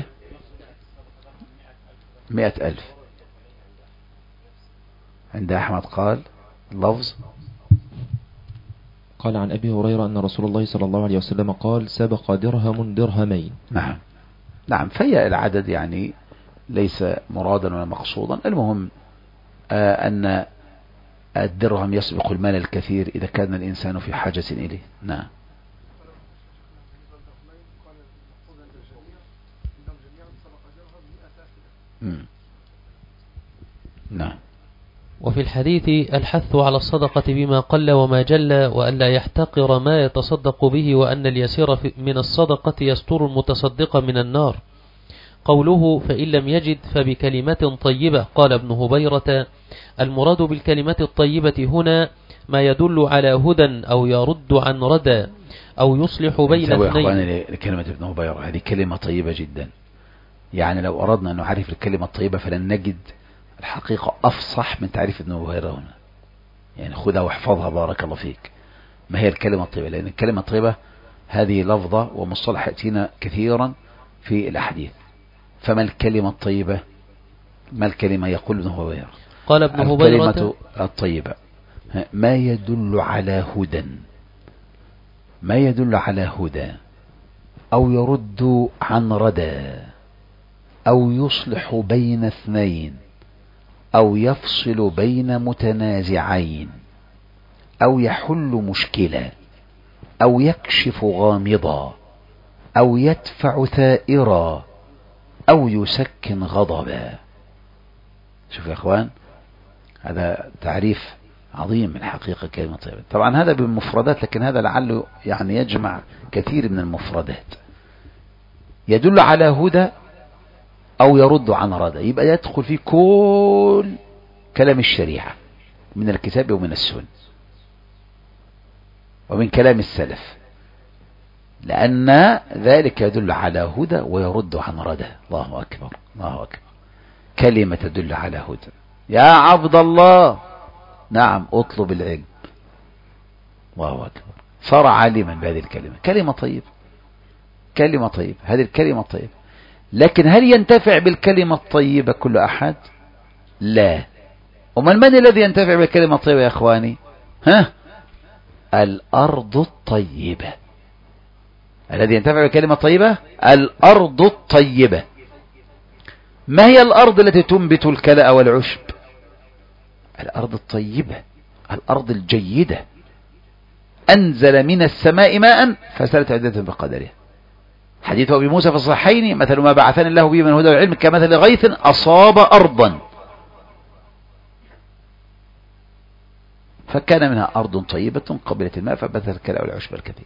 مئة ألف عند أحمد قال لفظ قال عن أبي هريرة أن رسول الله صلى الله عليه وسلم قال سبق درهم درهمين. نعم نعم. فهي العدد يعني ليس مرادا ولا مقصودا، المهم آه أن الدرهم يسبق المال الكثير إذا كان الإنسان في حاجة إليه. نعم. نعم. وفي الحديث الحث على الصدقة بما قل وما جل، وألا يحتقر ما يتصدق به، وأن اليسير من الصدقة يستر المتصدق من النار. قوله فإن لم يجد فبكلمة طيبة. قال ابن هبيرة المراد بالكلمة الطيبة هنا ما يدل على هدى أو يرد عن ردى أو يصلح بين اثنين. كلمة ابن هبيرة هذه كلمة طيبة جدا، يعني لو أردنا أن نعرف الكلمة الطيبة فلن نجد الحقيقة أفصح من تعريف ابن هبيرة هنا. يعني خذها واحفظها بارك الله فيك. ما هي الكلمة الطيبة؟ لأن الكلمة الطيبة هذه لفظة ومصطلح يأتينا كثيرا في الأحاديث. فما الكلمة الطيبة؟ ما الكلمة؟ يقول ابن هبيرة قال ابن هبيرة الكلمة الطيبة ما يدل على هدى، ما يدل على هدى أو يرد عن ردى أو يصلح بين اثنين أو يفصل بين متنازعين أو يحل مشكلة أو يكشف غامضا أو يدفع ثائرا أو يسكن غضبا. شوف يا أخوان، هذا تعريف عظيم الحقيقة كلمة طيبة. طبعا هذا بالمفردات، لكن هذا لعله يعني يجمع كثير من المفردات. يدل على هدى أو يرد عن ردى، يبقى يدخل في كل كلام الشريعة من الكتاب ومن السنة ومن كلام السلف، لأن ذلك يدل على هدى ويرد عن ردى. الله أكبر الله أكبر. كلمة تدل على هدى. يا عبد الله نعم اطلب العلم. الله أكبر. صار عالما بهذه الكلمة. كلمة طيبة، كلمة طيبة، هذه الكلمة الطيبة. لكن هل ينتفع بالكلمة الطيبة كل أحد؟ لا. ومن من الذي ينتفع بالكلمة الطيبة يا أخواني؟ ها؟ الأرض الطيبة. الذي ينتفع بالكلمة الطيبة الأرض الطيبة. ما هي الأرض التي تنبت الكلأ والعشب؟ الأرض الطيبة، الأرض الجيدة. أنزل من السماء ماء فسالت عدة بقدرها. حديث أبي موسى في الصحيحين مثل ما بعثني الله به من هدى والعلم كمثل غيث أصاب أرضا فكان منها أرض طيبة قبلت الماء فبثت الكلأ والعشب الكثير.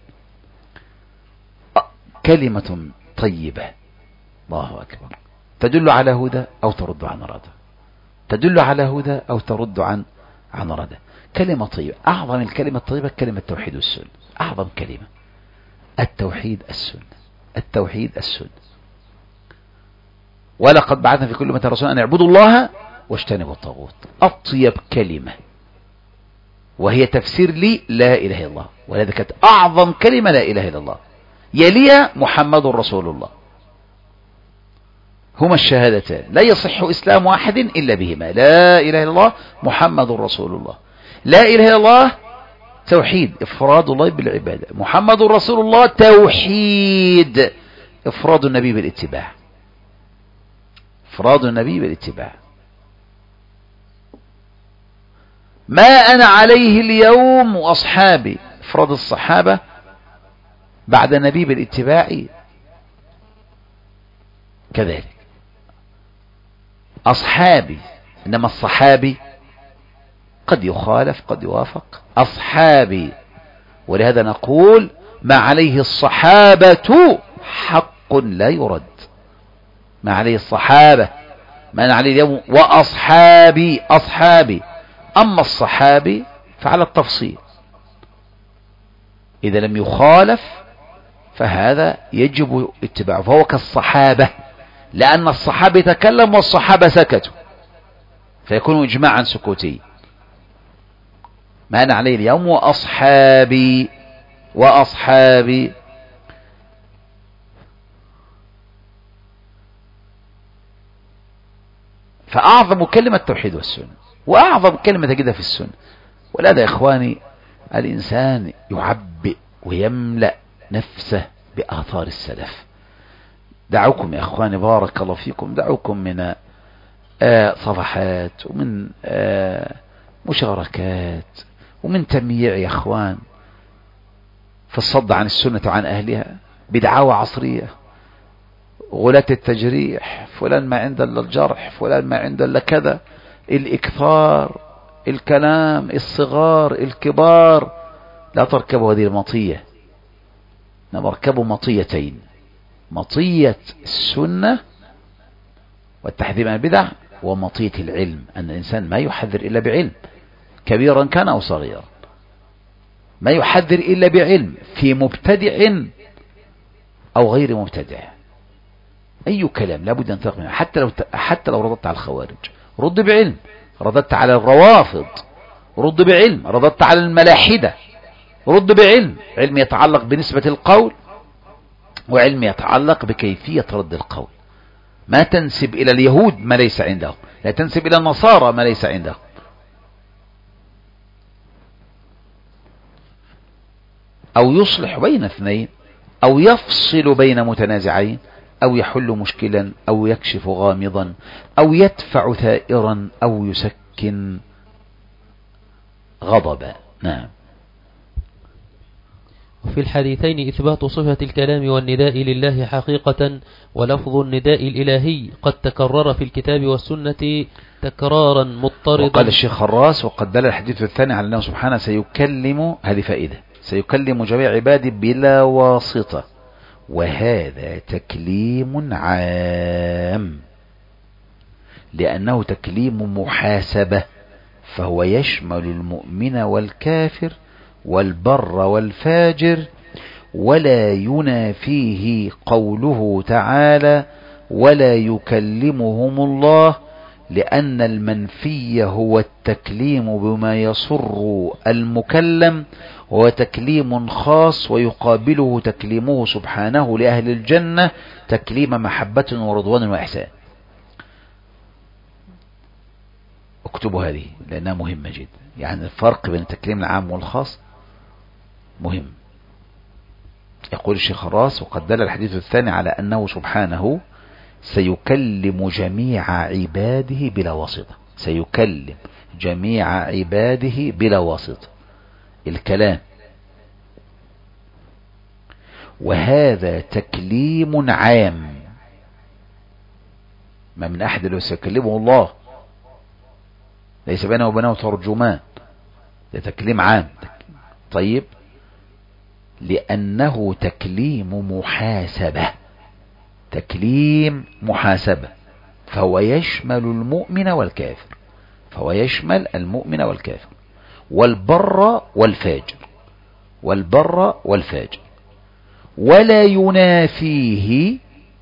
كلمة طيبة الله أكبر تدل على هدى أو ترد عن ردى، تدل على هدى أو ترد عن عن ردى. كلمة طيبة. أعظم الكلمة الطيبة كلمة التوحيد والسنة. أعظم كلمة التوحيد السنة، التوحيد السنة. ولقد بعثنا في كل أمة رسولا أن اعبدوا الله واجتنبوا الطاغوت. أطيب كلمة، وهي تفسير لي لا إله إلا الله، ولذلك كانت أعظم كلمة لا إله إلا الله، يليها محمد رسول الله. هما الشهادتان لا يصح إسلام أحد إلا بهما، لا إله إلا الله محمد رسول الله. لا إله إلا الله توحيد إفراد الله بالعبادة، محمد رسول الله توحيد إفراد النبي بالاتباع، إفراد النبي بالاتباع. ما أنا عليه اليوم وأصحابي، إفراد الصحابة بعد النبي بالاتباع كذلك. أصحابي، إنما الصحابي قد يخالف قد يوافق. أصحابي، ولهذا نقول ما عليه الصحابة حق لا يرد. ما عليه الصحابة، ما عليه اليوم وأصحابي أصحابي. أما الصحابي فعلى التفصيل، إذا لم يخالف فهذا يجب اتباعه، فهو كالصحابة، لأن الصحابة تكلم والصحابة سكتوا فيكون إجماعا سكوتي. ما أنا عليه اليوم وأصحابي وأصحابي. فأعظم كلمة التوحيد والسنة، وأعظم كلمة تجدها في السنة. ولهذا يا إخواني الإنسان يعبئ ويملأ نفسه بآثار السلف. دعوكم يا إخواني بارك الله فيكم، دعوكم من آه صفحات ومن آه مشاركات ومن تمييع يا إخوان في الصد عن السنة وعن أهلها بدعاوى عصرية، غلاة التجريح، فلان ما عنده إلا الجرح، فلان ما عنده إلا كذا، الإكثار، الكلام، الصغار، الكبار. لا تركبوا هذه المطية، نركبوا مطيتين: مطية السنة والتحذير من البدع، ومطية العلم، أن الإنسان ما يحذر إلا بعلم كبيرا كان أو صغيرا، ما يحذر إلا بعلم في مبتدع أو غير مبتدع. أي كلام لابد أن تقبل، حتى لو حتى لو رددت على الخوارج رد بعلم، رددت على الروافض رد بعلم، رددت على الملاحدة رد بعلم، علم يتعلق بنسبة القول وعلم يتعلق بكيفية رد القول. ما تنسب إلى اليهود ما ليس عندهم، لا تنسب إلى النصارى ما ليس عندهم. أو يصلح بين اثنين، أو يفصل بين متنازعين، أو يحل مشكلا، أو يكشف غامضا، أو يدفع ثائرا، أو يسكن غضبا. نعم. وفي الحديثين إثبات صفة الكلام والنداء لله حقيقة، ولفظ النداء الإلهي قد تكرر في الكتاب والسنة تكرارا مضطردا. وقال الشيخ خراس: وقد دل الحديث الثاني على أنه سبحانه سيكلم، هذه فائدة، سيكلم جميع عباده بلا واسطة، وهذا تكليم عام لأنه تكليم محاسبة، فهو يشمل المؤمن والكافر والبر والفاجر، ولا ينافيه قوله تعالى: ولا يكلمهم الله، لأن المنفي هو التكليم بما يسر المكلم، هو تكليم خاص، ويقابله تكليمه سبحانه لأهل الجنة تكليم محبة ورضوان وإحسان. اكتبوا هذه لأنها مهمة جدا، يعني الفرق بين التكليم العام والخاص مهم. يقول الشيخ خراس: وقد دل الحديث الثاني على أنه سبحانه سيكلم جميع عباده بلا واسطة، سيكلم جميع عباده بلا واسطة، الكلام. وهذا تكليم عام، ما من أحد لو سيكلمه الله ليس بينه وبينه ترجمان، ده تكليم عام. طيب، لأنه تكليم محاسبة، تكليم محاسبة، فهو يشمل المؤمن والكافر، فهو يشمل المؤمن والكافر والبر والفاجر، والبر والفاجر، ولا ينافيه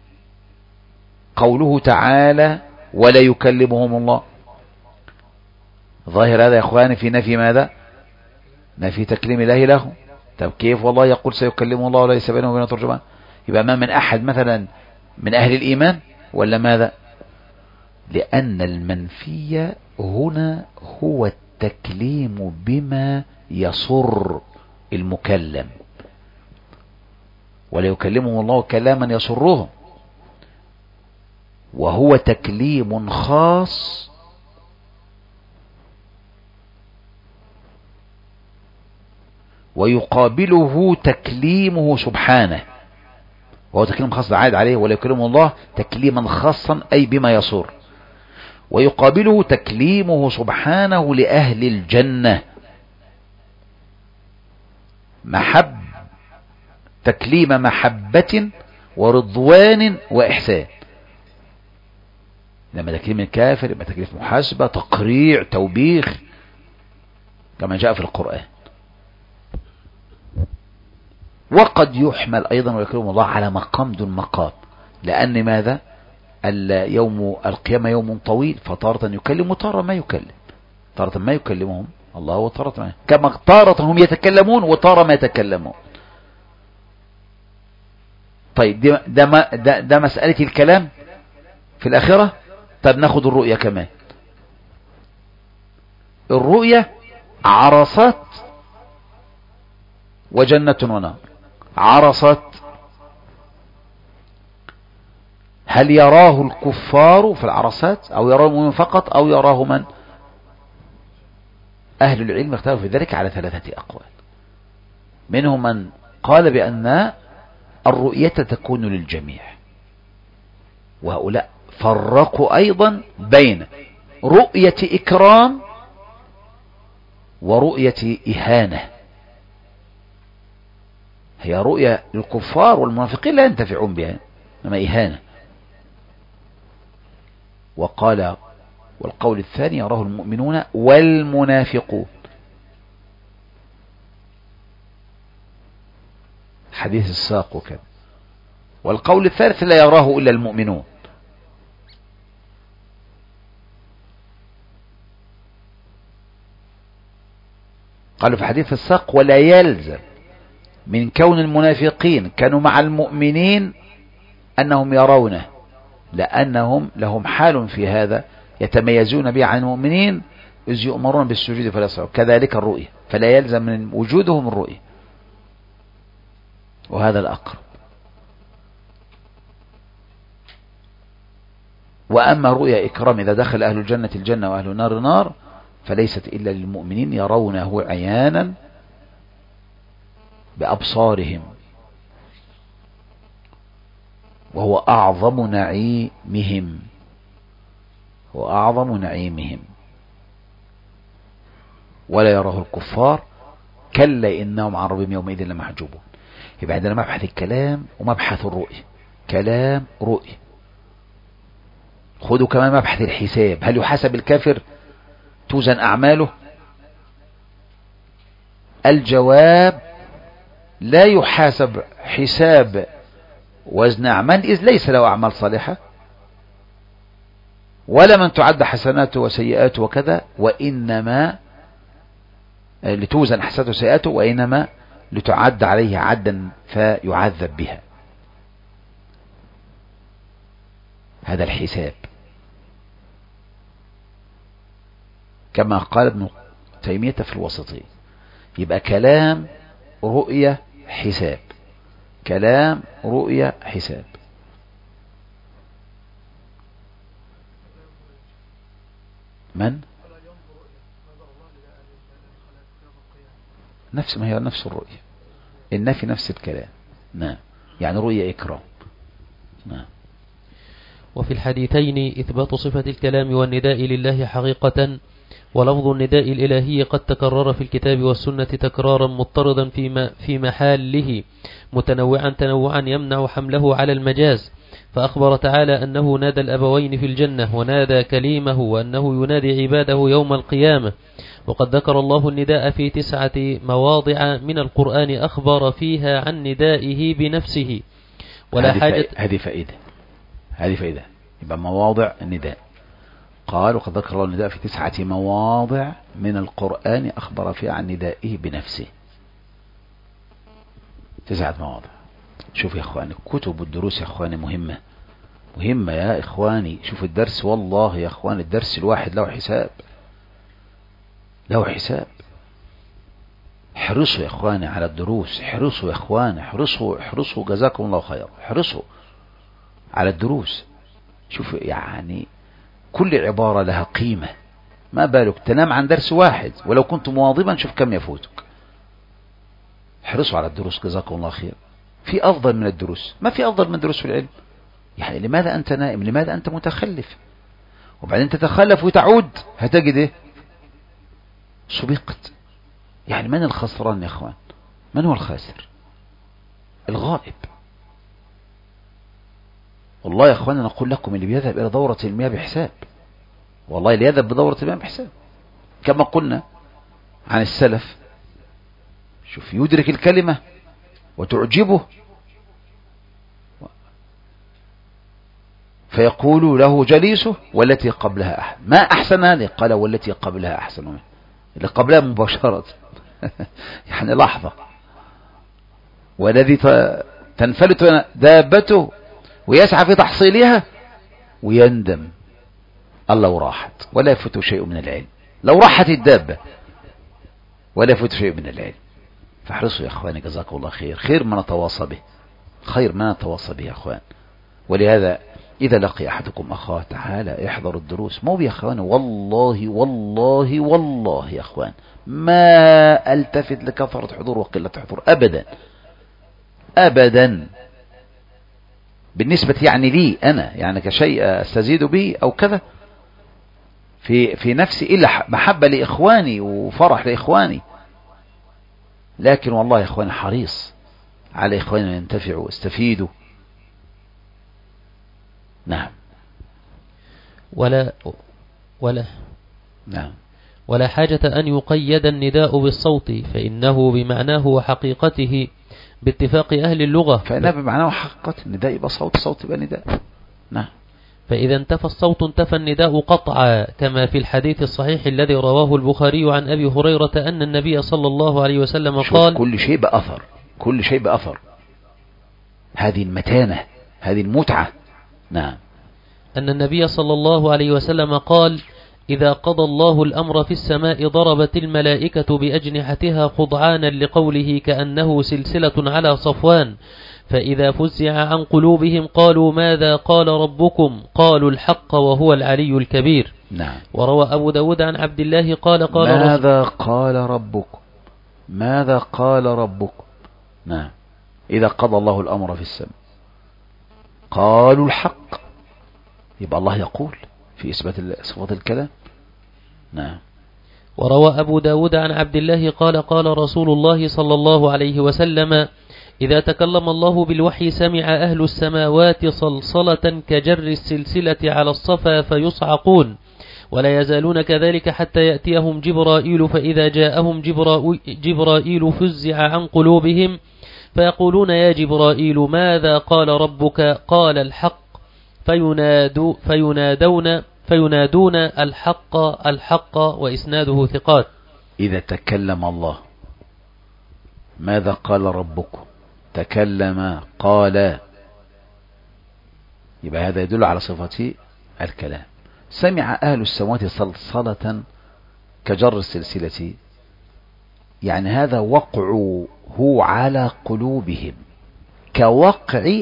قوله تعالى: ولا يكلمهم الله. ظاهر هذا يا اخواني في نفي ماذا؟ نفي تكليم الله له. طب كيف والله يقول سيكلمه الله وليس بينه وبينه ترجمان؟ يبقى ما من احد مثلا من اهل الايمان ولا ماذا؟ لان المنفي هنا هو التكليم بما يسر المكلم، ولا يكلمهم الله كلاما يسرهم، وهو تكليم خاص ويقابله تكليمه سبحانه، وهو تكليم خاص عاد عليه، ولا يكلمه الله تكليما خاصا أي بما يسر، ويقابله تكليمه سبحانه لأهل الجنة محب تكليم محبة ورضوان وإحسان. لما تكليم الكافر يبقى تكليف محاسبة، تقريع، توبيخ، كما جاء في القرآن. وقد يحمل أيضا ويكرم الله على مقام دون مقام، لأن ماذا؟ يوم القيامة يوم طويل، فتارة يكلم وتارة ما يكلم، تارة ما يكلمهم الله وتارة ما، كما تارة هم يتكلمون وتارة ما يتكلمون. طيب ده, ده, ده, ده مسألة الكلام في الآخرة. طب ناخد الرؤية كمان. الرؤية عرصات وجنة ونار. عرصات، هل يراه الكفار في العرصات أو يراه المؤمن فقط أو يراه من؟ أهل العلم اختلفوا في ذلك على ثلاثة أقوال. منهم من قال بأن الرؤية تكون للجميع، وهؤلاء فرقوا أيضا بين رؤية إكرام ورؤية إهانة. هي رؤية للكفار والمنافقين لا ينتفعون بها، إنما إهانة. وقال والقول الثاني يراه المؤمنون والمنافقون، حديث الساق وكذا. والقول الثالث لا يراه إلا المؤمنون. قالوا في حديث الساق ولا يلزم من كون المنافقين كانوا مع المؤمنين أنهم يرونه، لأنهم لهم حال في هذا يتميزون به عن المؤمنين، إذ يؤمرون بالسجود فلا يستطيعون. كذلك الرؤية، فلا يلزم من وجودهم الرؤية، وهذا الأقرب. وأما رؤيا إكرام إذا دخل أهل الجنة الجنة وأهل النار نار، فليست إلا للمؤمنين يرونه عيانا بأبصارهم، وهو أعظم نعيمهم، هو أعظم نعيمهم. ولا يراه الكفار كلا إنهم عن ربهم يومئذ لمحجوبون. يبقى عندنا مبحث الكلام ومبحث الرؤية، كلام رؤية. خذوا كمان مبحث الحساب، هل يحاسب الكافر؟ توزن أعماله؟ الجواب لا يحاسب حساب وزن أعمال، إذ ليس له أعمال صالحة، ولا من تعد حسناته وسيئاته وكذا، وإنما لتوزن حسناته وسيئاته، وإنما لتعد عليه عدا فيعذب بها. هذا الحساب، كما قال ابن تيمية في الوسطية. يبقى كلام رؤية حساب، كلام رؤية حساب. من؟ نفس ما هي نفس الرؤية، النفي نفس الكلام. نعم، يعني رؤية إكرام. نعم. وفي الحديثين إثبات صفة الكلام والنداء لله حقيقة، ولفظ النداء الإلهي قد تكرر في الكتاب والسنة تكرارا مضطردا في في محله متنوعا تنوعا يمنع حمله على المجاز. فأخبر تعالى أنه نادى الأبوين في الجنة ونادى كليمه، وأنه ينادي عباده يوم القيامة. وقد ذكر الله النداء في تسعة مواضع من القرآن أخبر فيها عن ندائه بنفسه. ولا حاجة. هذه فائدة، هذه فائدة. يبقى مواضع النداء، قال وقد ذكر الله النداء في تسعة مواضع من القرآن أخبر فيها عن ندائه بنفسه. تسعة مواضع. شوف يا إخواني، كتب الدروس يا إخواني مهمة، مهمة يا إخواني. شوف الدرس، والله يا إخواني الدرس الواحد له حساب، له حساب. احرصوا يا إخواني على الدروس، احرصوا يا إخواني، احرصوا احرصوا جزاكم الله خير، احرصوا على الدروس. شوف يعني كل عبارة لها قيمة، ما بالك تنام عن درس واحد ولو كنت مواظبا، شوف كم يفوتك. احرصوا على الدروس جزاكم الله خير. في أفضل من الدروس؟ ما في أفضل من دروس في العلم. يعني لماذا أنت نائم؟ لماذا أنت متخلف؟ وبعدين تتخلف وتعود هتجد إيه؟ سبقت. يعني من الخسران يا أخوان؟ من هو الخاسر؟ الغائب. والله يا اخوانا نقول لكم اللي بيذهب الى دورة المياه بحساب، والله اللي يذهب بدورة المياه بحساب كما قلنا عن السلف. شوف يدرك الكلمة وتعجبه فيقول له جليسه والتي قبلها أحسن. ما أحسن هذه؟ قال والتي قبلها أحسن منه. اللي قبلها مباشرة يعني لحظة. والذي تنفلت دابته ويسعى في تحصيلها ويندم الله وراحت ولا يفوت شيء من العلم. لو راحت الدابة ولا يفوت شيء من العلم. فاحرصوا يا اخواني جزاكم الله خير، خير ما نتواصى به، خير ما نتواصى به يا اخوان. ولهذا اذا لقي احدكم اخاه تعالى احضر الدروس. مو يا اخوان والله والله والله يا اخوان ما التفت لكثرة حضور وقلة حضور ابدا ابدا، بالنسبة يعني لي انا يعني كشيء استزيد به او كذا في في نفسي الا محبة لاخواني وفرح لاخواني. لكن والله يا اخواني حريص على اخواننا ينتفعوا واستفيدوا. نعم. ولا ولا نعم. ولا حاجة أن يقيد النداء بالصوت، فإنه بمعناه وحقيقته باتفاق أهل اللغة. فإنه بمعناه وحقيقته النداء يبقى صوت، صوت يبقى نداء. نعم. فإذا انتفى الصوت انتفى النداء قطعا، كما في الحديث الصحيح الذي رواه البخاري عن أبي هريرة أن النبي صلى الله عليه وسلم قال: كل شيء بأثر، كل شيء بأثر. هذه المتانة، هذه المتعة. نعم. أن النبي صلى الله عليه وسلم قال: إذا قضى الله الأمر في السماء ضربت الملائكة بأجنحتها خضعانا لقوله كأنه سلسلة على صفوان، فإذا فزع عن قلوبهم قالوا ماذا قال ربكم؟ قالوا الحق وهو العلي الكبير. نعم. وروى أبو داود عن عبد الله قال قال ماذا قال ربكم؟ ماذا قال ربكم؟ نعم. إذا قضى الله الأمر في السماء قالوا الحق، يبقى الله يقول في إثبات صفات الكلام. نعم. وروى أبو داود عن عبد الله قال قال رسول الله صلى الله عليه وسلم: إذا تكلم الله بالوحي سمع أهل السماوات صلصلة كجر السلسلة على الصفا فيصعقون، ولا يزالون كذلك حتى يأتيهم جبرائيل، فإذا جاءهم جبرائيل فزع عن قلوبهم فيقولون يا جبرائيل ماذا قال ربك؟ قال الحق، فينادو فينادون فينادون الحق الحق، وإسناده ثقات. إذا تكلم الله ماذا قال ربكم؟ تكلم قال، يبقى هذا يدل على صفة الكلام. سمع أهل السماوات صلصلة كجر السلسلة، يعني هذا وقعه على قلوبهم كوقع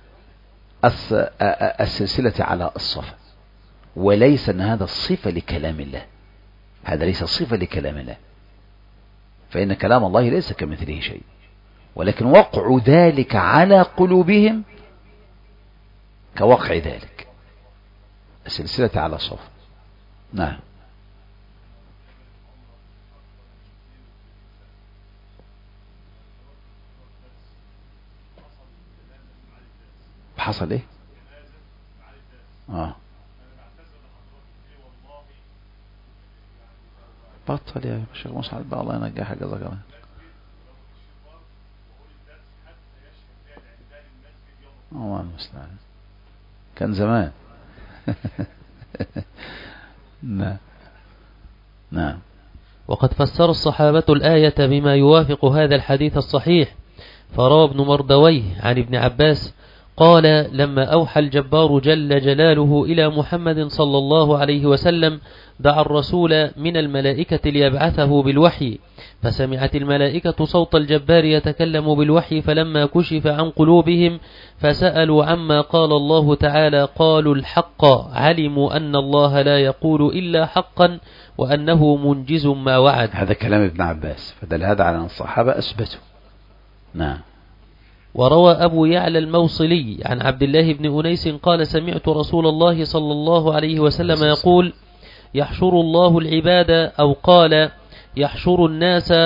السلسلة على الصفا، وليس أن هذا الصفة لكلام الله، هذا ليس صفة لكلام الله، فإن كلام الله ليس كمثله شيء، ولكن وقع ذلك على قلوبهم كوقع ذلك السلسلة على الصفا. نعم. حصل ايه؟ اه بطل يا شيخ مسعد بقى الله ينجحك جزاك الله. الله المستعان، كان زمان. نعم. نعم. وقد فسر الصحابة الآية بما يوافق هذا الحديث الصحيح، فروى ابن مردويه عن ابن عباس قال: لما أوحى الجبار جل جلاله إلى محمد صلى الله عليه وسلم دعا الرسول من الملائكة ليبعثه بالوحي، فسمعت الملائكة صوت الجبار يتكلم بالوحي، فلما كشف عن قلوبهم فسألوا عما قال الله تعالى قالوا الحق، علموا أن الله لا يقول إلا حقا وأنه منجز ما وعد. هذا كلام ابن عباس، فدل هذا على أن الصحابة أثبتوا. نعم. وروى أبو يعلى الموصلي عن عبد الله بن أنيس قال: سمعت رسول الله صلى الله عليه وسلم يقول: يحشر الله العباد، أو قال يحشر الناس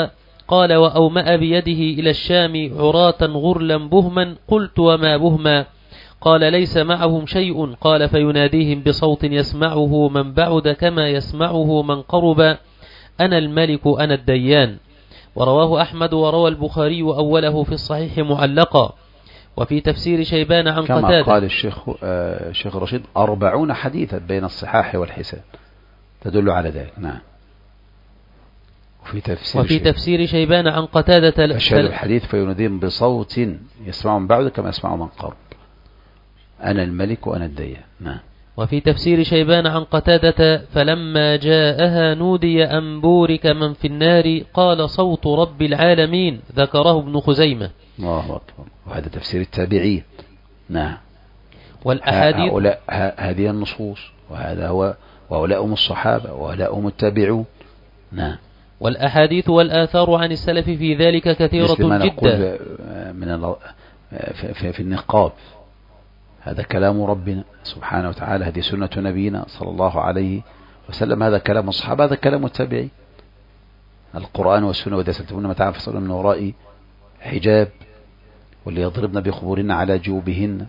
قال وأومأ بيده إلى الشام عراة غرلا بهما. قلت وما بهما؟ قال ليس معهم شيء. قال فيناديهم بصوت يسمعه من بعد كما يسمعه من قرب: أنا الملك أنا الديان. ورواه أحمد وروى البخاري أوله في الصحيح معلقا. وفي تفسير شيبان عن كما قتادة قال الشيخ آه الشيخ رشيد أربعون حديثا بين الصحاح والحسان تدل على ذلك. نعم. وفي تفسير, وفي تفسير شيبان عن قتادة أشهد الحديث فيناديهم بصوت يسمع من بعد كما يسمع من قرب: أنا الملك وأنا الديان. نعم. وفي تفسير شيبان عن قتادة فلما جاءها نودي أن بورك من في النار قال صوت رب العالمين. ذكره ابن خزيمة. الله أكبر. وهذا تفسير التابعين. نعم. والأحاديث هؤلاء هذه النصوص وهذا هو وهؤلاء هم الصحابة وهؤلاء هم التابعون. نعم. والأحاديث والآثار عن السلف في ذلك كثيرة جدا. من في, في النقاب هذا كلام ربنا سبحانه وتعالى، هذه سنة نبينا صلى الله عليه وسلم، هذا كلام الصحابة، هذا كلام التابعين. القرآن والسنة وإذا سألتمون متاعا فاسألوهن من وراء حجاب وليضربن بخمورهن على جيوبهن.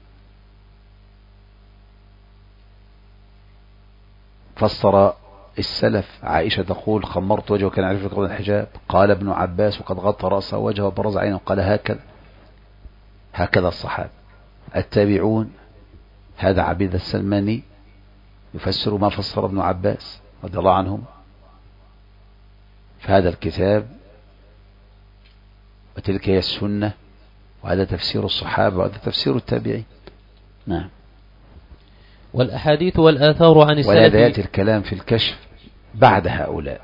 فسر السلف عائشة تقول خمرت وجهه كان يعرف قبل الحجاب. قال ابن عباس وقد غطى رأسه وجهه وبرز عينه. قال هكذا هكذا الصحابة. التابعون هذا عبيد السلماني يفسر ما فسر ابن عباس رضي الله عنهم. فهذا الكتاب وتلك هي السنة وهذا تفسير الصحابة وهذا تفسير التابعين. نعم. والأحاديث والآثار عن السلف. ولا يأتي الكلام في الكشف بعد هؤلاء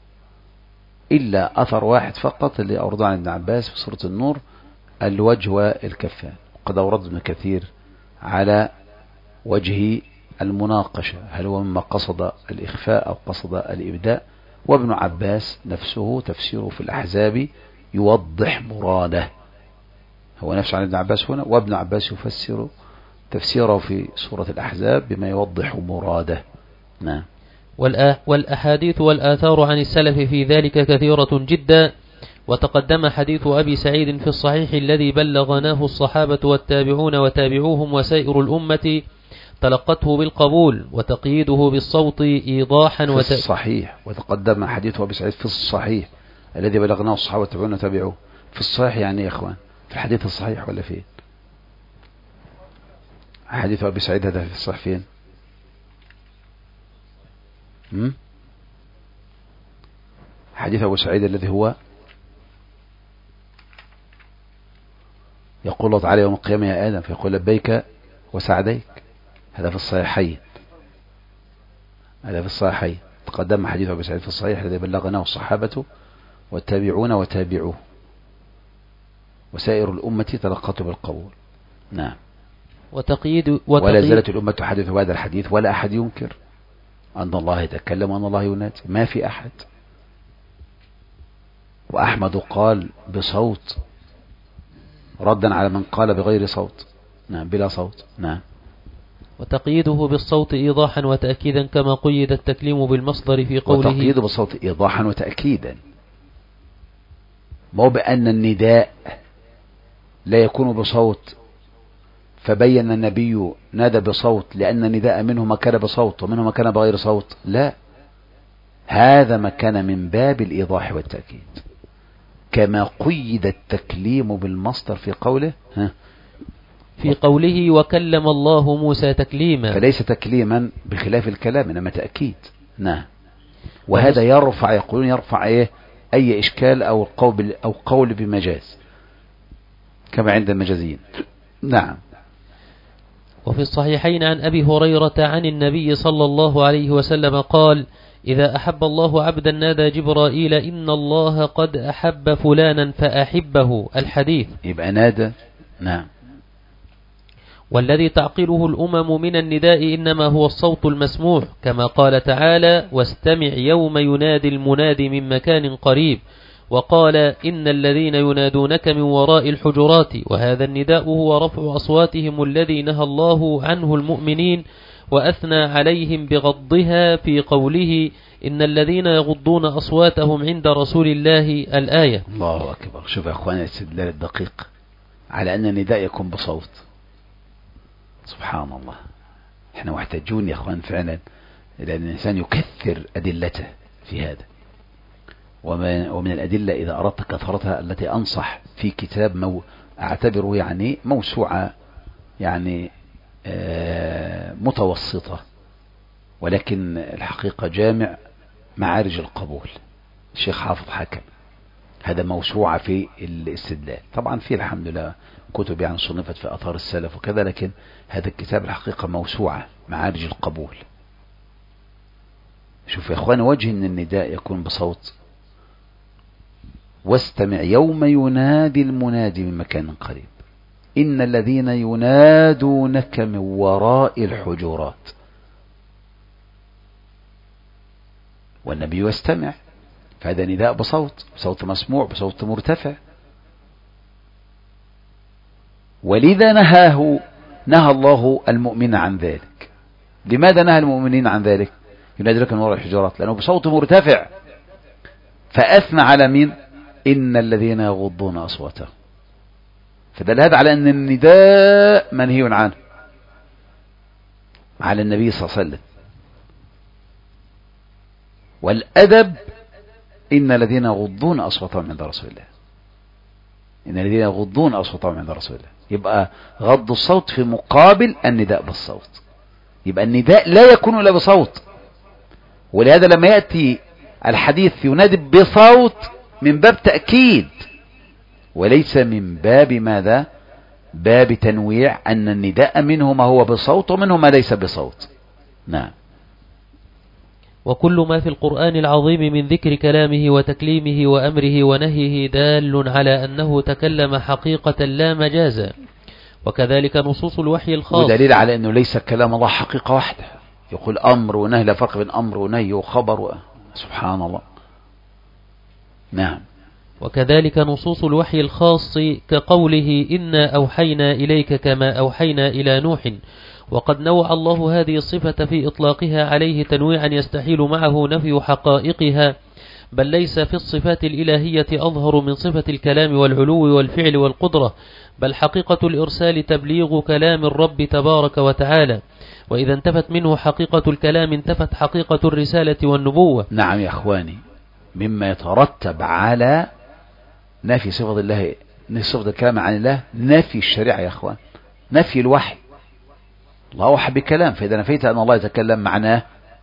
إلا أثر واحد فقط اللي أورده عن ابن عباس في سورة النور: الوجه والكفان. قد أورد ابن كثير على وجه المناقشة هل هو مما قصد الإخفاء أو قصد الإبداء. وابن عباس نفسه تفسيره في الأحزاب يوضح مراده، هو نفسه عن ابن عباس هنا، وابن عباس يفسر تفسيره في سورة الأحزاب بما يوضح مراده. نعم. والأحاديث والآثار عن السلف في ذلك كثيرة جدا. وتقدم حديث أبي سعيد في الصحيح الذي بلغناه الصحابة والتابعون وتابعوهم وسائر الأمة تلقته بالقبول وتقييده بالصوت إيضاحا في وت... الصحيح. وتقدم حديث أبي سعيد في الصحيح الذي بلغناه الصحابة والتابعون وتابعوه. في الصحيح يعني يا إخوان في الحديث الصحيح ولا فين؟ حديث أبي سعيد هذا في الصحيح فين؟ هم؟ حديث أبو سعيد الذي هو يقول الله تعالى يوم القيامة يا آدم فيقول لبيك وسعديك. هذا في الصحيحين. هذا في الصحيحين. تقدم حديث أبي سعيد في الصحيح الذي بلغناه الصحابة والتابعون وتابعوه وسائر الأمة تلقته بالقبول. نعم. وتقييد, وتقييد ولا زالت الأمة تحدث بهذا الحديث ولا أحد ينكر أن الله يتكلم وأن الله ينادي، ما في أحد. وأحمد قال بصوت ردا على من قال بغير صوت. نعم بلا صوت. نعم. وتقييده بالصوت إيضاحا وتأكيدا كما قيد التكليم بالمصدر في قوله. وتقييده بالصوت إيضاحا وتأكيدا، مو بأن النداء لا يكون بصوت فبين النبي نادى بصوت لأن النداء منه ما كان بصوت ومنه ما كان بغير صوت. لا، هذا ما كان من باب الإيضاح والتأكيد كما قيد التكليم بالمصدر في قوله ها في قوله وكلم الله موسى تكليما، فليس تكليما بخلاف الكلام إنما تأكيد. نعم. وهذا يرفع يقولون يرفع ايه أي إشكال أو قول أو قول بمجاز كما عند المجازيين. نعم. وفي الصحيحين عن أبي هريرة عن النبي صلى الله عليه وسلم قال إذا أحب الله عبدا نادى جبرائيل إن الله قد أحب فلانا فأحبه. الحديث. يبقى نادى. نعم. والذي تعقله الأمم من النداء إنما هو الصوت المسموع كما قال تعالى واستمع يوم ينادي المنادي من مكان قريب. وقال إن الذين ينادونك من وراء الحجرات، وهذا النداء هو رفع أصواتهم الذي نهى الله عنه المؤمنين وأثنى عليهم بغضها في قوله إن الذين يغضون أصواتهم عند رسول الله الآية. الله أكبر. شوف يا أخواني الاستدلال الدقيق على أن النداء يكون بصوت. سبحان الله. احنا محتاجون يا أخوان فعلا إلى أن الإنسان يكثر أدلته في هذا. ومن الأدلة إذا أردت كثرتها التي أنصح في كتاب مو أعتبره يعني موسوعة يعني آه متوسطة، ولكن الحقيقة جامع معارج القبول الشيخ حافظ حكم. هذا موسوعة في الاستدلال. طبعا في الحمد لله كتب يعني صنفت في أثار السلف وكذا، لكن هذا الكتاب الحقيقة موسوعة معارج القبول. شوف يا أخواني وجه أن النداء يكون بصوت. واستمع يوم ينادي المنادي من مكان قريب إن الذين ينادونك من وراء الحجرات. والنبي يستمع، فهذا نداء بصوت، بصوت مسموع، بصوت مرتفع. ولذا نهاه نهى الله المؤمن عن ذلك. لماذا نهى المؤمنين عن ذلك؟ ينادي لك من وراء الحجرات لأنه بصوت مرتفع، فأثنى على مين؟ إن الذين يغضون أصواتهم. فدل هذا على أن النداء منهي عنه على النبي صلى الله عليه وسلم. والأدب إن الذين يغضون أصواتهم عند رسول الله، إن الذين يغضون أصواتهم عند رسول الله. يبقى غض الصوت في مقابل النداء بالصوت. يبقى النداء لا يكون إلا بصوت. ولهذا لما يأتي الحديث ينادي بصوت من باب تأكيد وليس من باب ماذا؟ باب تنويع، أن النداء منه ما هو بصوت ومنه ما ليس بصوت. نعم. وكل ما في القرآن العظيم من ذكر كلامه وتكليمه وأمره ونهيه دال على أنه تكلم حقيقة لا مجازا، وكذلك نصوص الوحي الخاص. ودليل على أنه ليس كلام الله حقيقة واحدة، يقول أمر ونهي، لا فرق بين أمر ونهي وخبر و... سبحان الله. نعم. وكذلك نصوص الوحي الخاص كقوله إنا أوحينا إليك كما أوحينا إلى نوح، وقد نوع الله هذه الصفة في إطلاقها عليه تنويعا يستحيل معه نفي حقائقها، بل ليس في الصفات الإلهية أظهر من صفة الكلام والعلو والفعل والقدرة، بل حقيقة الإرسال تبليغ كلام الرب تبارك وتعالى، وإذا انتفت منه حقيقة الكلام انتفت حقيقة الرسالة والنبوة. نعم يا أخواني، مما يترتب على نفي صفة الله، صفة الكلام عن الله، نفي الشريعة يا أخوان، نفي الوحي. الله وحى بكلام، فإذا نفيت أن الله يتكلم معناه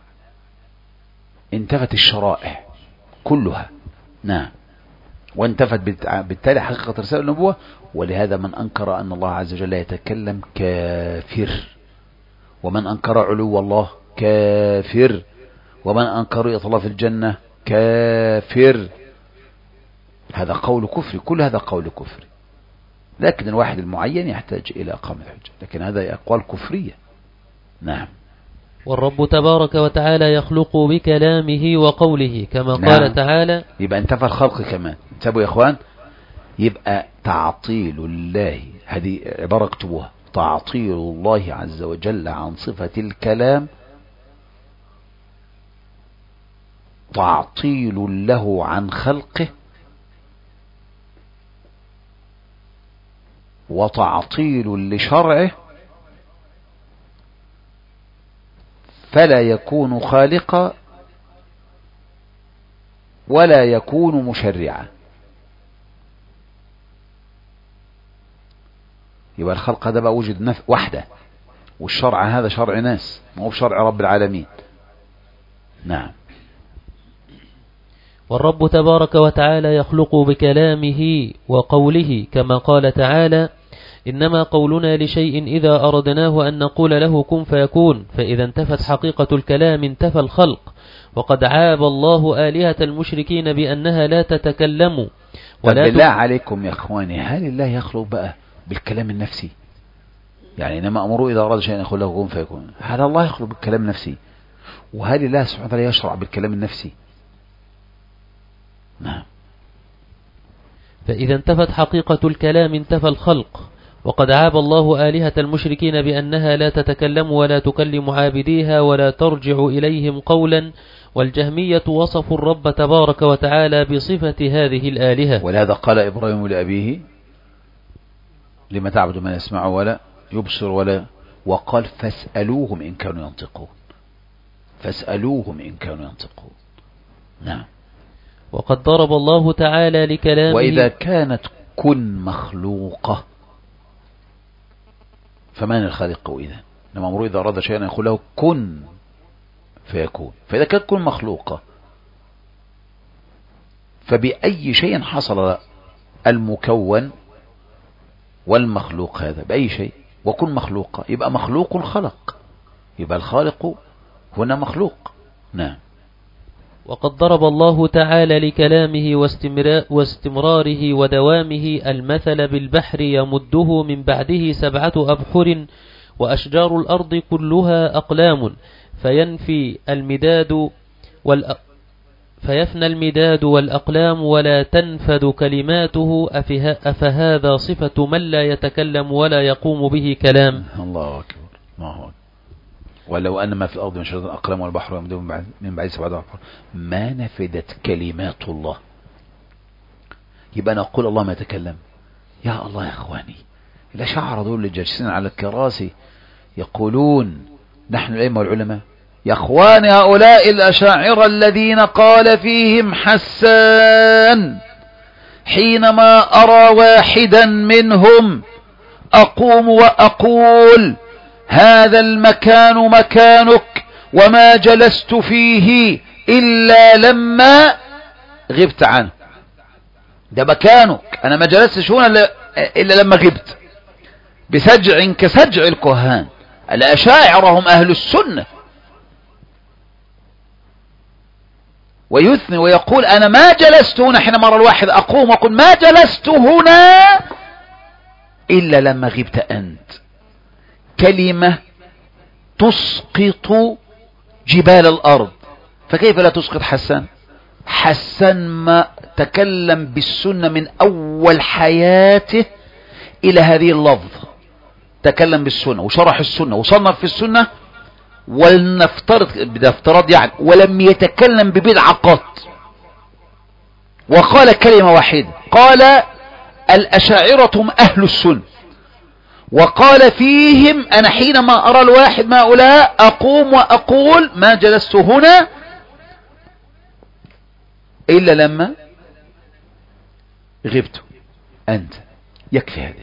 انتفت الشرائع كلها. نعم. وانتفت بالتالي حقيقة رسالة النبوة. ولهذا من أنكر أن الله عز وجل يتكلم كافر، ومن أنكر علو الله كافر، ومن أنكر رؤية الله في الجنة كافر. هذا قول كفري، كل هذا قول كفري. لكن الواحد المعين يحتاج إلى إقامة الحجة، لكن هذا أقوال كفرية. نعم. والرب تبارك وتعالى يخلق بكلامه وقوله كما نعم. قال تعالى. يبقى انتفى الخلق كمان. انتبهوا يا إخوان، يبقى تعطيل الله، هذه عبارة اكتبوها، تعطيل الله عز وجل عن صفة الكلام تعطيل له عن خلقه، وتعطيل لشرعه، فلا يكون خالقا ولا يكون مشرعا. يبقى الخلق هذا بقى وجد نف وحده، والشرع هذا شرع ناس، ما هو شرع رب العالمين. نعم. والرب تبارك وتعالى يخلق بكلامه وقوله كما قال تعالى إنما قولنا لشيء إذا أردناه أن نقول له كن فيكون، فإذا انتفت حقيقة الكلام انتفى الخلق. وقد عاب الله آلهة المشركين بأنها لا تتكلم. ولا بالله عليكم يا إخواني، هل الله يخلق بقى بالكلام النفسي؟ يعني إنما أمره إذا أراد شيئا يقول له كن فيكون، هذا الله يخلق بالكلام النفسي؟ وهل الله سبحانه وتعالى يشرع بالكلام النفسي؟ نعم. فإذا انتفت حقيقة الكلام انتفى الخلق. وقد عاب الله آلهة المشركين بأنها لا تتكلم ولا تكلم عابديها ولا ترجع إليهم قولا، والجهمية وصفوا الرب تبارك وتعالى بصفة هذه الآلهة. ولهذا قال إبراهيم لأبيه لما تعبد من يسمع ولا يبصر ولا، وقال فاسألوهم إن كانوا ينطقون، فاسألوهم إن كانوا ينطقون. نعم. وقد ضرب الله تعالى لكلامه وإذا كانت كن مخلوقة فمن الخالق إذا؟ لما أمره إذا أراد شيئا يقول له كن فيكون. فإذا كانت كن مخلوقة فبأي شيء حصل المكون والمخلوق هذا؟ بأي شيء؟ وكن مخلوقة يبقى مخلوق خلق، يبقى الخالق هنا مخلوق. نعم. وقد ضرب الله تعالى لكلامه واستمراره ودوامه المثل بالبحر يمده من بعده سبعة أبحر وأشجار الأرض كلها أقلام فينفي المداد والأ... فيفنى المداد والأقلام ولا تنفذ كلماته أفها... أفهذا صفة من لا يتكلم ولا يقوم به كلام. الله أكبر. الله أكبر. ولو أن ما في الأرض من شجرة الأقلام والبحر يمده من بعد من بعد سبعة أبحر ما نفدت كلمات الله. يبقى نقول الله ما يتكلم. يا الله يا أخواني، الأشاعرة دول اللي جالسين على الكراسي يقولون نحن الأئمة والعلماء. يا أخواني هؤلاء الأشاعرة الذين قال فيهم حسان حينما أرى واحدا منهم أقوم وأقول هذا المكان مكانك وما جلست فيه إلا لما غبت عنه. ده مكانك، أنا ما جلستش هنا إلا لما غبت. بسجع كسجع الكهان. الأشاعرة هم أهل السنة. ويثني ويقول أنا ما جلست هنا، حينما أرى الواحد أقوم وأقول ما جلست هنا إلا لما غبت أنت. كلمة تسقط جبال الأرض، فكيف لا تسقط حسان؟ حسان ما تكلم بالسنة من أول حياته إلى هذه اللفظة، تكلم بالسنة وشرح السنة وصنف في السنة، ولنفترض بدأ افتراض يعني ولم يتكلم ببدعة قط، وقال كلمة واحدة، قال الأشاعرة هم أهل السنة، وقال فيهم أنا حينما أرى الواحد ما هؤلاء أقوم وأقول ما جلست هنا إلا لما غبت أنت. يكفي هذا.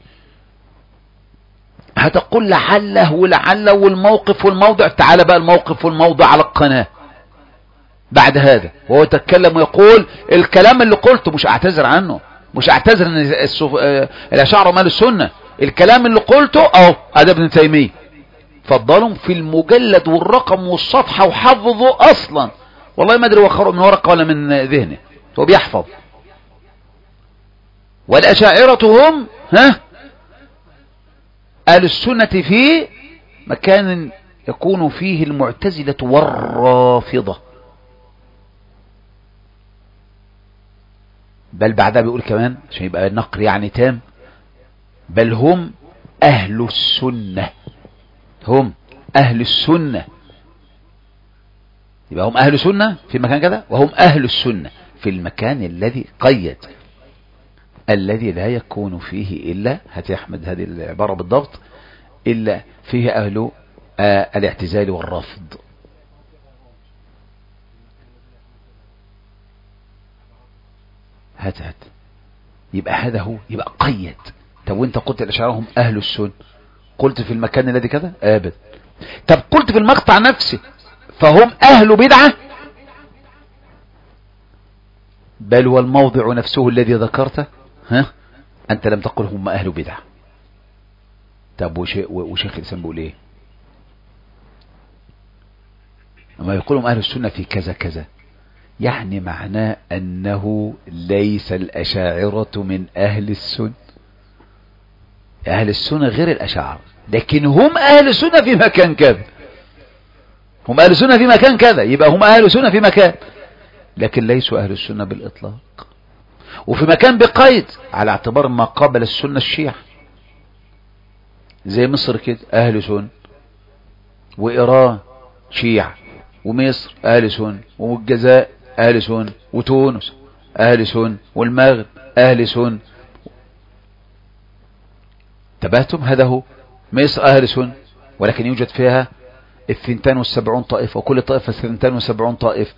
هتقول لعله ولعله والموقف والموضع. تعال بقى الموقف والموضع على القناة بعد هذا، وهو يتكلم ويقول الكلام اللي قلته مش اعتذر عنه، مش اعتذر ان الأشاعرة مال السنة، الكلام اللي قلته اهو هذا ابن تيمية فضلهم في المجلد والرقم والصفحة وحفظه اصلا، والله ما ادري وخروا من ورقة ولا من ذهنه، هو بيحفظ. والأشاعرة هم ها أهل السنة في مكان يكون فيه المعتزلة والرافضة. بل بعدها بيقول كمان عشان يبقى النقر يعني تام، بل هم أهل السنة، هم أهل السنة. يبقى هم أهل السنة في المكان كذا، وهم أهل السنة في المكان الذي قيد، الذي لا يكون فيه إلا، هاتي أحمد هذه العبارة بالضبط، إلا فيه أهل آه الاعتزال والرفض. هات هات يبقى هذا هو، يبقى قيد. طب وانت قلت الأشاعرة هم أهل السنة، قلت في المكان الذي كذا أبدا. طب قلت في المقطع نفسه فهم أهل بدعة، بل والموضع نفسه الذي ذكرته ها أنت لم تقل هم أهل بدعة. طب وشيخ الإسلام بيقول إيه؟ لما يقولهم أهل السنة في كذا كذا، يعني معناه أنه ليس الأشاعرة من أهل السنة. أهل السنة غير الأشاعرة، لكن هم أهل السنة في مكان كذا، هم أهل السنة في مكان كذا، يبقى هم أهل السنة في مكان، لكن ليسوا أهل السنة بالإطلاق. وفي مكان بقيد على اعتبار ما قابل السنة الشيعة، زي مصر كده اهل سنة، وايران شيعة، ومصر اهل سنة، والجزائر اهل سنة، وتونس اهل سنة، والمغرب اهل سنة. تبهتم؟ هذا هو مصر اهل سنة، ولكن يوجد فيها اثنتان وسبعون طائفة، وكل طائفة اثنتان وسبعون طائفة.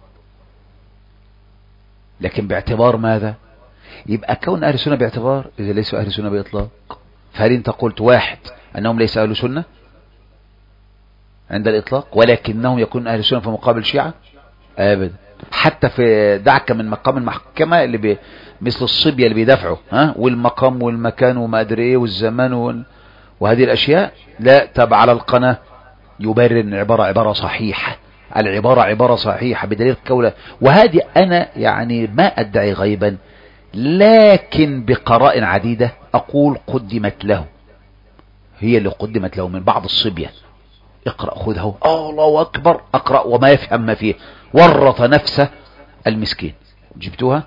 لكن باعتبار ماذا؟ يبقى كون اهل سنة باعتبار اذا ليسوا اهل سنة باطلاق. فهل انت قلت واحد انهم ليس اهل سنة عند الاطلاق ولكنهم يكون اهل سنة في مقابل شيعة؟ ابدا. حتى في دعك من مقام المحكمة اللي بي مثل الصبية اللي بيدافعوا ها، والمقام والمكان وما ادري ايه والزمان وال... وهذه الاشياء، لا تبع على القناة يبرر ان العبارة عبارة صحيحة، العبارة عبارة صحيحة بدليل كولة. وهذه انا يعني ما ادعي غيبا، لكن بقرائن عديدة اقول قدمت له، هي اللي قدمت له من بعض الصبية. اقرأ خذه، الله اكبر، اقرأ وما يفهم ما فيه، ورط نفسه المسكين. جبتوها؟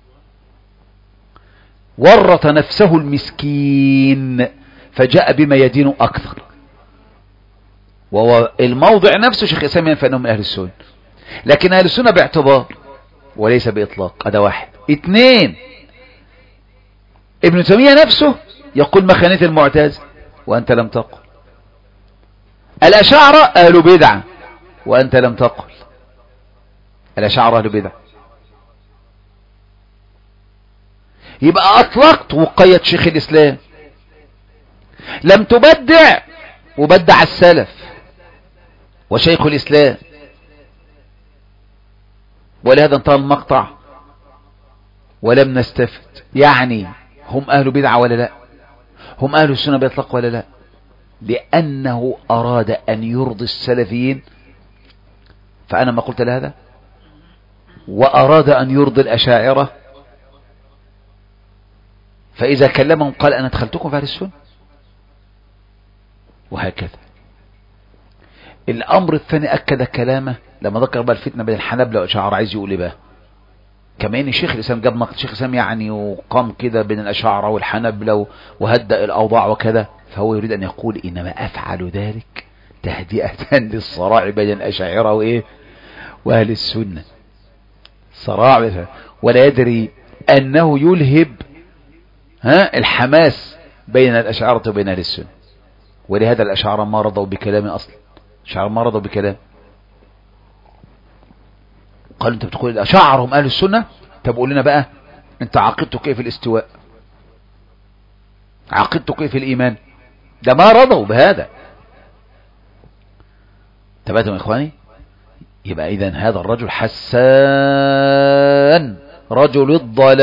ورط نفسه المسكين فجاء بما يدين اكثر. وهو الموضع نفسه شيخ الاسلام ينفع انهم اهل السنة، لكن اهل السنة باعتبار وليس باطلاق. هذا واحد. اثنين، ابن تيمية نفسه يقول مخانة المعتزلة وانت لم تقل. الاشاعرة اهل بدعة وانت لم تقل. الاشاعرة اهل بدعة. يبقى اطلقت وقيد شيخ الاسلام، لم تبدع وبدع السلف وشيخ الاسلام، ولهذا انتهى المقطع ولم نستفد. يعني هم اهل بدعة ولا لا؟ هم اهل السنة باطلاق ولا لا؟ لانه اراد ان يرضي السلفيين، فانا ما قلت لهذا، واراد ان يرضي الاشاعرة، فاذا كلمهم قال انا ادخلتكم في اهل السنة، وهكذا. الامر الثاني اكد كلامه لما ذكر بقى الفتنة بين الحنابلة والاشاعرة، عايز يقول ايه بقى؟ كما ان شيخ الاسلام جاب نقد شيخ الاسلام يعني وقام كده بين الاشاعرة والحنابلة وهدأ الاوضاع وكذا، فهو يريد ان يقول انما افعل ذلك تهدئة للصراع بين الاشاعرة وايه واهل السنة، صراع، ولا يدري انه يلهب ها الحماس بين الاشاعرة وبين اهل السنة. ولهذا الاشاعرة ما رضوا بكلامه اصلا، الاشاعرة ما رضوا بكلام. قالوا انت بتقول الاشاعرة هم اهل السنة، طب قول لنا بقى انت عقيدتك ايه في الاستواء، عقيدتك ايه في الايمان؟ ده ما رضوا بهذا. تبعتم يا اخواني؟ يبقى اذا هذا الرجل حسان، رجل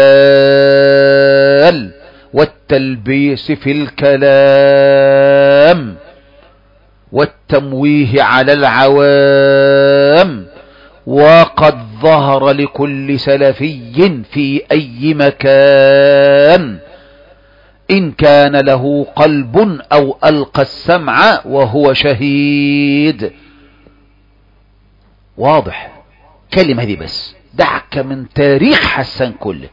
الضلال والتلبيس في الكلام والتمويه على العوام، وقد ظهر لكل سلفي في اي مكان ان كان له قلب او القى السمع وهو شهيد. واضح كلمة هذه بس، دعك من تاريخ حسان كله.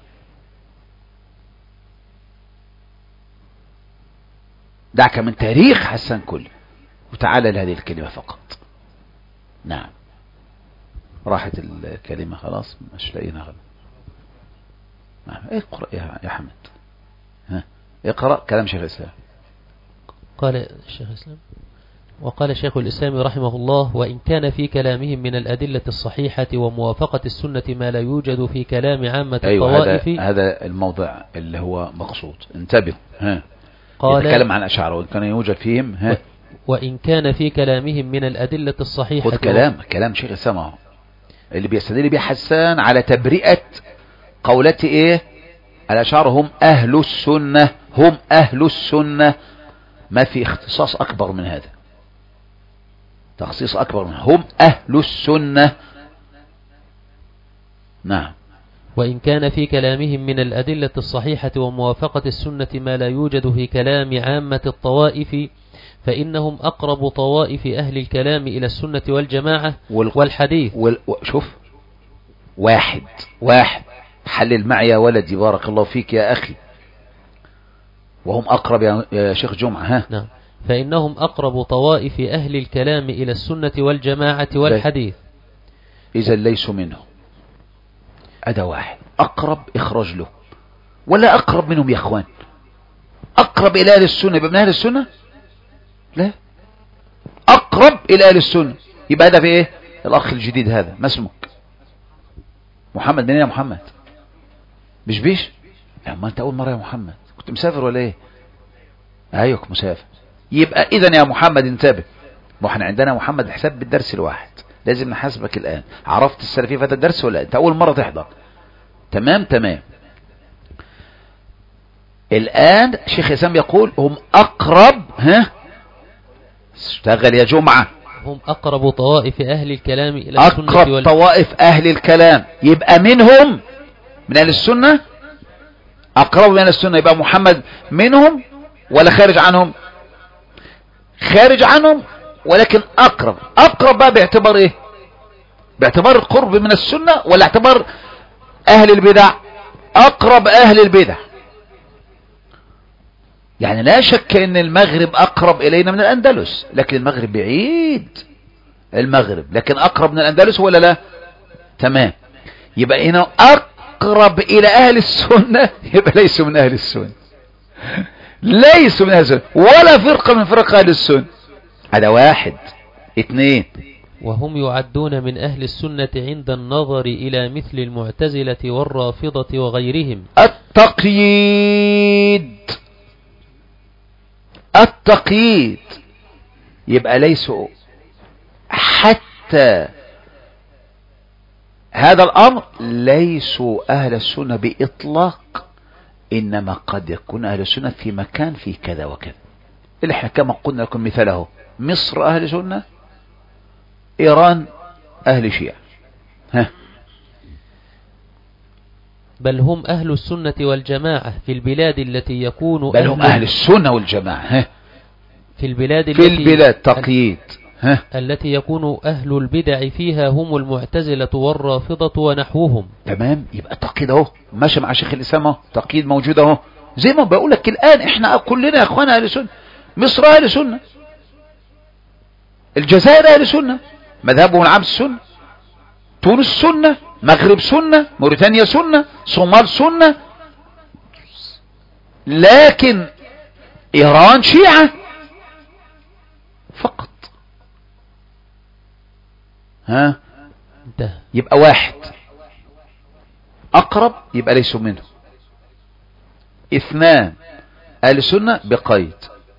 دعك من تاريخ حسان كله وتعالى لهذه الكلمة فقط. نعم، راحت الكلمة خلاص، مش لاقينا غير. نعم، اقرأ يا حمد، ها اقرأ كلام شيخ الإسلام. قال الشيخ الإسلام: وقال شيخ الإسلام رحمه الله: وإن كان في كلامهم من الأدلة الصحيحة وموافقة السنة ما لا يوجد في كلام عامة أيوة الطوائف. هذا, هذا الموضع اللي هو مقصود، انتبه. ها قال يتكلم عن أشعار وإن كان يوجد فيهم ها وإن كان في كلامهم من الأدلة الصحيحة. خذ كلام كلام شيخ الإسلام اللي بيستدل به حسان على تبرئة قولتي ايه الأشعار هم أهل السنة، هم أهل السنة. ما في اختصاص أكبر من هذا، تخصيص أكبر من هم أهل السنة. نعم. وإن كان في كلامهم من الأدلة الصحيحة وموافقة السنة ما لا يوجد في كلام عامة الطوائف، فإنهم أقرب طوائف أهل الكلام إلى السنة والجماعة وال... والحديث. وال... شوف واحد واحد حلل معي يا ولدي، بارك الله فيك يا أخي. وهم أقرب يا شيخ جمعة. ها نعم. فإنهم أقرب طوائف أهل الكلام إلى السنة والجماعة والحديث. إذا ليسوا منهم. هذا واحد أقرب إخراج له، ولا أقرب منهم يا أخوان؟ أقرب إلى أهل السنة يبقى من أهل السنة؟ لا، أقرب إلى أهل السنة. يبقى هذا في إيه؟ الأخ الجديد هذا ما اسمك؟ محمد. منين يا محمد؟ مش بيش؟ يا ما أنت أول مرة يا محمد، كنت مسافر ولا إيه؟ أيوك مسافر. يبقى إذن يا محمد انتبه، واحنا عندنا محمد حساب بالدرس الواحد، لازم نحاسبك الآن. عرفت السلفية في هذا الدرس ولا أنت أول مرة تحضر؟ تمام تمام. الآن شيخ يسام يقول هم أقرب. ها اشتغل يا جمعة. هم أقرب طوائف أهل الكلام إلى السنة. أقرب وال... طوائف أهل الكلام، يبقى منهم من أهل السنة. أقرب من أهل السنة، يبقى محمد منهم ولا خارج عنهم؟ خارج عنهم، ولكن أقرب. أقرب بقى باعتبار إيه؟ باعتبار القرب من السنة ولا اعتبار أهل البدع؟ أقرب أهل البدع. يعني لا شك ان المغرب اقرب الينا من الاندلس، لكن المغرب بعيد المغرب، لكن اقرب من الاندلس ولا لا؟ تمام. يبقى هنا اقرب الى اهل السنة، يبقى ليسوا من اهل السنة، ليسوا من اهل السنة ولا فرقة من فرق اهل السنة. هذا واحد. اثنين، وهم يعدون من أهل السنة عند النظر إلى مثل المعتزلة والرافضة وغيرهم. التقييد. التقييد يبقى ليسوا حتى هذا الأمر ليسوا أهل السنة بإطلاق، إنما قد يكون أهل السنة في مكان في كذا وكذا. اللي احنا كما قلنا لكم مثاله، مصر أهل سنة، إيران أهل شيعة. ها بل هم أهل السنة والجماعة في البلاد التي يكون بل هم أهل السنة والجماعة. ها في البلاد في التي البلاد تقييد. ها التي يكون أهل البدع فيها هم المعتزلة والرافضة ونحوهم. تمام. يبقى تقييد اهو ماشي مع شيخ الإسلام اهو، تقييد موجود اهو. زي ما بقول لك الآن احنا كلنا يا اخوانا أهل سنة. مصر أهل سنة، الجزائر أهل سنة، مذهبهم العام السنة، تونس سنة، مغرب سنة، موريتانيا سنة، صومال سنة، لكن إيران شيعة فقط. ها انتهى. يبقى واحد أقرب، يبقى ليسوا منه. اثنان أهل السنة بقيد.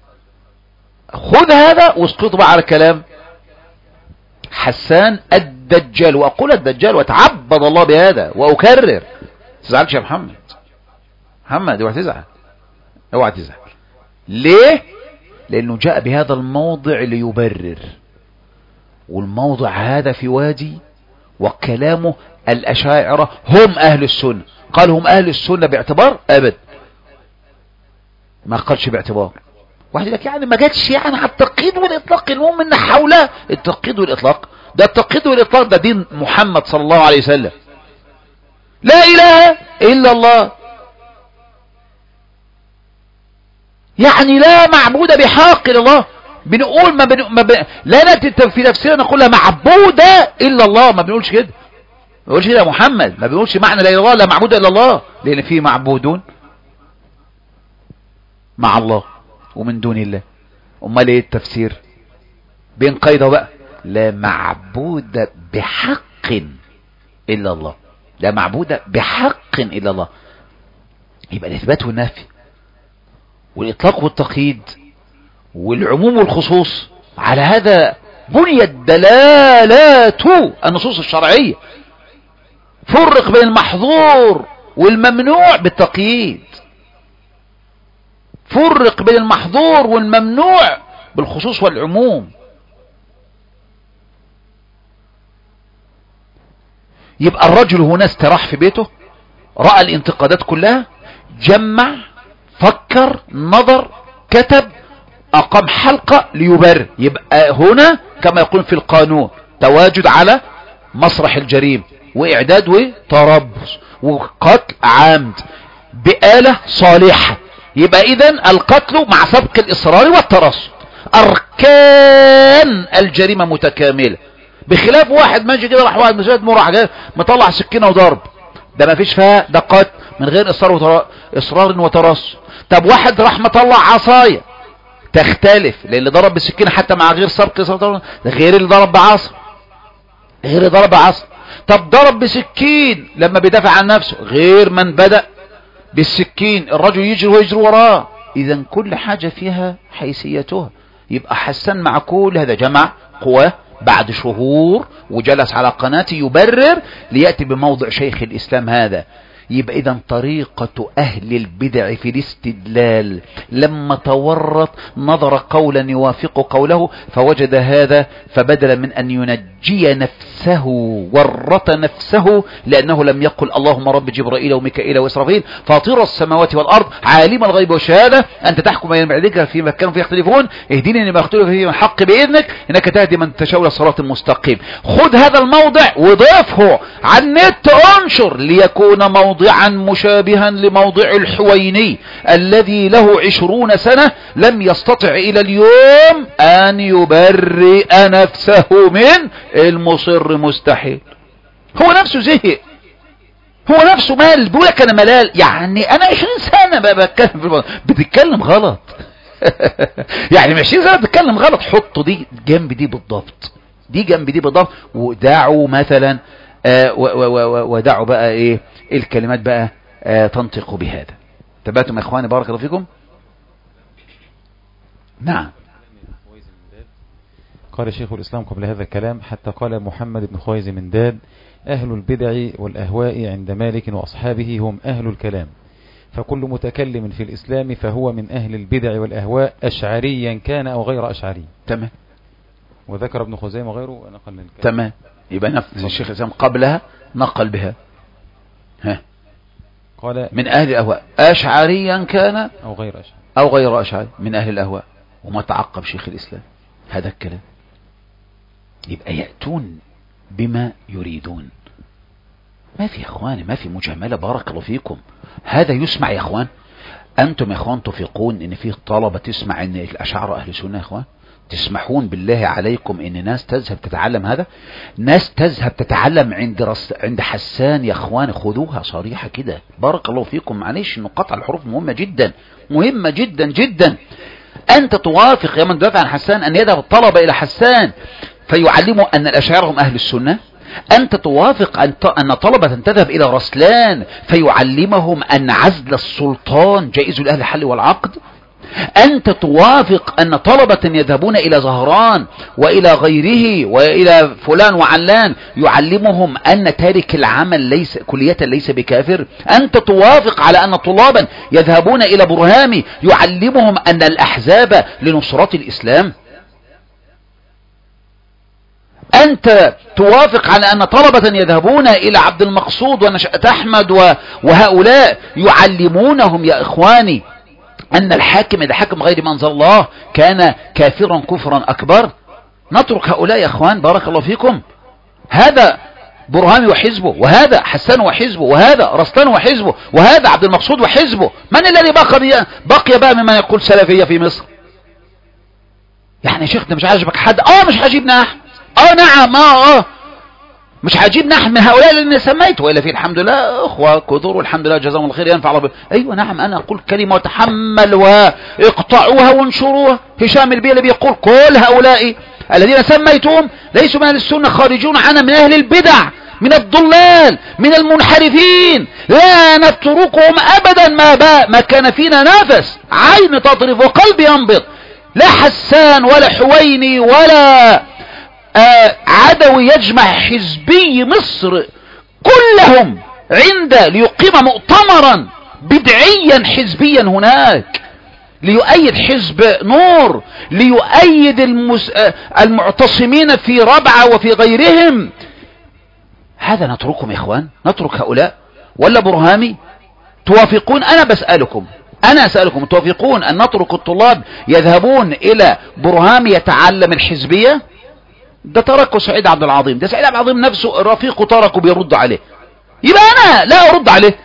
خذ هذا واسقطه بقى على كلام حسان الدجال، وأقول الدجال وتعبد الله بهذا وأكرر. تزعلش يا محمد، محمد اوعى تزعل، اوعى تزعل. ليه؟ لأنه جاء بهذا الموضع ليبرر، والموضع هذا في وادي، وكلامه الأشاعرة هم أهل السنة. قال هم أهل السنة باعتبار؟ أبد، ما قالش باعتبار. واحد لك يعني ما جاتش يعني على التقييد والإطلاق، المهم إن حولها التقييد والإطلاق. ده التقييد والإطلاق ده دين محمد صلى الله عليه وسلم. لا إله إلا الله، يعني لا معبود بحق إلا الله. بنقول ما, بن... ما ب... لا نأتي في نفسنا نقول لا معبود إلا الله، ما بنقولش كده، ما بنقولش كده يا محمد، ما بنقولش معنى لا إله إلا الله لا معبود إلا الله، لأن في معبودون مع الله ومن دون الله. امال ايه التفسير؟ بين قيده بقى، لا معبود بحق الا الله، لا معبود بحق الا الله. يبقى الاثبات والنفي والاطلاق والتقييد والعموم والخصوص، على هذا بنيت دلالات النصوص الشرعيه. فرق بين المحظور والممنوع بالتقييد، فرق بين المحظور والممنوع بالخصوص والعموم. يبقى الرجل هنا استراح في بيته، رأى الانتقادات كلها، جمع، فكر، نظر، كتب، أقام حلقة ليبرر. يبقى هنا كما يقول في القانون تواجد على مسرح الجريمة واعداد وتربص وقتل عمد بآلة صالحة. يبقى اذن القتل مع سبق الاصرار والترصد اركان الجريمة متكاملة، بخلاف واحد ماشي كده راح واحد مسجد مراح جاي مطلع سكينة وضرب، ده ما فيش فيها ده قتل من غير اصرار وتر... اصرار وترصد. طب واحد راح مطلع عصاية تختلف، لان اللي ضرب بالسكينة حتى مع غير سبق اصرار غير اللي ضرب بعصا غير اللي ضرب بعصا. طب ضرب بسكين لما بيدافع عن نفسه غير من بدأ بالسكين الرجل يجري ويجري وراه. اذا كل حاجة فيها حيثيتها. يبقى حسان مع كل هذا جمع قواه بعد شهور وجلس على قناته يبرر ليأتي بموضع شيخ الإسلام هذا. يبقى إذن طريقة أهل البدع في الاستدلال لما تورط نظر قولا يوافق قوله فوجد هذا، فبدلا من أن ينجي نفسه ورط نفسه، لأنه لم يقل اللهم رب جبرائيل وميكائيل وإسرافيل فاطر السماوات والأرض عالم الغيب والشهادة أنت تحكم بين عبادك فيما كانوا فيه يختلفون اهديني لما اختلف فيه من حق بإذنك إنك تهدي من تشاء إلى الصراط المستقيم. خذ هذا الموضع وضيفه على النت انشر ليكون موضع موضعا مشابها لموضع الحويني الذي له عشرون سنة لم يستطع إلى اليوم أن يبرئ نفسه من المصر مستحيل. هو نفسه زهق، هو نفسه مال، بيقول لك أنا ملال، يعني أنا عشرين سنة بتكلم في الموضوع بتتكلم غلط يعني عشرين سنة بتتكلم غلط. حطوا دي جنب دي بالضبط، دي جنب دي بالضبط، ودعوا مثلا آه ودعوا بقى ايه الكلمات بقى آه تنطق بهذا. تبعتم يا اخواني بارك الله فيكم. نعم. قال شيخ الإسلام قبل هذا الكلام حتى قال محمد بن خويز من داد أهل البدع والأهواء عند مالك وأصحابه هم أهل الكلام، فكل متكلم في الإسلام فهو من أهل البدع والأهواء أشعريا كان أو غير أشعري. تمام. وذكر ابن خزيمة وغيره نقل الكلام. تمام. يبقى نفس الشيخ الإسلام قبلها نقل بها. ها. قال من أهل الأهواء أشعريا كان أو غير أشعري أو غير أشعري من أهل الأهواء. وما تعقب شيخ الإسلام هذا الكلام. يبقى يأتون بما يريدون. ما في يا اخواني ما في مجاملة بارك الله فيكم. هذا يسمع يا اخوان. انتم يا اخوان تفيقون ان في طلبة تسمع ان الاشاعرة اهل سنة يا اخوان؟ تسمحون بالله عليكم ان ناس تذهب تتعلم هذا؟ ناس تذهب تتعلم عند رس... عند حسان يا اخوان. خذوها صريحة كده بارك الله فيكم. معلش انه قطع الحروف مهمة جدا مهمة جدا جدا. انت توافق يا من دافع عن حسان ان يذهب الطلبة الى حسان فيعلموا ان الاشاعرة هم اهل السنة؟ أنت توافق أن طلبة تذهب إلى رسلان فيعلمهم أن عزل السلطان جائز لأهل الحل والعقد؟ أنت توافق أن طلبة يذهبون إلى زهران وإلى غيره وإلى فلان وعلان يعلمهم أن تارك العمل ليس كلية ليس بكافر؟ أنت توافق على أن طلابا يذهبون إلى برهامي يعلمهم أن الأحزاب لنصرة الإسلام؟ أنت توافق على أن طلبة يذهبون إلى عبد المقصود ونشأة أحمد وهؤلاء يعلمونهم يا إخواني أن الحاكم إذا حكم غير ما أنزل الله كان كافرا كفرا أكبر؟ نترك هؤلاء يا إخوان بارك الله فيكم. هذا برهامي وحزبه، وهذا حسان وحزبه، وهذا رسلان وحزبه، وهذا عبد المقصود وحزبه. من الذي بقي بقي بقى ممن يقول سلفية في مصر؟ يعني يا شيخ ده مش عاجبك حد؟ اه مش عاجبنا احمد. اه نعم اه اه مش عاجبنا احد من هؤلاء اللي سميت، وإلا في الحمد لله اخوة كثر والحمد لله جزاهم الله خير ينفع الله. ايوه نعم انا اقول كلمة وتحمل واقطعوها وانشروها. هشام البيلي بيقول كل هؤلاء الذين سميتهم ليسوا من اهل السنة، خارجون عنها من اهل البدع من الضلال من المنحرفين، لا نتركهم ابدا ما باء ما كان فينا نفس عين تطرف وقلب ينبض. لا حسان ولا حويني ولا آه عدوي يجمع حزبي مصر كلهم عند ليقيم مؤتمرا بدعيا حزبيا هناك ليؤيد حزب نور، ليؤيد المس... آه المعتصمين في ربعة وفي غيرهم. هذا نتركهم يا اخوان؟ نترك هؤلاء ولا برهامي؟ توافقون؟ انا بسألكم انا اسألكم توافقون ان نترك الطلاب يذهبون الى برهامي يتعلم الحزبية؟ ده تركه سعيد عبد العظيم، ده سعيد عبد العظيم نفسه رفيقه تركه بيرد عليه، يبقى انا لا ارد عليه.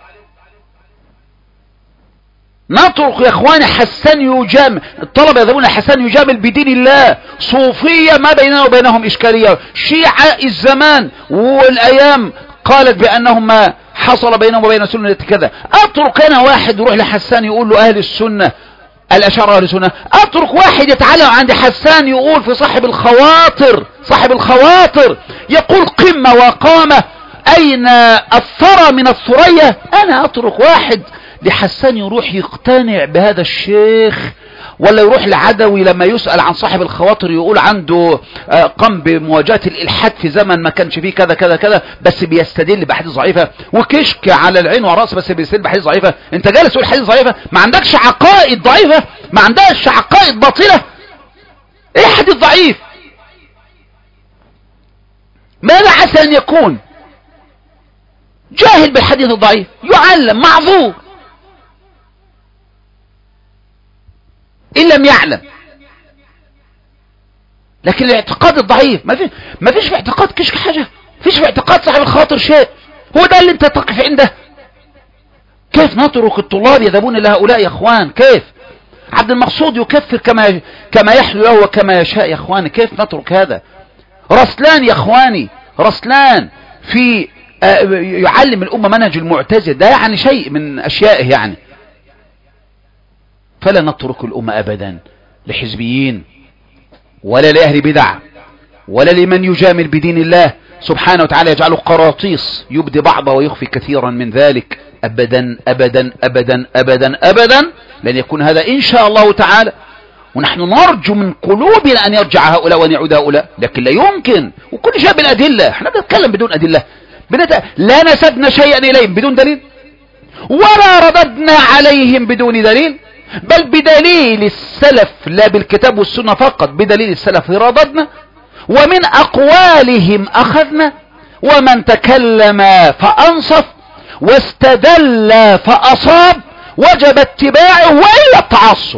نترك يا اخواني حسان يجامل، الطلبة يذهبون حسان يجامل بدين الله، صوفية ما بيننا وبينهم اشكالية، شيعة الزمان والايام قالت بانهم ما حصل بينهم وبين سنة كذا. اترك انا واحد يروح لحسان يقول له اهل السنة الاشاعرة اهل السنة، اترك واحد يتعلم عند حسان يقول في صاحب الخواطر، صاحب الخواطر يقول قمة وقامة اين الثرى من الثريا. انا اترك واحد لحسان يروح يقتنع بهذا الشيخ، ولا يروح لعدوي لما يسأل عن صاحب الخواطر يقول عنده قام بمواجهة الإلحاد في زمن ما كانش فيه كذا كذا كذا، بس بيستدل بأحاديث ضعيفة، وكشك على العين والرأس بس بيستدل بأحاديث ضعيفة. انت جالس تقول حديث ضعيفة، ما عندكش عقائد ضعيفة، ما عندكش عقائد باطلة. ايه حديث ضعيف؟ ماذا عسى ان يكون جاهل بالحديث الضعيف، يعلم معذور إن لم يعلم. لكن الاعتقاد الضعيف ما فيش، ما فيش في اعتقاد كشك حاجة، ما فيش في اعتقاد صاحب الخاطر شيء، هو ده اللي انت تقف عنده. كيف نترك الطلاب يذهبون لهؤلاء يا اخوان؟ كيف عبد المقصود يكفر كما كما يحلو له وكما يشاء يا اخواني؟ كيف نترك هذا؟ رسلان يا اخواني، رسلان في يعلم الامه منهج المعتزله، ده يعني شيء من اشيائه يعني. فلا نترك الأمة أبدا لحزبيين ولا لأهل بدع ولا لمن يجامل بدين الله سبحانه وتعالى يجعله قراطيس يبدي بعضه ويخفي كثيرا من ذلك. أبدا أبدا أبدا أبدا أبدا لن يكون هذا إن شاء الله تعالى. ونحن نرجو من قلوبنا أن يرجع هؤلاء وأن يعود هؤلاء، لكن لا يمكن، وكل شيء بالأدلة. احنا بنتكلم بدون أدلة، بنت... لا نسبنا شيئا إليهم بدون دليل، ولا رددنا عليهم بدون دليل، بل بدليل السلف، لا بالكتاب والسنة فقط، بدليل السلف رددنا، ومن أقوالهم أخذنا، ومن تكلم فأنصف واستدل فأصاب وجب اتباعه وإلا التعصب.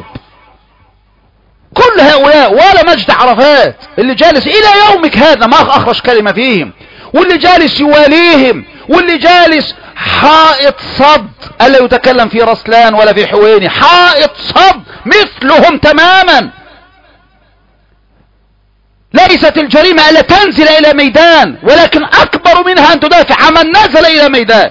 كل هؤلاء ولا مجد عرفات اللي جالس إلى يومك هذا ما أخرج كلمة فيهم، واللي جالس يواليهم، واللي جالس حائط صد ألا يتكلم في رسلان ولا في حويني، حائط صد مثلهم تماما. ليست الجريمة ألا تنزل إلى ميدان، ولكن أكبر منها أن تدافع عمن نزل إلى ميدان.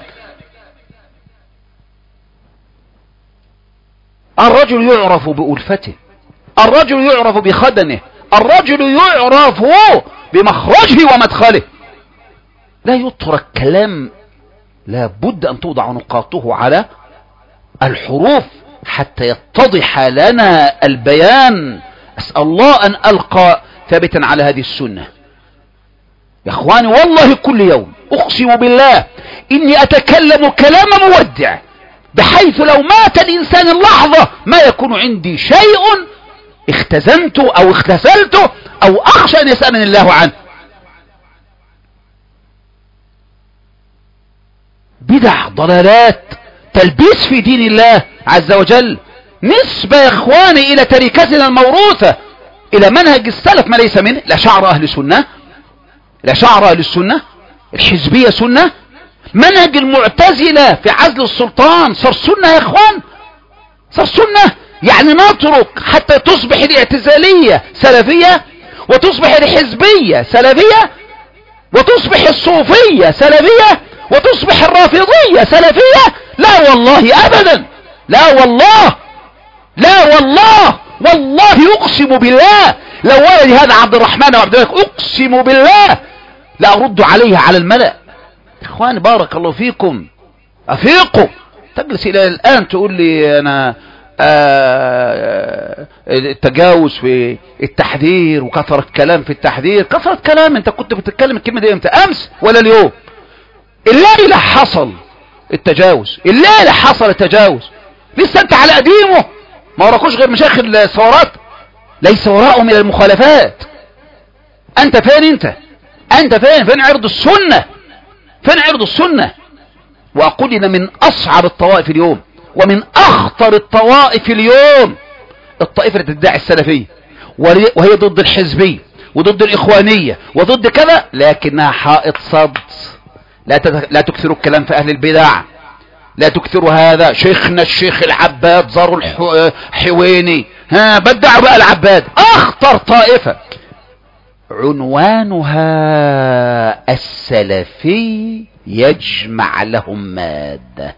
الرجل يعرف بألفته، الرجل يعرف بخدنه، الرجل يعرف بمخرجه ومدخله. لا يترك كلام، لا بد أن توضع نقاطه على الحروف حتى يتضح لنا البيان. أسأل الله أن ألقى ثابتا على هذه السنة يا أخواني. والله كل يوم أقسم بالله إني أتكلم كلام مودع، بحيث لو مات الإنسان اللحظة ما يكون عندي شيء اختزنته أو اختزلته أو أخشى أن يسألني الله عنه. بدع، ضلالات، تلبيس في دين الله عز وجل، نسبة يا اخواني الى تركتنا الموروثة، الى منهج السلف ما ليس منه. الاشاعرة اهل السنة، الاشاعرة اهل السنة، الحزبية سنة، منهج المعتزلة في عزل السلطان صار سنة يا اخوان، صار سنة. يعني نترك حتى تصبح الاعتزالية سلفية، وتصبح الحزبية سلفية، وتصبح الصوفية سلفية، وتصبح الرافضية سلفية. لا والله أبدا، لا والله، لا والله، والله أقسم بالله لو ولد هذا عبد الرحمن وعبد الملك أقسم بالله لا أرد عليه على الملأ. إخواني بارك الله فيكم، أفيقوا. تجلس إلى الآن تقول لي أنا آه التجاوز في التحذير وكثرة كلام في التحذير. كثرة كلام؟ أنت كنت بتتكلم الكلمة دي امتى؟ أمس ولا اليوم؟ الليلة حصل التجاوز، الليلة حصل التجاوز، لسه انت على قديمه، ما وراكوش غير مشايخ الثورات، ليس وراءهم الى المخالفات. انت فين؟ انت انت فين؟ فين عرض السنة؟ فين عرض السنة؟ واقول ان من اصعب الطوائف اليوم ومن اخطر الطوائف اليوم الطائفة اللي تدعي السلفية وهي ضد الحزبية وضد الإخوانية وضد كذا، لكنها حائط صد. لا لا تكثروا الكلام في أهل البدع، لا تكثروا هذا. شيخنا الشيخ العباد زاروا الحويني، ها بدعوا بقى العباد، أخطر طائفة. عنوانها السلفي يجمع لهم مادة،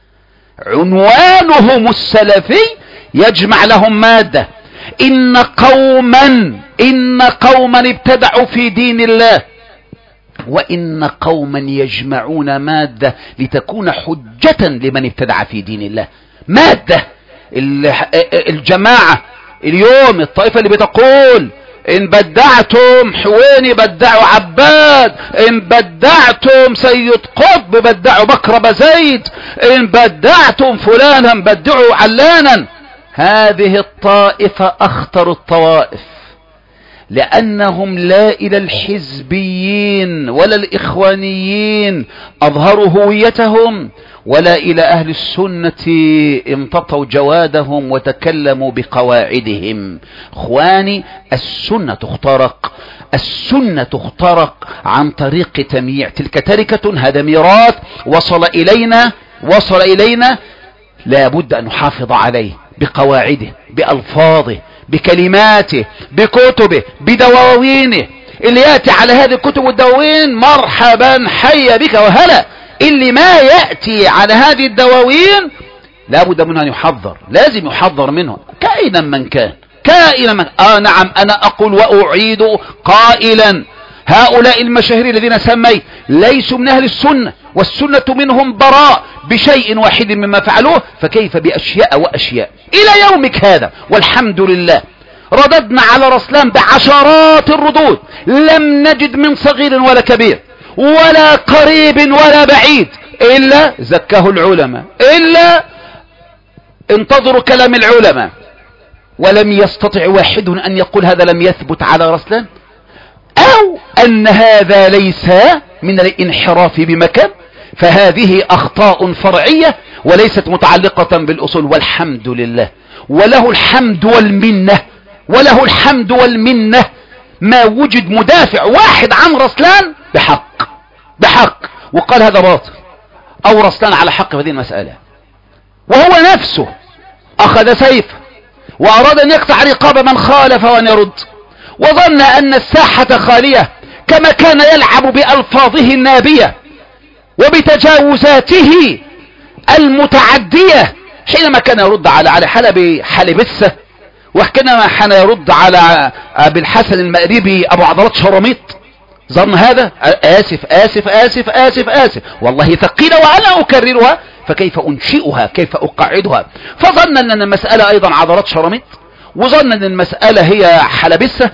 عنوانهم السلفي يجمع لهم مادة. إن قوما إن قوما ابتدعوا في دين الله، وإن قوما يجمعون مادة لتكون حجة لمن ابتدع في دين الله. مادة الجماعة اليوم، الطائفة اللي بتقول إن بدعتم حويني بدعوا عباد، إن بدعتم سيد قطب بدعوا بكر بزيد، إن بدعتم فلانا بدعوا علانا. هذه الطائفة أخطر الطوائف، لأنهم لا إلى الحزبيين ولا الإخوانيين أظهروا هويتهم، ولا إلى أهل السنة امتطوا جوادهم وتكلموا بقواعدهم. اخواني، السنة تخترق، السنة تخترق عن طريق تمييع. تلك تركة، هذا ميراث وصل إلينا وصل إلينا لا بد أن نحافظ عليه بقواعده، بألفاظه، بكلماته، بكتبه، بدواوينه. اللي يأتي على هذه الكتب والدواوين مرحبا حي بك وهلا. اللي ما يأتي على هذه الدواوين لا بد منه أن يحذر، لازم يحذر منه كائنا من كان، كائنا من آه نعم. أنا أقول وأعيد قائلا، هؤلاء المشاهير الذين سميت ليسوا من أهل السنة، والسنة منهم براء بشيء واحد مما فعلوه، فكيف بأشياء وأشياء إلى يومك هذا. والحمد لله رددنا على رسلان بعشرات الردود، لم نجد من صغير ولا كبير ولا قريب ولا بعيد إلا زكاه العلماء، إلا انتظروا كلام العلماء. ولم يستطع واحد أن يقول هذا لم يثبت على رسلان، أو أن هذا ليس من الانحراف بمكان. فهذه أخطاء فرعية وليست متعلقة بالأصول، والحمد لله. وله الحمد والمنة، وله الحمد والمنة. ما وجد مدافع واحد عن رسلان بحق بحق وقال هذا باطل أو رسلان على حق في هذه المسألة، وهو نفسه أخذ سيفه وأراد أن يقطع رقاب من خالف وأن يرد، وظن أن الساحة خالية، كما كان يلعب بألفاظه النابية وبتجاوزاته المتعدية حينما كان يرد على على حلبي حلبسة، وحينما كان يرد على أبي الحسن المأربي أبو عضلات شرميط. ظن هذا. آسف آسف آسف آسف آسف والله ثقيلة وأنا أكررها، فكيف أنشئها، كيف أقعدها. فظن أن المسألة أيضا عضلات شرميط، وظن أن المسألة هي حلبسة،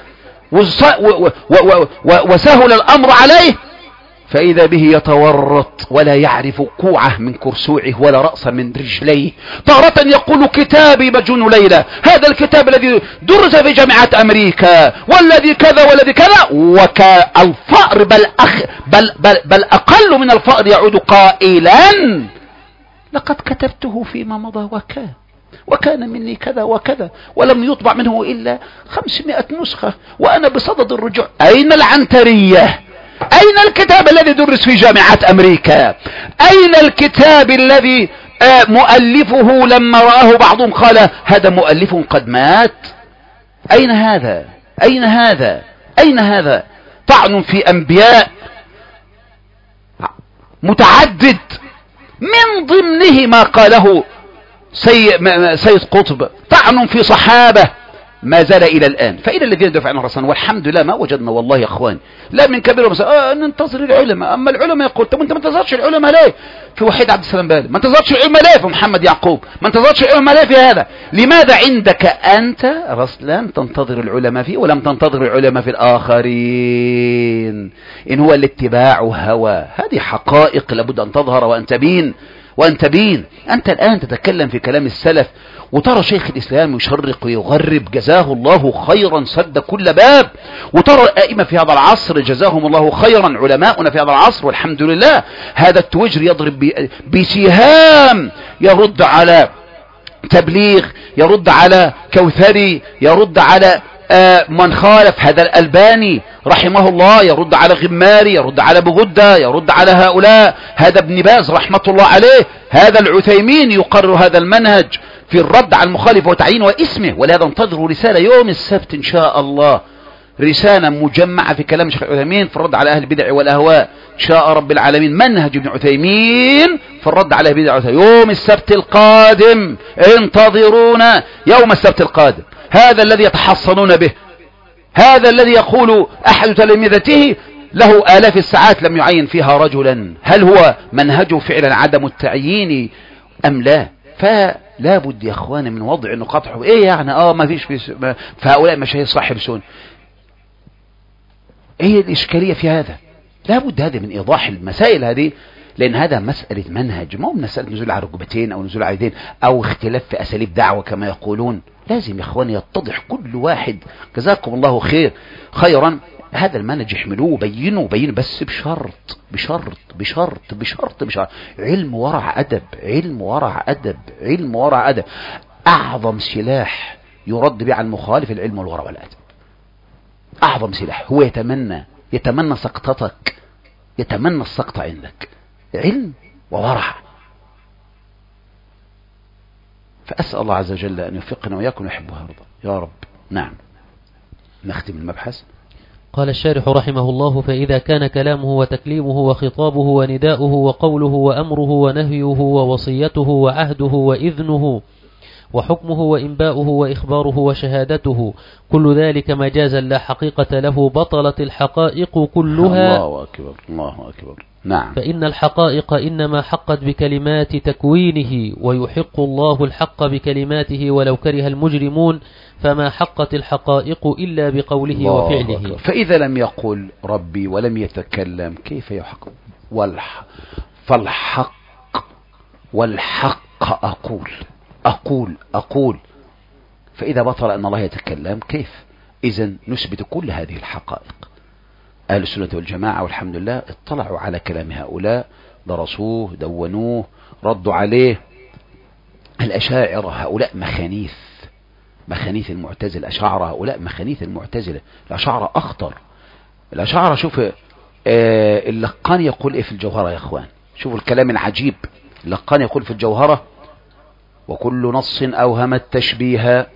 وسهل الأمر عليه، فإذا به يتورط ولا يعرف كوعه من كرسوعه ولا رأس من رجليه. تارة يقول كتابي مجنون ليلى، هذا الكتاب الذي درس في جامعة أمريكا والذي كذا والذي كذا، وكالفأر بل, أخ بل, بل, بل أقل من الفأر يعود قائلا لقد كتبته فيما مضى وكان وكان مني كذا وكذا، ولم يطبع منه إلا خمسمائة نسخة وأنا بصدد الرجوع. أين العنترية؟ أين الكتاب الذي درس في جامعة أمريكا؟ أين الكتاب الذي مؤلفه لما رآه بعضهم قال هذا مؤلف قد مات؟ أين هذا؟ أين هذا؟ أين هذا؟ طعن في أنبياء متعدد، من ضمنه ما قاله سيد قطب، طعن في صحابة ما زال إلى الآن. فإلى الذين دفعوا عن الرسول، والحمد لله ما وجدنا والله يا أخوان لا من كبير ومسا آه ننتظر العلماء. أما العلماء يقول طب أنت ما انتظرش العلماء ليه في وحيد عبد السلام بالي؟ ما انتظرش العلماء ليه في محمد يعقوب؟ ما انتظرش العلماء ليه في هذا؟ لماذا عندك أنت رسلان تنتظر العلماء فيه ولم تنتظر العلماء في الآخرين؟ إن هو الاتباع هوى. هذه حقائق لابد أن تظهر وأن تبين وأن تبين. أنت الآن تتكلم في كلام السلف وترى شيخ الإسلام يشرق ويغرب جزاه الله خيرا سد كل باب، وترى الائمة في هذا العصر جزاهم الله خيرا، علماؤنا في هذا العصر والحمد لله، هذا التوجر يضرب بسهام، يرد على تبليغ، يرد على كوثري، يرد على آه من خالف هذا الألباني رحمه الله يرد على غماري، يرد على بغدة، يرد على هؤلاء، هذا ابن باز رحمة الله عليه، هذا العثيمين يقرر هذا المنهج في الرد على المخالف وتعيين واسمه. ولهذا انتظروا رسالة يوم السبت إن شاء الله، رسالة مجمعة في كلام شيخ عثيمين في الرد على أهل البدع والأهواء إن شاء رب العالمين، منهج ابن عثيمين في الرد على أهل البدع والأهواء يوم السبت القادم. انتظرونا يوم السبت القادم. هذا الذي يتحصنون به، هذا الذي يقول أحد تلامذته له آلاف الساعات لم يعين فيها رجلا، هل هو منهجه فعلا عدم التعيين أم لا؟ فلا بد يا أخواني من وضع نقاط حب. إيه يعني آه ما فيش في فهؤلاء مشاهير صاحب سنة، ايه الاشكالية في هذا؟ لا بد هذا من ايضاح المسائل هذه، لان هذا مسألة منهج، ما هو مسألة نزول على ركبتين او نزول على يدين او اختلاف في اساليب دعوة كما يقولون. لازم يا اخواني يتضح كل واحد، جزاكم الله خير خيرا، هذا المنهج يحملوه وبينوا وبينوا، بس بشرط بشرط بشرط بشرط بشرط علم ورع ادب، علم ورع ادب، علم ورع ادب. اعظم سلاح يرد به على المخالف العلم والورع والادب، أعظم سلاح. هو يتمنى يتمنى سقطتك، يتمنى السقط عندك، علم وورع. فأسأل الله عز وجل أن يوفقنا وإياكم ويحب ويرضى يا رب. نعم، نختم المبحث. قال الشارح رحمه الله: فإذا كان كلامه وتكليمه وخطابه ونداؤه وقوله وأمره ونهيه ووصيته وعهده وإذنه وحكمه وإنباؤه وإخباره وشهادته كل ذلك مجازا لا حقيقة له بطلت الحقائق كلها. الله أكبر الله أكبر. نعم. فإن الحقائق إنما حقت بكلمات تكوينه، ويحق الله الحق بكلماته ولو كره المجرمون، فما حقت الحقائق إلا بقوله وفعله. أكبر. فإذا لم يقل ربي ولم يتكلم كيف يحق؟ والح... فالحق والحق أقول أقول أقول فإذا بطل أن الله يتكلم كيف؟ إذن نثبت كل هذه الحقائق. أهل السنة والجماعة والحمد لله اطلعوا على كلام هؤلاء، درسوه دونوه ردوا عليه. الأشاعرة هؤلاء مخانيث، مخانيث المعتزلة. الأشاعرة هؤلاء مخانيث المعتزلة. الأشاعرة أخطر. الأشاعرة شوف آه اللقان يقول إيه في الجوهرة يا أخوان، شوفوا الكلام العجيب. اللقان يقول في الجوهرة: وكل نص أوهم التشبيه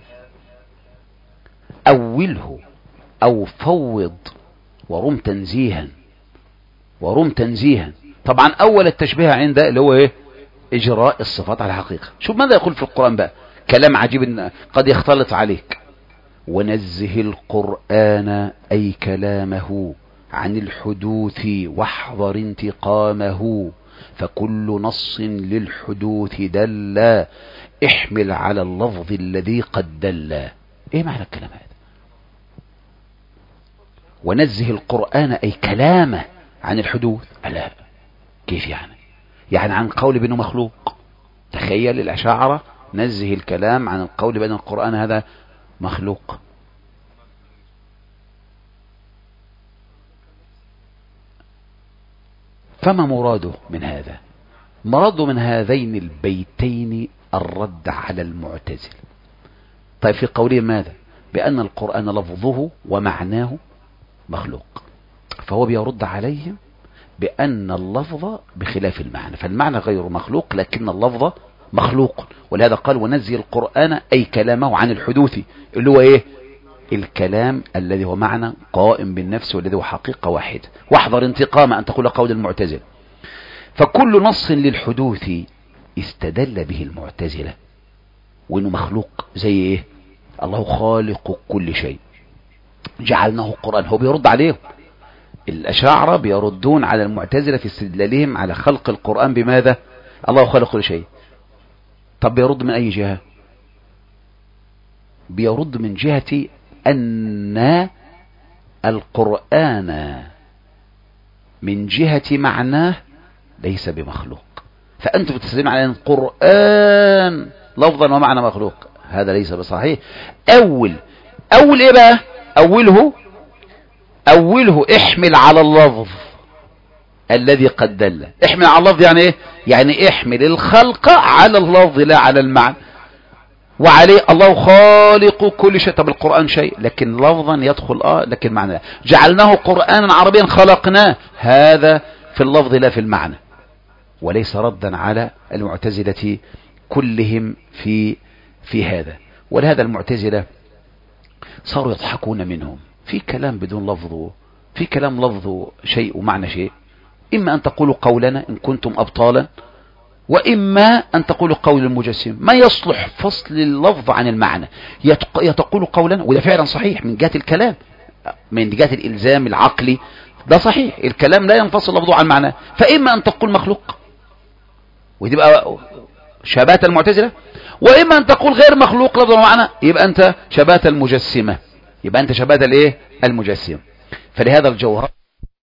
أوله أو فوض ورم تنزيها ورم تنزيها. طبعا أول التشبيه عنده اللي هو إيه؟ إجراء الصفات على الحقيقة. شوف ماذا يقول في القرآن بقى، كلام عجيب قد يختلط عليك: ونزه القرآن أي كلامه عن الحدوث واحذر انتقامه، فكل نص للحدوث دل احمل على اللفظ الذي قد دل. ايه معنى الكلام هذا؟ ونزه القرآن أي كلامه عن الحدوث. لا، كيف يعني؟ يعني عن قول بأنه مخلوق. تخيل الأشاعرة نزه الكلام عن القول بأن القرآن هذا مخلوق. فما مراده من هذا؟ مراده من هذين البيتين الرد على المعتزلة. طيب في قوله ماذا؟ بأن القرآن لفظه ومعناه مخلوق، فهو بيرد عليهم بأن اللفظ بخلاف المعنى، فالمعنى غير مخلوق لكن اللفظ مخلوق. ولهذا قال: ونزل القرآن أي كلامه عن الحدوث، اللي هو إيه؟ الكلام الذي هو معنى قائم بالنفس والذي هو حقيقة واحدة. واحذر انتقام أن تقول قول المعتزلة. فكل نص للحدوث استدل به المعتزلة وإنه مخلوق. زي إيه؟ الله خالق كل شيء جعلناه قرآن. هو بيرد عليهم. الأشاعرة بيردون على المعتزلة في استدلالهم على خلق القرآن بماذا؟ الله خالق كل شيء. طب بيرد من أي جهة؟ بيرد من جهة أن القرآن من جهة معناه ليس بمخلوق، فأنتم بتستدلون على أن القرآن لفظا ومعنى مخلوق. هذا ليس بصحيح. أول أول إيه بقى؟ أوله أوله احمل على اللفظ الذي قد دل. احمل على اللفظ يعني إيه؟ يعني احمل الخلق على اللفظ لا على المعنى. وعليه الله خالق كل شيء. طب القرآن شيء لكن لفظا يدخل اه لكن معنى لا. جعلناه قرآنا عربيا خلقناه، هذا في اللفظ لا في المعنى، وليس ردا على المعتزلة كلهم في في هذا. ولهذا المعتزلة صاروا يضحكون منهم في كلام بدون لفظه، في كلام لفظه شيء ومعنى شيء. إما أن تقولوا قولنا إن كنتم أبطالا، وإما أن تقولوا قول المجسم. ما يصلح فصل اللفظ عن المعنى، يتقول قولا وده فعلا صحيح من جهة الكلام، من جهة الإلزام العقلي ده صحيح، الكلام لا ينفصل لفظه عن معناه. فإما أن تقول مخلوق وتبقى شبهة المعتزلة، وإما أن تقول غير مخلوق لفظه ومعنى، يبقى أنت شبهة المجسمة، يبقى أنت شبهة الإيه؟ المجسم. فلهذا الجوهر